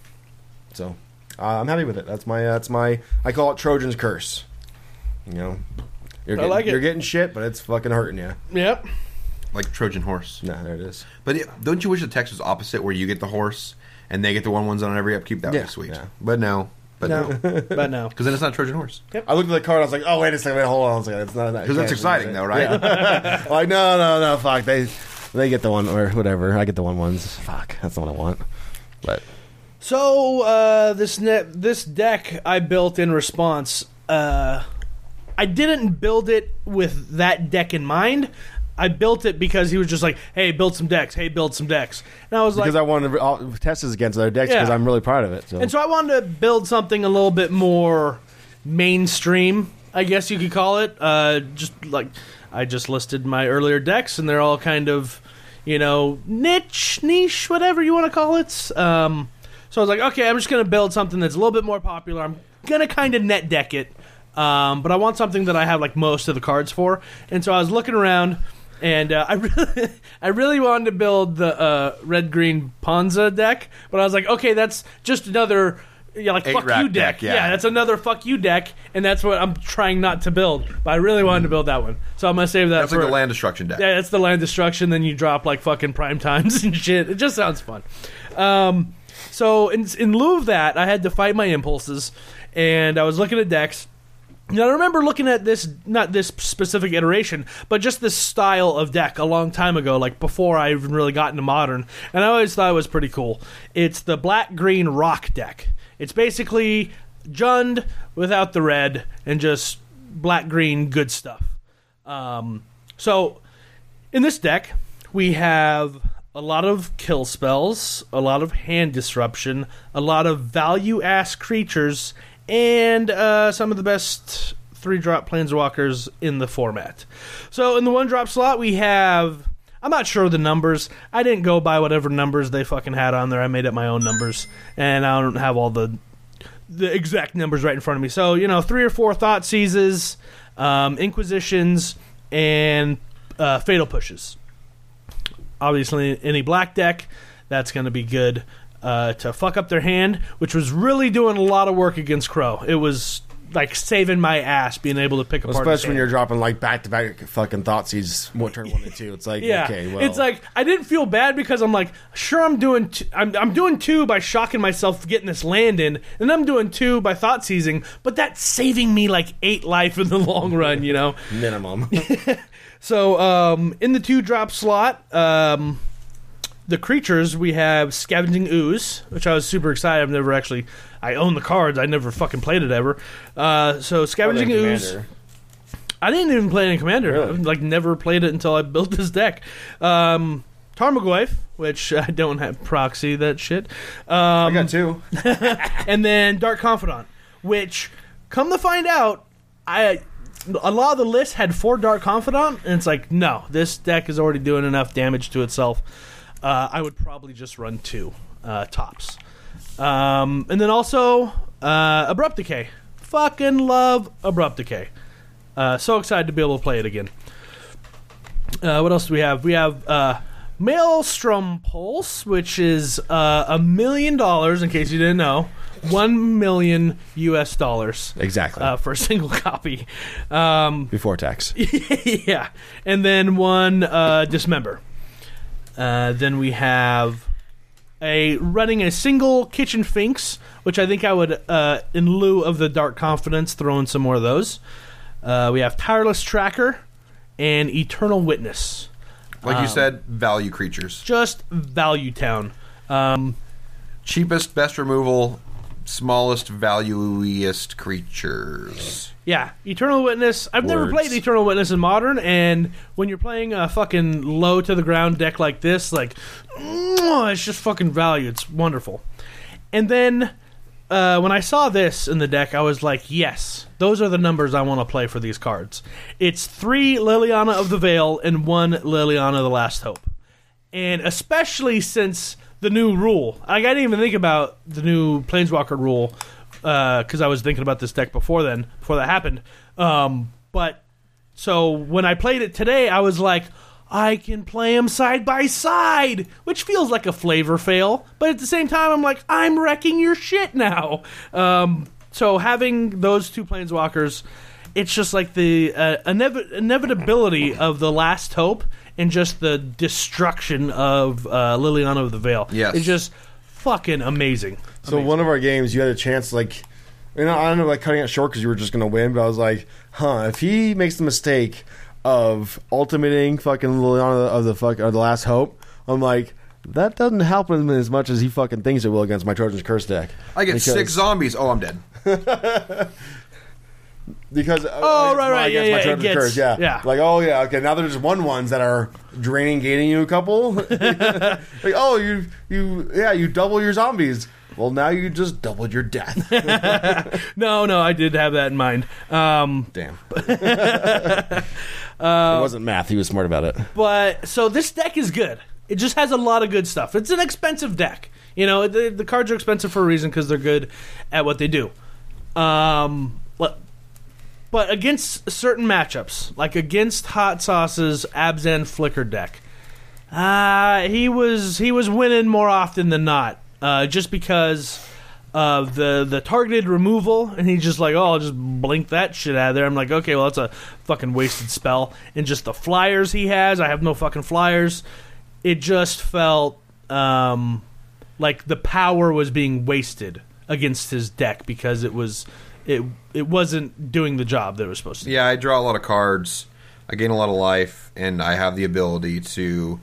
So uh, I'm happy with it. That's my that's my I call it Trojan's curse. You know, you're I getting, like it. you're getting shit, but it's fucking hurting you. Yep. Like Trojan horse. Nah, there it is. But it, don't you wish the text was opposite, where you get the horse and they get the one ones on every upkeep? That would Yeah, be sweet. yeah. But no. But no. No, but no. Because then it's not Trojan horse. I looked at the card. I was like, "Oh, wait a second, wait, hold on." I was like, "It's not." Because that's exciting, though, right? Yeah. Like, no, no, no, fuck. They they get the one or whatever. I get the one ones. Fuck, that's the one I want. But So uh, this ne- this deck I built in response. Uh, I didn't build it with that deck in mind. I built it because he was just like, "Hey, build some decks. Hey, build some decks." And I was because like, I wanted to uh, test this against other decks because Yeah. I'm really proud of it. So. and so I wanted to build something a little bit more mainstream, I guess you could call it. Uh, just like I just listed my earlier decks, and they're all kind of, you know, niche, niche, whatever you want to call it. Um, so I was like, okay, I'm just going to build something that's a little bit more popular. I'm going to kind of net deck it, um, but I want something that I have like most of the cards for. And so I was looking around, and uh, I really, I really wanted to build the uh, red green Ponza deck, but I was like, okay, that's just another. Yeah, like Eight fuck rack you deck. deck, yeah. yeah, that's another fuck you deck, and that's what I'm trying not to build. But I really wanted to build that one, so I'm gonna save that That's for like the land destruction deck. Yeah, that's the land destruction. Then you drop like fucking prime times and shit. It just sounds fun. Um, so in in lieu of that, I had to fight my impulses, and I was looking at decks. Now, I remember looking at this, not this specific iteration, but just this style of deck a long time ago, like before I even really got into Modern, and I always thought it was pretty cool. It's the black-green rock deck. It's basically Jund without the red and just black-green good stuff. Um, so, in this deck, we have a lot of kill spells, a lot of hand disruption, a lot of value-ass creatures, and uh, some of the best three-drop planeswalkers in the format. So in the one-drop slot, we have... I'm not sure of the numbers. I didn't go by whatever numbers they fucking had on there. I made up my own numbers, and I don't have all the the exact numbers right in front of me. So, you know, three or four Thought Seizes, um, Inquisitions, and uh, Fatal Pushes. Obviously, any black deck, that's going to be good. Uh, to fuck up their hand, which was really doing a lot of work against Crow. It was like saving my ass being able to pick apart. Especially his when hand. you're dropping like back to back fucking Thoughtseize what turn one and two. It's like Yeah, okay, well it's like I didn't feel bad because I'm like, sure, I'm doing, t- I'm I'm doing two by shocking myself getting this land in, and I'm doing two by thought seizing, but that's saving me like eight life in the long run, you know. minimum. So um, in the two drop slot, um, the creatures, we have Scavenging Ooze, which I was super excited. I've never actually... I own the cards. I never fucking played it ever. Uh, so Scavenging Ooze... I didn't even play it in Commander. Really? I've, like, never played it until I built this deck. Um, Tarmogoyf, which I don't have proxy, that shit. Um, I got two. and then Dark Confidant, which, come to find out, I... A lot of the lists had four Dark Confidant, and it's like, no, this deck is already doing enough damage to itself. Uh, I would probably just run two uh, tops. Um, and then also, uh, Abrupt Decay. Fucking love Abrupt Decay. Uh, so excited to be able to play it again. Uh, what else do we have? We have uh, Maelstrom Pulse, which is uh, a million dollars, in case you didn't know. One million U S dollars. Exactly. Uh, for a single copy. Um, Before tax. yeah. And then one uh, Dismember. Uh, then we have a running a single Kitchen Finks, which I think I would, uh, in lieu of the Dark Confidence, throw in some more of those. Uh, we have Tireless Tracker and Eternal Witness. Like um, you said, value creatures. Just Value Town. Um, Cheapest, best removal, smallest, valuiest creatures. Yeah, Eternal Witness. I've never Words. played Eternal Witness in Modern, and when you're playing a fucking low to the ground deck like this, like, it's just fucking value. It's wonderful. And then uh, when I saw this in the deck, I was like, yes, those are the numbers I want to play for these cards. It's three Liliana of the Veil and one Liliana of the Last Hope. And especially since the new rule. Like, I didn't even think about the new Planeswalker rule because uh, I was thinking about this deck before then, before that happened. Um, but so when I played it today, I was like, I can play them side by side, which feels like a flavor fail. But at the same time, I'm like, I'm wrecking your shit now. Um, so having those two Planeswalkers, it's just like the uh, inev- inevitability of the Last Hope and just the destruction of uh, Liliana of the Veil. Yes. It's just fucking amazing. So Amazing. one of our games, you had a chance, like, you know, I don't know, like cutting it short because you were just going to win, but I was like, huh, if he makes the mistake of ultimating fucking Liliana of the fuck of the Last Hope, I'm like, that doesn't help him as much as he fucking thinks it will against my Trojan's Curse deck. I get Because- six zombies. Oh, I'm dead. Because uh, Oh, against right, my- right, yeah, against my yeah, Trojan's it gets- Curse, yeah. yeah. Like, oh yeah, okay, now there's one ones that are draining, gating you a couple. Like, oh, you, you, yeah, you double your zombies. Well, now you just doubled your death. No, no, I did have that in mind. Um, Damn. It wasn't math. He was smart about it. but so this deck is good. It just has a lot of good stuff. It's an expensive deck. You know, the, the cards are expensive for a reason because they're good at what they do. Um, but, but against certain matchups, like against Hot Sauce's Abzan Flicker deck, uh, he was he was winning more often than not. Uh, just because of the the targeted removal, and he's just like, oh, I'll just blink that shit out of there. I'm like, okay, well, that's a fucking wasted spell. And just the flyers he has, I have no fucking flyers. It just felt um, like the power was being wasted against his deck because it was it it wasn't doing the job that it was supposed to. Yeah, I draw a lot of cards. I gain a lot of life, and I have the ability to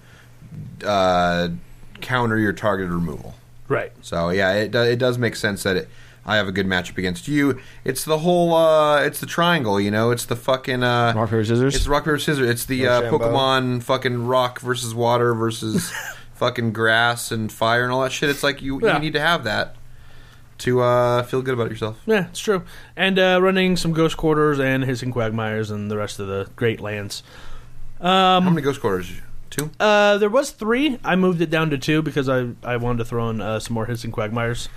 uh, counter your targeted removal. Right. So yeah, it do, it does make sense that it, I have a good matchup against you. It's the whole, uh, it's the triangle, you know. It's the fucking uh, Rock, paper, scissors? It's rock paper scissors. It's the uh, Rochambeau. Pokemon fucking rock versus water versus fucking grass and fire and all that shit. It's like you Yeah. you need to have that to uh, feel good about yourself. Yeah, it's true. And uh, running some Ghost Quarters and Hissing Quagmires and the rest of the Great Lands. How many ghost quarters? Two. Uh, there was three. I moved it down to two because I, I wanted to throw in uh, some more Hissing Quagmires.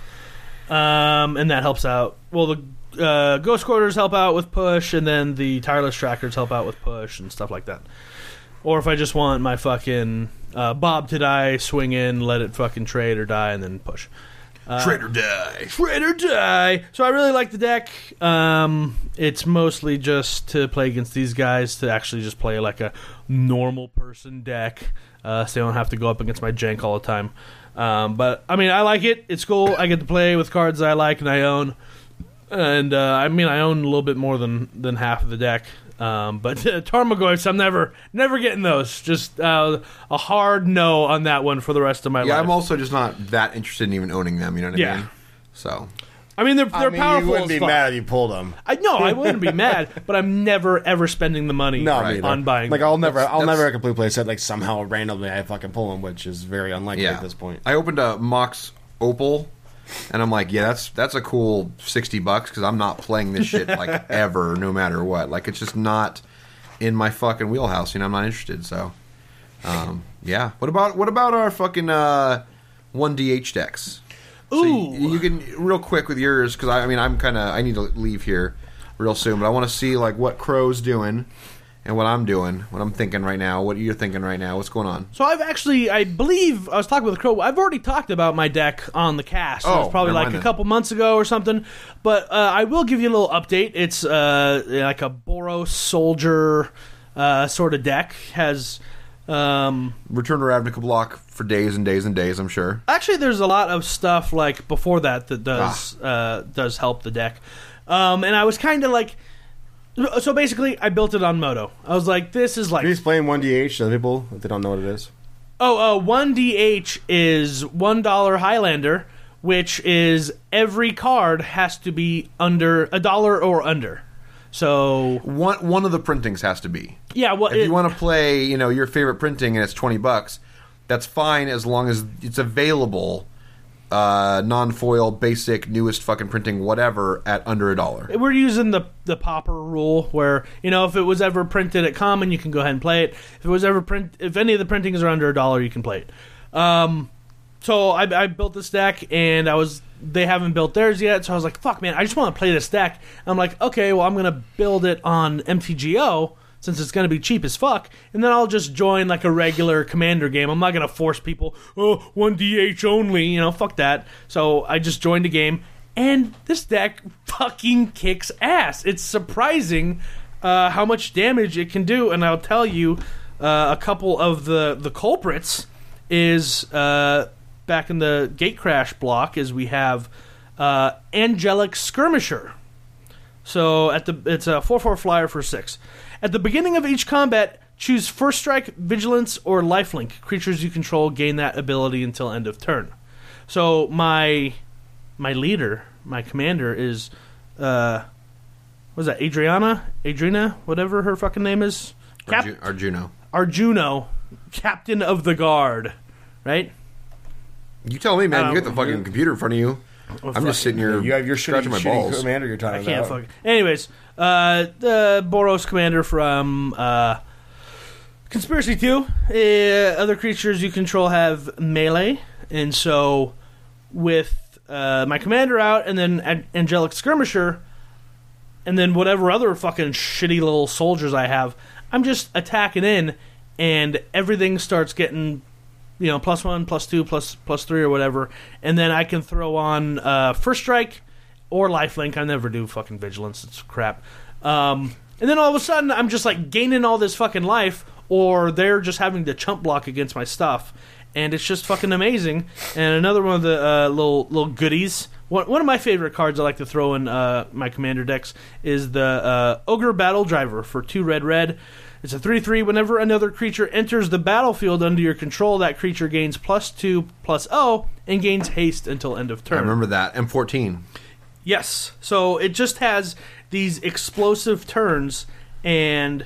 Um, and that helps out. Well, the uh, Ghost Quarters help out with push, and then the Tireless Trackers help out with push and stuff like that. Or if I just want my fucking uh, Bob to die, swing in, let it fucking trade or die, and then push. Uh, Trade or die. Trade or die. So I really like the deck. Um, it's mostly just to play against these guys, to actually just play like a normal person deck, uh, so I don't have to go up against my jank all the time. Um, but I mean, I like it. It's cool. I get to play with cards that I like and I own. And uh, I mean, I own a little bit more than, than half of the deck. Um, but uh, Tarmogoyfs, I'm never never getting those. Just uh, a hard no on that one for the rest of my Yeah, life. I'm also just not that interested in even owning them. You know what I Yeah. mean? So I mean, they're they're I mean, powerful. you wouldn't as be fuck. mad if you pulled them. I no, I wouldn't be mad, but I'm never ever spending the money No, Right. me either. on buying. Like them. I'll never, That's- I'll that's- never a complete play set. Like somehow randomly I fucking pull them, which is very unlikely yeah, at this point. I opened a Mox Opal, and I'm like, yeah, that's that's a cool sixty bucks because I'm not playing this shit like ever, no matter what. Like it's just not in my fucking wheelhouse. You know, I'm not interested. So, um, yeah. What about what about our fucking uh, one D H decks? So Ooh. you, you can real quick with yours because I, I mean I'm kind of I need to leave here real soon, but I want to see like what Crow's doing and what I'm doing, what I'm thinking right now, what you're thinking right now, what's going on. So I've actually, I believe, I was talking with Crow. I've already talked about my deck on the cast. So Oh, it was probably never like mind a then. couple months ago or something. But uh, I will give you a little update. It's uh, like a Boros Soldier uh, sort of deck. Has Um, Return to Ravnica block for days and days and days, I'm sure. Actually, there's a lot of stuff like before that that does ah. uh, does help the deck. Um, and I was kind of like, so basically, I built it on Moto. I was like, this is like. Can you explain one D H to people if they don't know what it is? Oh, uh, one D H is one dollar Highlander, which is every card has to be under a dollar or under. So one one of the printings has to be. Yeah, well, if it, you want to play, you know, your favorite printing and it's twenty bucks, that's fine as long as it's available, uh, non-foil, basic, newest fucking printing, whatever, at under a dollar. We're using the the Pauper rule, where you know if it was ever printed at common, you can go ahead and play it. If it was ever print, if any of the printings are under a dollar, you can play it. Um, so I, I built this deck, and I was. They haven't built theirs yet, so I was like, fuck, man, I just want to play this deck. I'm like, okay, well, I'm going to build it on M T G O, since it's going to be cheap as fuck, and then I'll just join, like, a regular Commander game. I'm not going to force people, oh, one D H only, you know, fuck that. So I just joined a game, and this deck fucking kicks ass. It's surprising uh, how much damage it can do, and I'll tell you, uh, a couple of the, the culprits is... Uh, back in the Gatecrash block is we have uh, Angelic Skirmisher. So at the it's a four four flyer for six. At the beginning of each combat, choose First Strike, Vigilance, or Lifelink. Creatures you control gain that ability until end of turn. So my my leader, my commander is uh, what is that? Adriana, Adrina, whatever her fucking name is. Cap- Arjuno. Arjuno, Captain of the Guard, right? You tell me, man. Um, you got the fucking computer in front of you. Well, I'm just sitting here you have your scratching shitty, my balls. Commander you're talking I can't about. fuck. Anyways, uh, the Boros commander from uh, Conspiracy two. Uh, other creatures you control have melee, and so with uh, my commander out, and then An- Angelic Skirmisher, and then whatever other fucking shitty little soldiers I have, I'm just attacking in, and everything starts getting. You know, plus one, plus two, plus plus three, or whatever, and then I can throw on uh, First Strike or Lifelink. I never do fucking Vigilance; it's crap. Um, and then all of a sudden, I'm just like gaining all this fucking life, or they're just having to chump block against my stuff, and it's just fucking amazing. And another one of the uh, little little goodies. One one of my favorite cards I like to throw in uh, my commander decks is the uh, Ogre Battle Driver for two red red. It's a three three. Whenever another creature enters the battlefield under your control, that creature gains plus two, plus O, and gains haste until end of turn. I remember that. M fourteen. Yes. So it just has these explosive turns, and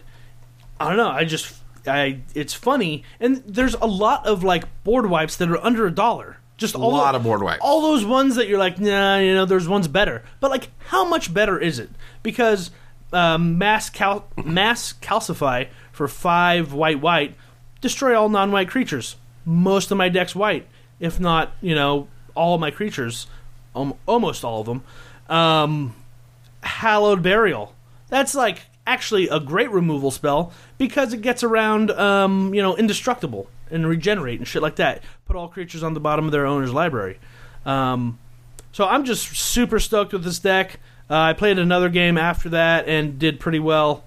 I don't know, I just... I it's funny. And there's a lot of, like, board wipes that are under a dollar. Just a all lot the, of board wipes. All those ones that you're like, nah, you know, there's one's better. But, like, how much better is it? Because... Um, mass cal- mass calcify for five white white, destroy all non-white creatures. Most of my deck's white, if not, you know, all of my creatures, um, almost all of them. Um, Hallowed Burial. That's like actually a great removal spell because it gets around, um, you know, indestructible and regenerate and shit like that. Put all creatures on the bottom of their owner's library. Um, so I'm just super stoked with this deck. Uh, I played another game after that and did pretty well.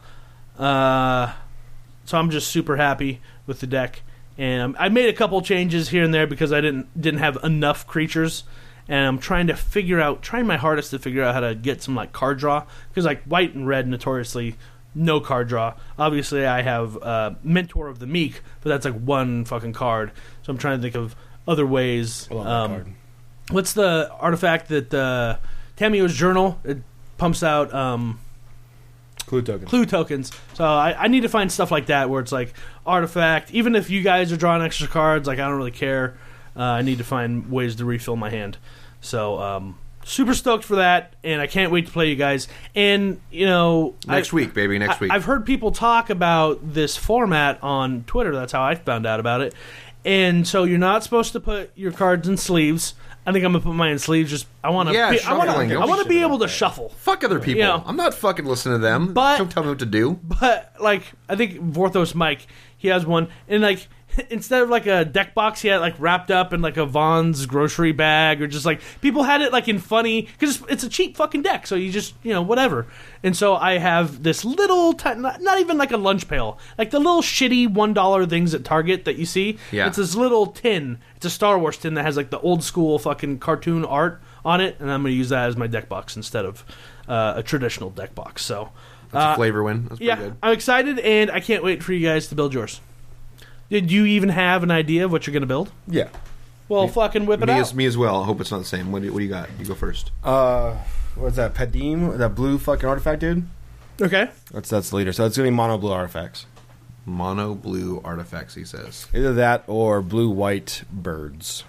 Uh, so I'm just super happy with the deck. And I made a couple changes here and there because I didn't didn't have enough creatures. And I'm trying to figure out, trying my hardest to figure out how to get some like card draw. Because like white and red notoriously no card draw. Obviously I have uh, Mentor of the Meek, but that's like one fucking card. So I'm trying to think of other ways. I love that um, card. What's the artifact that... Uh, Tamiyo's Journal, it pumps out um, clue tokens. Clue tokens. So I, I need to find stuff like that where it's like artifact. Even if you guys are drawing extra cards, like I don't really care. Uh, I need to find ways to refill my hand. So um, super stoked for that, and I can't wait to play you guys. And you know, next I, week, baby, next I, week. I've heard people talk about this format on Twitter. That's how I found out about it. And so you're not supposed to put your cards in sleeves. I think I'm gonna put mine in sleeves. Just I want to. Yeah, be, I want shuffling. to. I Don't want to be able to that. shuffle. Fuck other people. You know, I'm not fucking listening to them. but- Don't tell me what to do. But like, I think Vorthos Mike, he has one, and like, instead of like a deck box, he had it like wrapped up in like a Vaughn's grocery bag, or just like people had it like in funny because it's, it's a cheap fucking deck, so you just you know whatever. And so I have this little, t- not, not even like a lunch pail, like the little shitty one dollar things at Target that you see. Yeah. It's this little tin. It's a Star Wars tin that has like the old school fucking cartoon art on it, and I'm going to use that as my deck box instead of uh, a traditional deck box. So That's uh, a flavor win. That's pretty yeah, good. I'm excited, and I can't wait for you guys to build yours. Did you even have an idea of what you're going to build? Yeah. Well, me, fucking whip it me out. As, me as well. I hope it's not the same. What do you, what do you got? You go first. Uh, what's that? Padim? That blue fucking artifact, dude? Okay. That's that's the leader. So it's going to be mono blue artifacts. Mono blue artifacts, he says. Either that or blue white birds.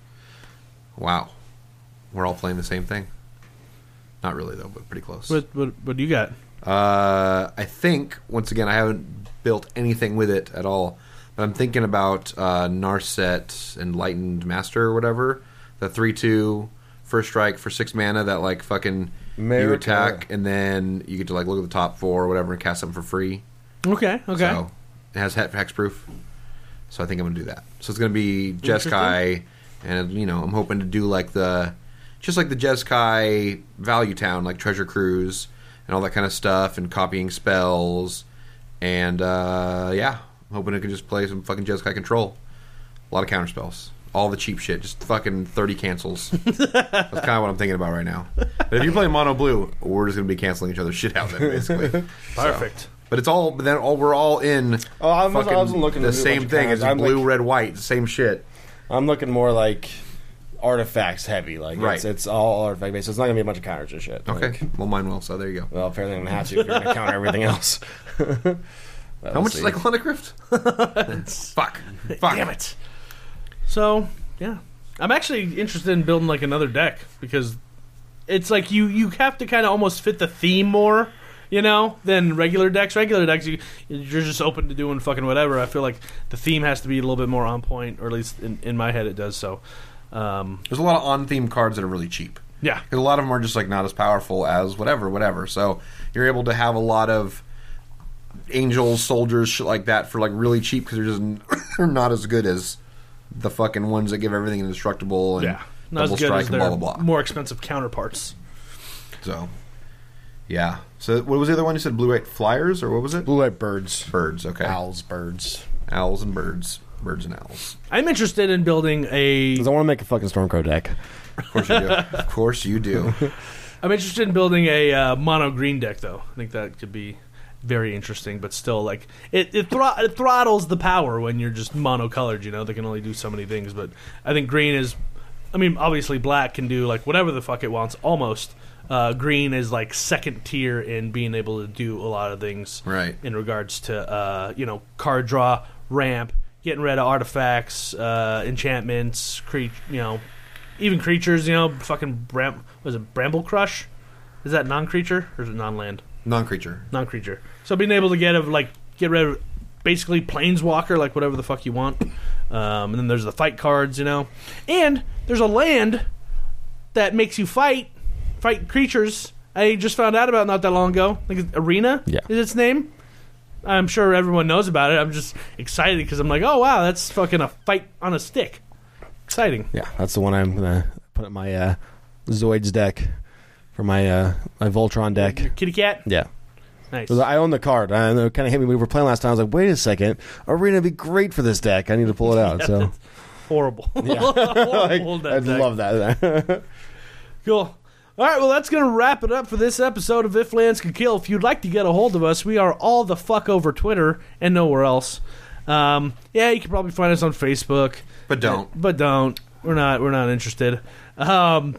Wow. We're all playing the same thing. Not really, though, but pretty close. What, what, what do you got? Uh, I think, once again, I haven't built anything with it at all, but I'm thinking about uh, Narset Enlightened Master or whatever. The three two first strike for six mana that, like, fucking America. you attack, and then you get to, like, look at the top four or whatever and cast something for free. Okay, okay. So, it has hexproof. So I think I'm going to do that. So it's going to be Jeskai, and, you know, I'm hoping to do, like, the... Just like the Jeskai Value Town, like Treasure Cruise and all that kind of stuff, and copying spells, and uh, yeah, I'm hoping I can just play some fucking Jeskai Control. A lot of counter spells, all the cheap shit, just fucking thirty cancels. That's kind of what I'm thinking about right now. But if you're playing mono blue, we're just gonna be canceling each other's shit out then, basically. Perfect. So, but it's all, but then all we're all in. Oh, I was- I fucking wasn't looking the to do a bunch same of thing counters. as I'm blue, like- red, white, the same shit. I'm looking more like artifacts heavy. Like Right. it's, it's all artifact based. So it's not gonna be a bunch of counters and shit. Okay, Like, well, mine will. So there you go. well, apparently I'm gonna have to if you're gonna counter everything else. But How we'll much see. is Cyclonic Rift? Fuck. Fuck. Damn it. So, yeah. I'm actually interested in building like another deck because it's like you, you have to kind of almost fit the theme more, you know, than regular decks. Regular decks, you, you're just open to doing fucking whatever. I feel like the theme has to be a little bit more on point, or at least in, in my head it does. So, um, There's a lot of on-theme cards that are really cheap. yeah. 'Cause a lot of them are just like not as powerful as whatever, whatever. So you're able to have a lot of angels, soldiers, shit like that for like really cheap because they're just they're not as good as the fucking ones that give everything indestructible and Yeah. Not double as good strike as and their blah blah blah. more expensive counterparts. So yeah. So what was the other one you said? Blue white flyers or what was it? blue white birds, Birds. Okay. owls, birds. Owls and birds. Birds and owls. I'm interested in building a. Because I want to make a fucking Stormcrow deck. Of course you do. Of course you do. I'm interested in building a uh, mono green deck, though. I think that could be very interesting, but still, like it it, thr- it throttles the power when you're just monocolored. You know, they can only do so many things. But I think green is. I mean, obviously, black can do like whatever the fuck it wants. Almost. Uh, green is like second tier in being able to do a lot of things. Right. In regards to uh, you know card draw, ramp, getting rid of artifacts, uh, enchantments, cre- you know. Even creatures, you know, fucking Bram was it Bramble Crush? Is that non-creature or is it non-land? Non-creature. Non-creature. So being able to get of like get rid of basically Planeswalker, like whatever the fuck you want. Um, and then there's the fight cards, you know, and there's a land that makes you fight fight creatures. I just found out about not that long ago. I think it's Arena. Yeah. Is its name? I'm sure everyone knows about it. I'm just excited because I'm like, oh wow, that's fucking a fight on a stick. Exciting. Yeah, that's the one I'm gonna put in my uh, Zoids deck for my uh, my Voltron deck. Your kitty cat. Yeah. Nice. I own the card. And it kind of hit me. We were playing last time. I was like, wait a second. Arena would be great for this deck. I need to pull it out. So Horrible. Yeah. Horrible like, that I'd deck. love that. Cool. All right, well, that's going to wrap it up for this episode of If Lands Could Kill. If you'd like to get a hold of us, we are all the fuck over Twitter and nowhere else. Um, yeah, you can probably find us on Facebook. But don't. But don't. We're not We're not interested. Um,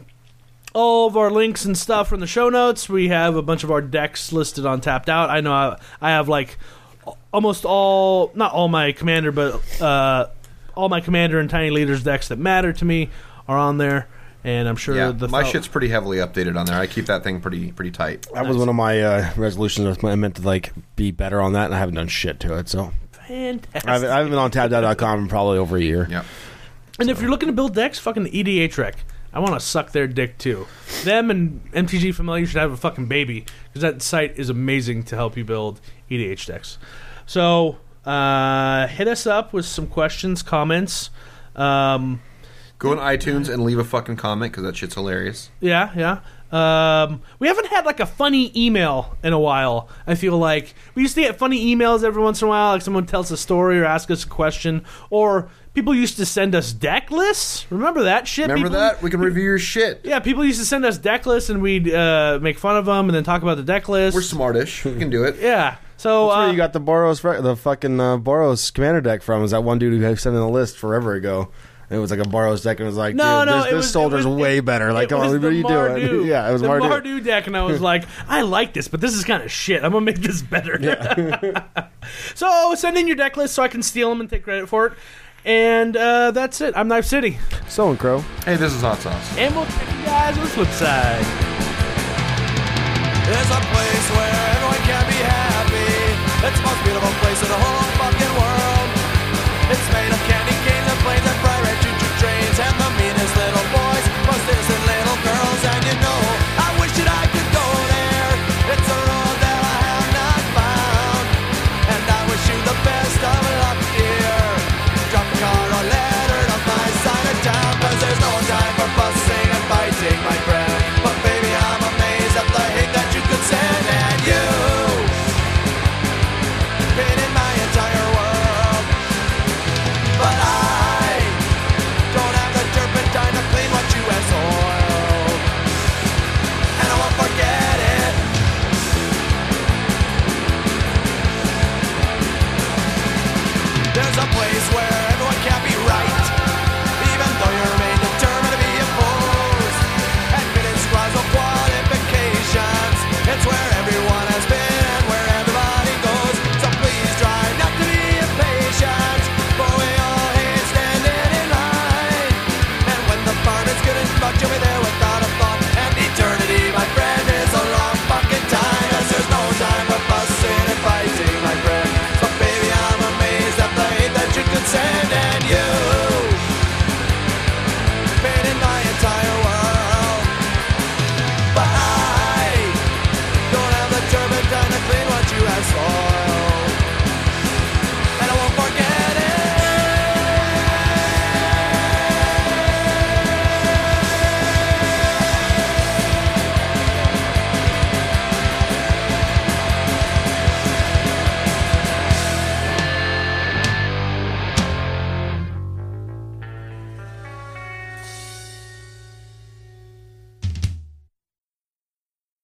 all of our links and stuff are in the show notes. We have a bunch of our decks listed on Tapped Out. I know I, I have, like, almost all, not all my Commander, but uh, all my Commander and Tiny Leaders decks that matter to me are on there. And I'm sure Yeah, the my fel- shit's pretty heavily updated on there. I keep that thing pretty pretty tight. That was one of my uh, resolutions. I meant to like be better on that, and I haven't done shit to it. So fantastic. I've, I haven't been on tapped out dot com in probably over a year. Yep. And if you're looking to build decks, fucking E D H Rec. I want to suck their dick too. Them and M T G Familiar should have a fucking baby because that site is amazing to help you build E D H decks. So, Uh, hit us up with some questions, comments. Um, Go on iTunes and leave a fucking comment because that shit's hilarious. yeah, yeah. Um, we haven't had like a funny email in a while. I feel like we used to get funny emails every once in a while, like someone tells a story or asks us a question, or people used to send us deck lists. Remember that shit? Remember people? that? We can review your shit. Yeah, people used to send us deck lists, and we'd uh, make fun of them, and then talk about the deck list. We're smartish. We can do it. Yeah. So That's uh, where you got the Boros, the fucking uh, Boros commander deck from. Is that one dude who had sent in a list forever ago? And it was like a Boros deck, and it was like, No, dude, no, this, it this was- soldier's it was- way it- better. Like, it come was on, what the are you Mardu. doing? yeah, it was the Mardu. Mardu deck, and I was like, I like this, but this is kind of shit. I'm gonna make this better. So send in your deck list so I can steal them and take credit for it. And uh, that's it. I'm Knife City, So and Crow. Hey, this is Hot Sauce. and we'll catch you guys on the flip side. There's a place where everyone can be happy. It's the most beautiful place in the whole fucking world. It's made of candy canes and planes and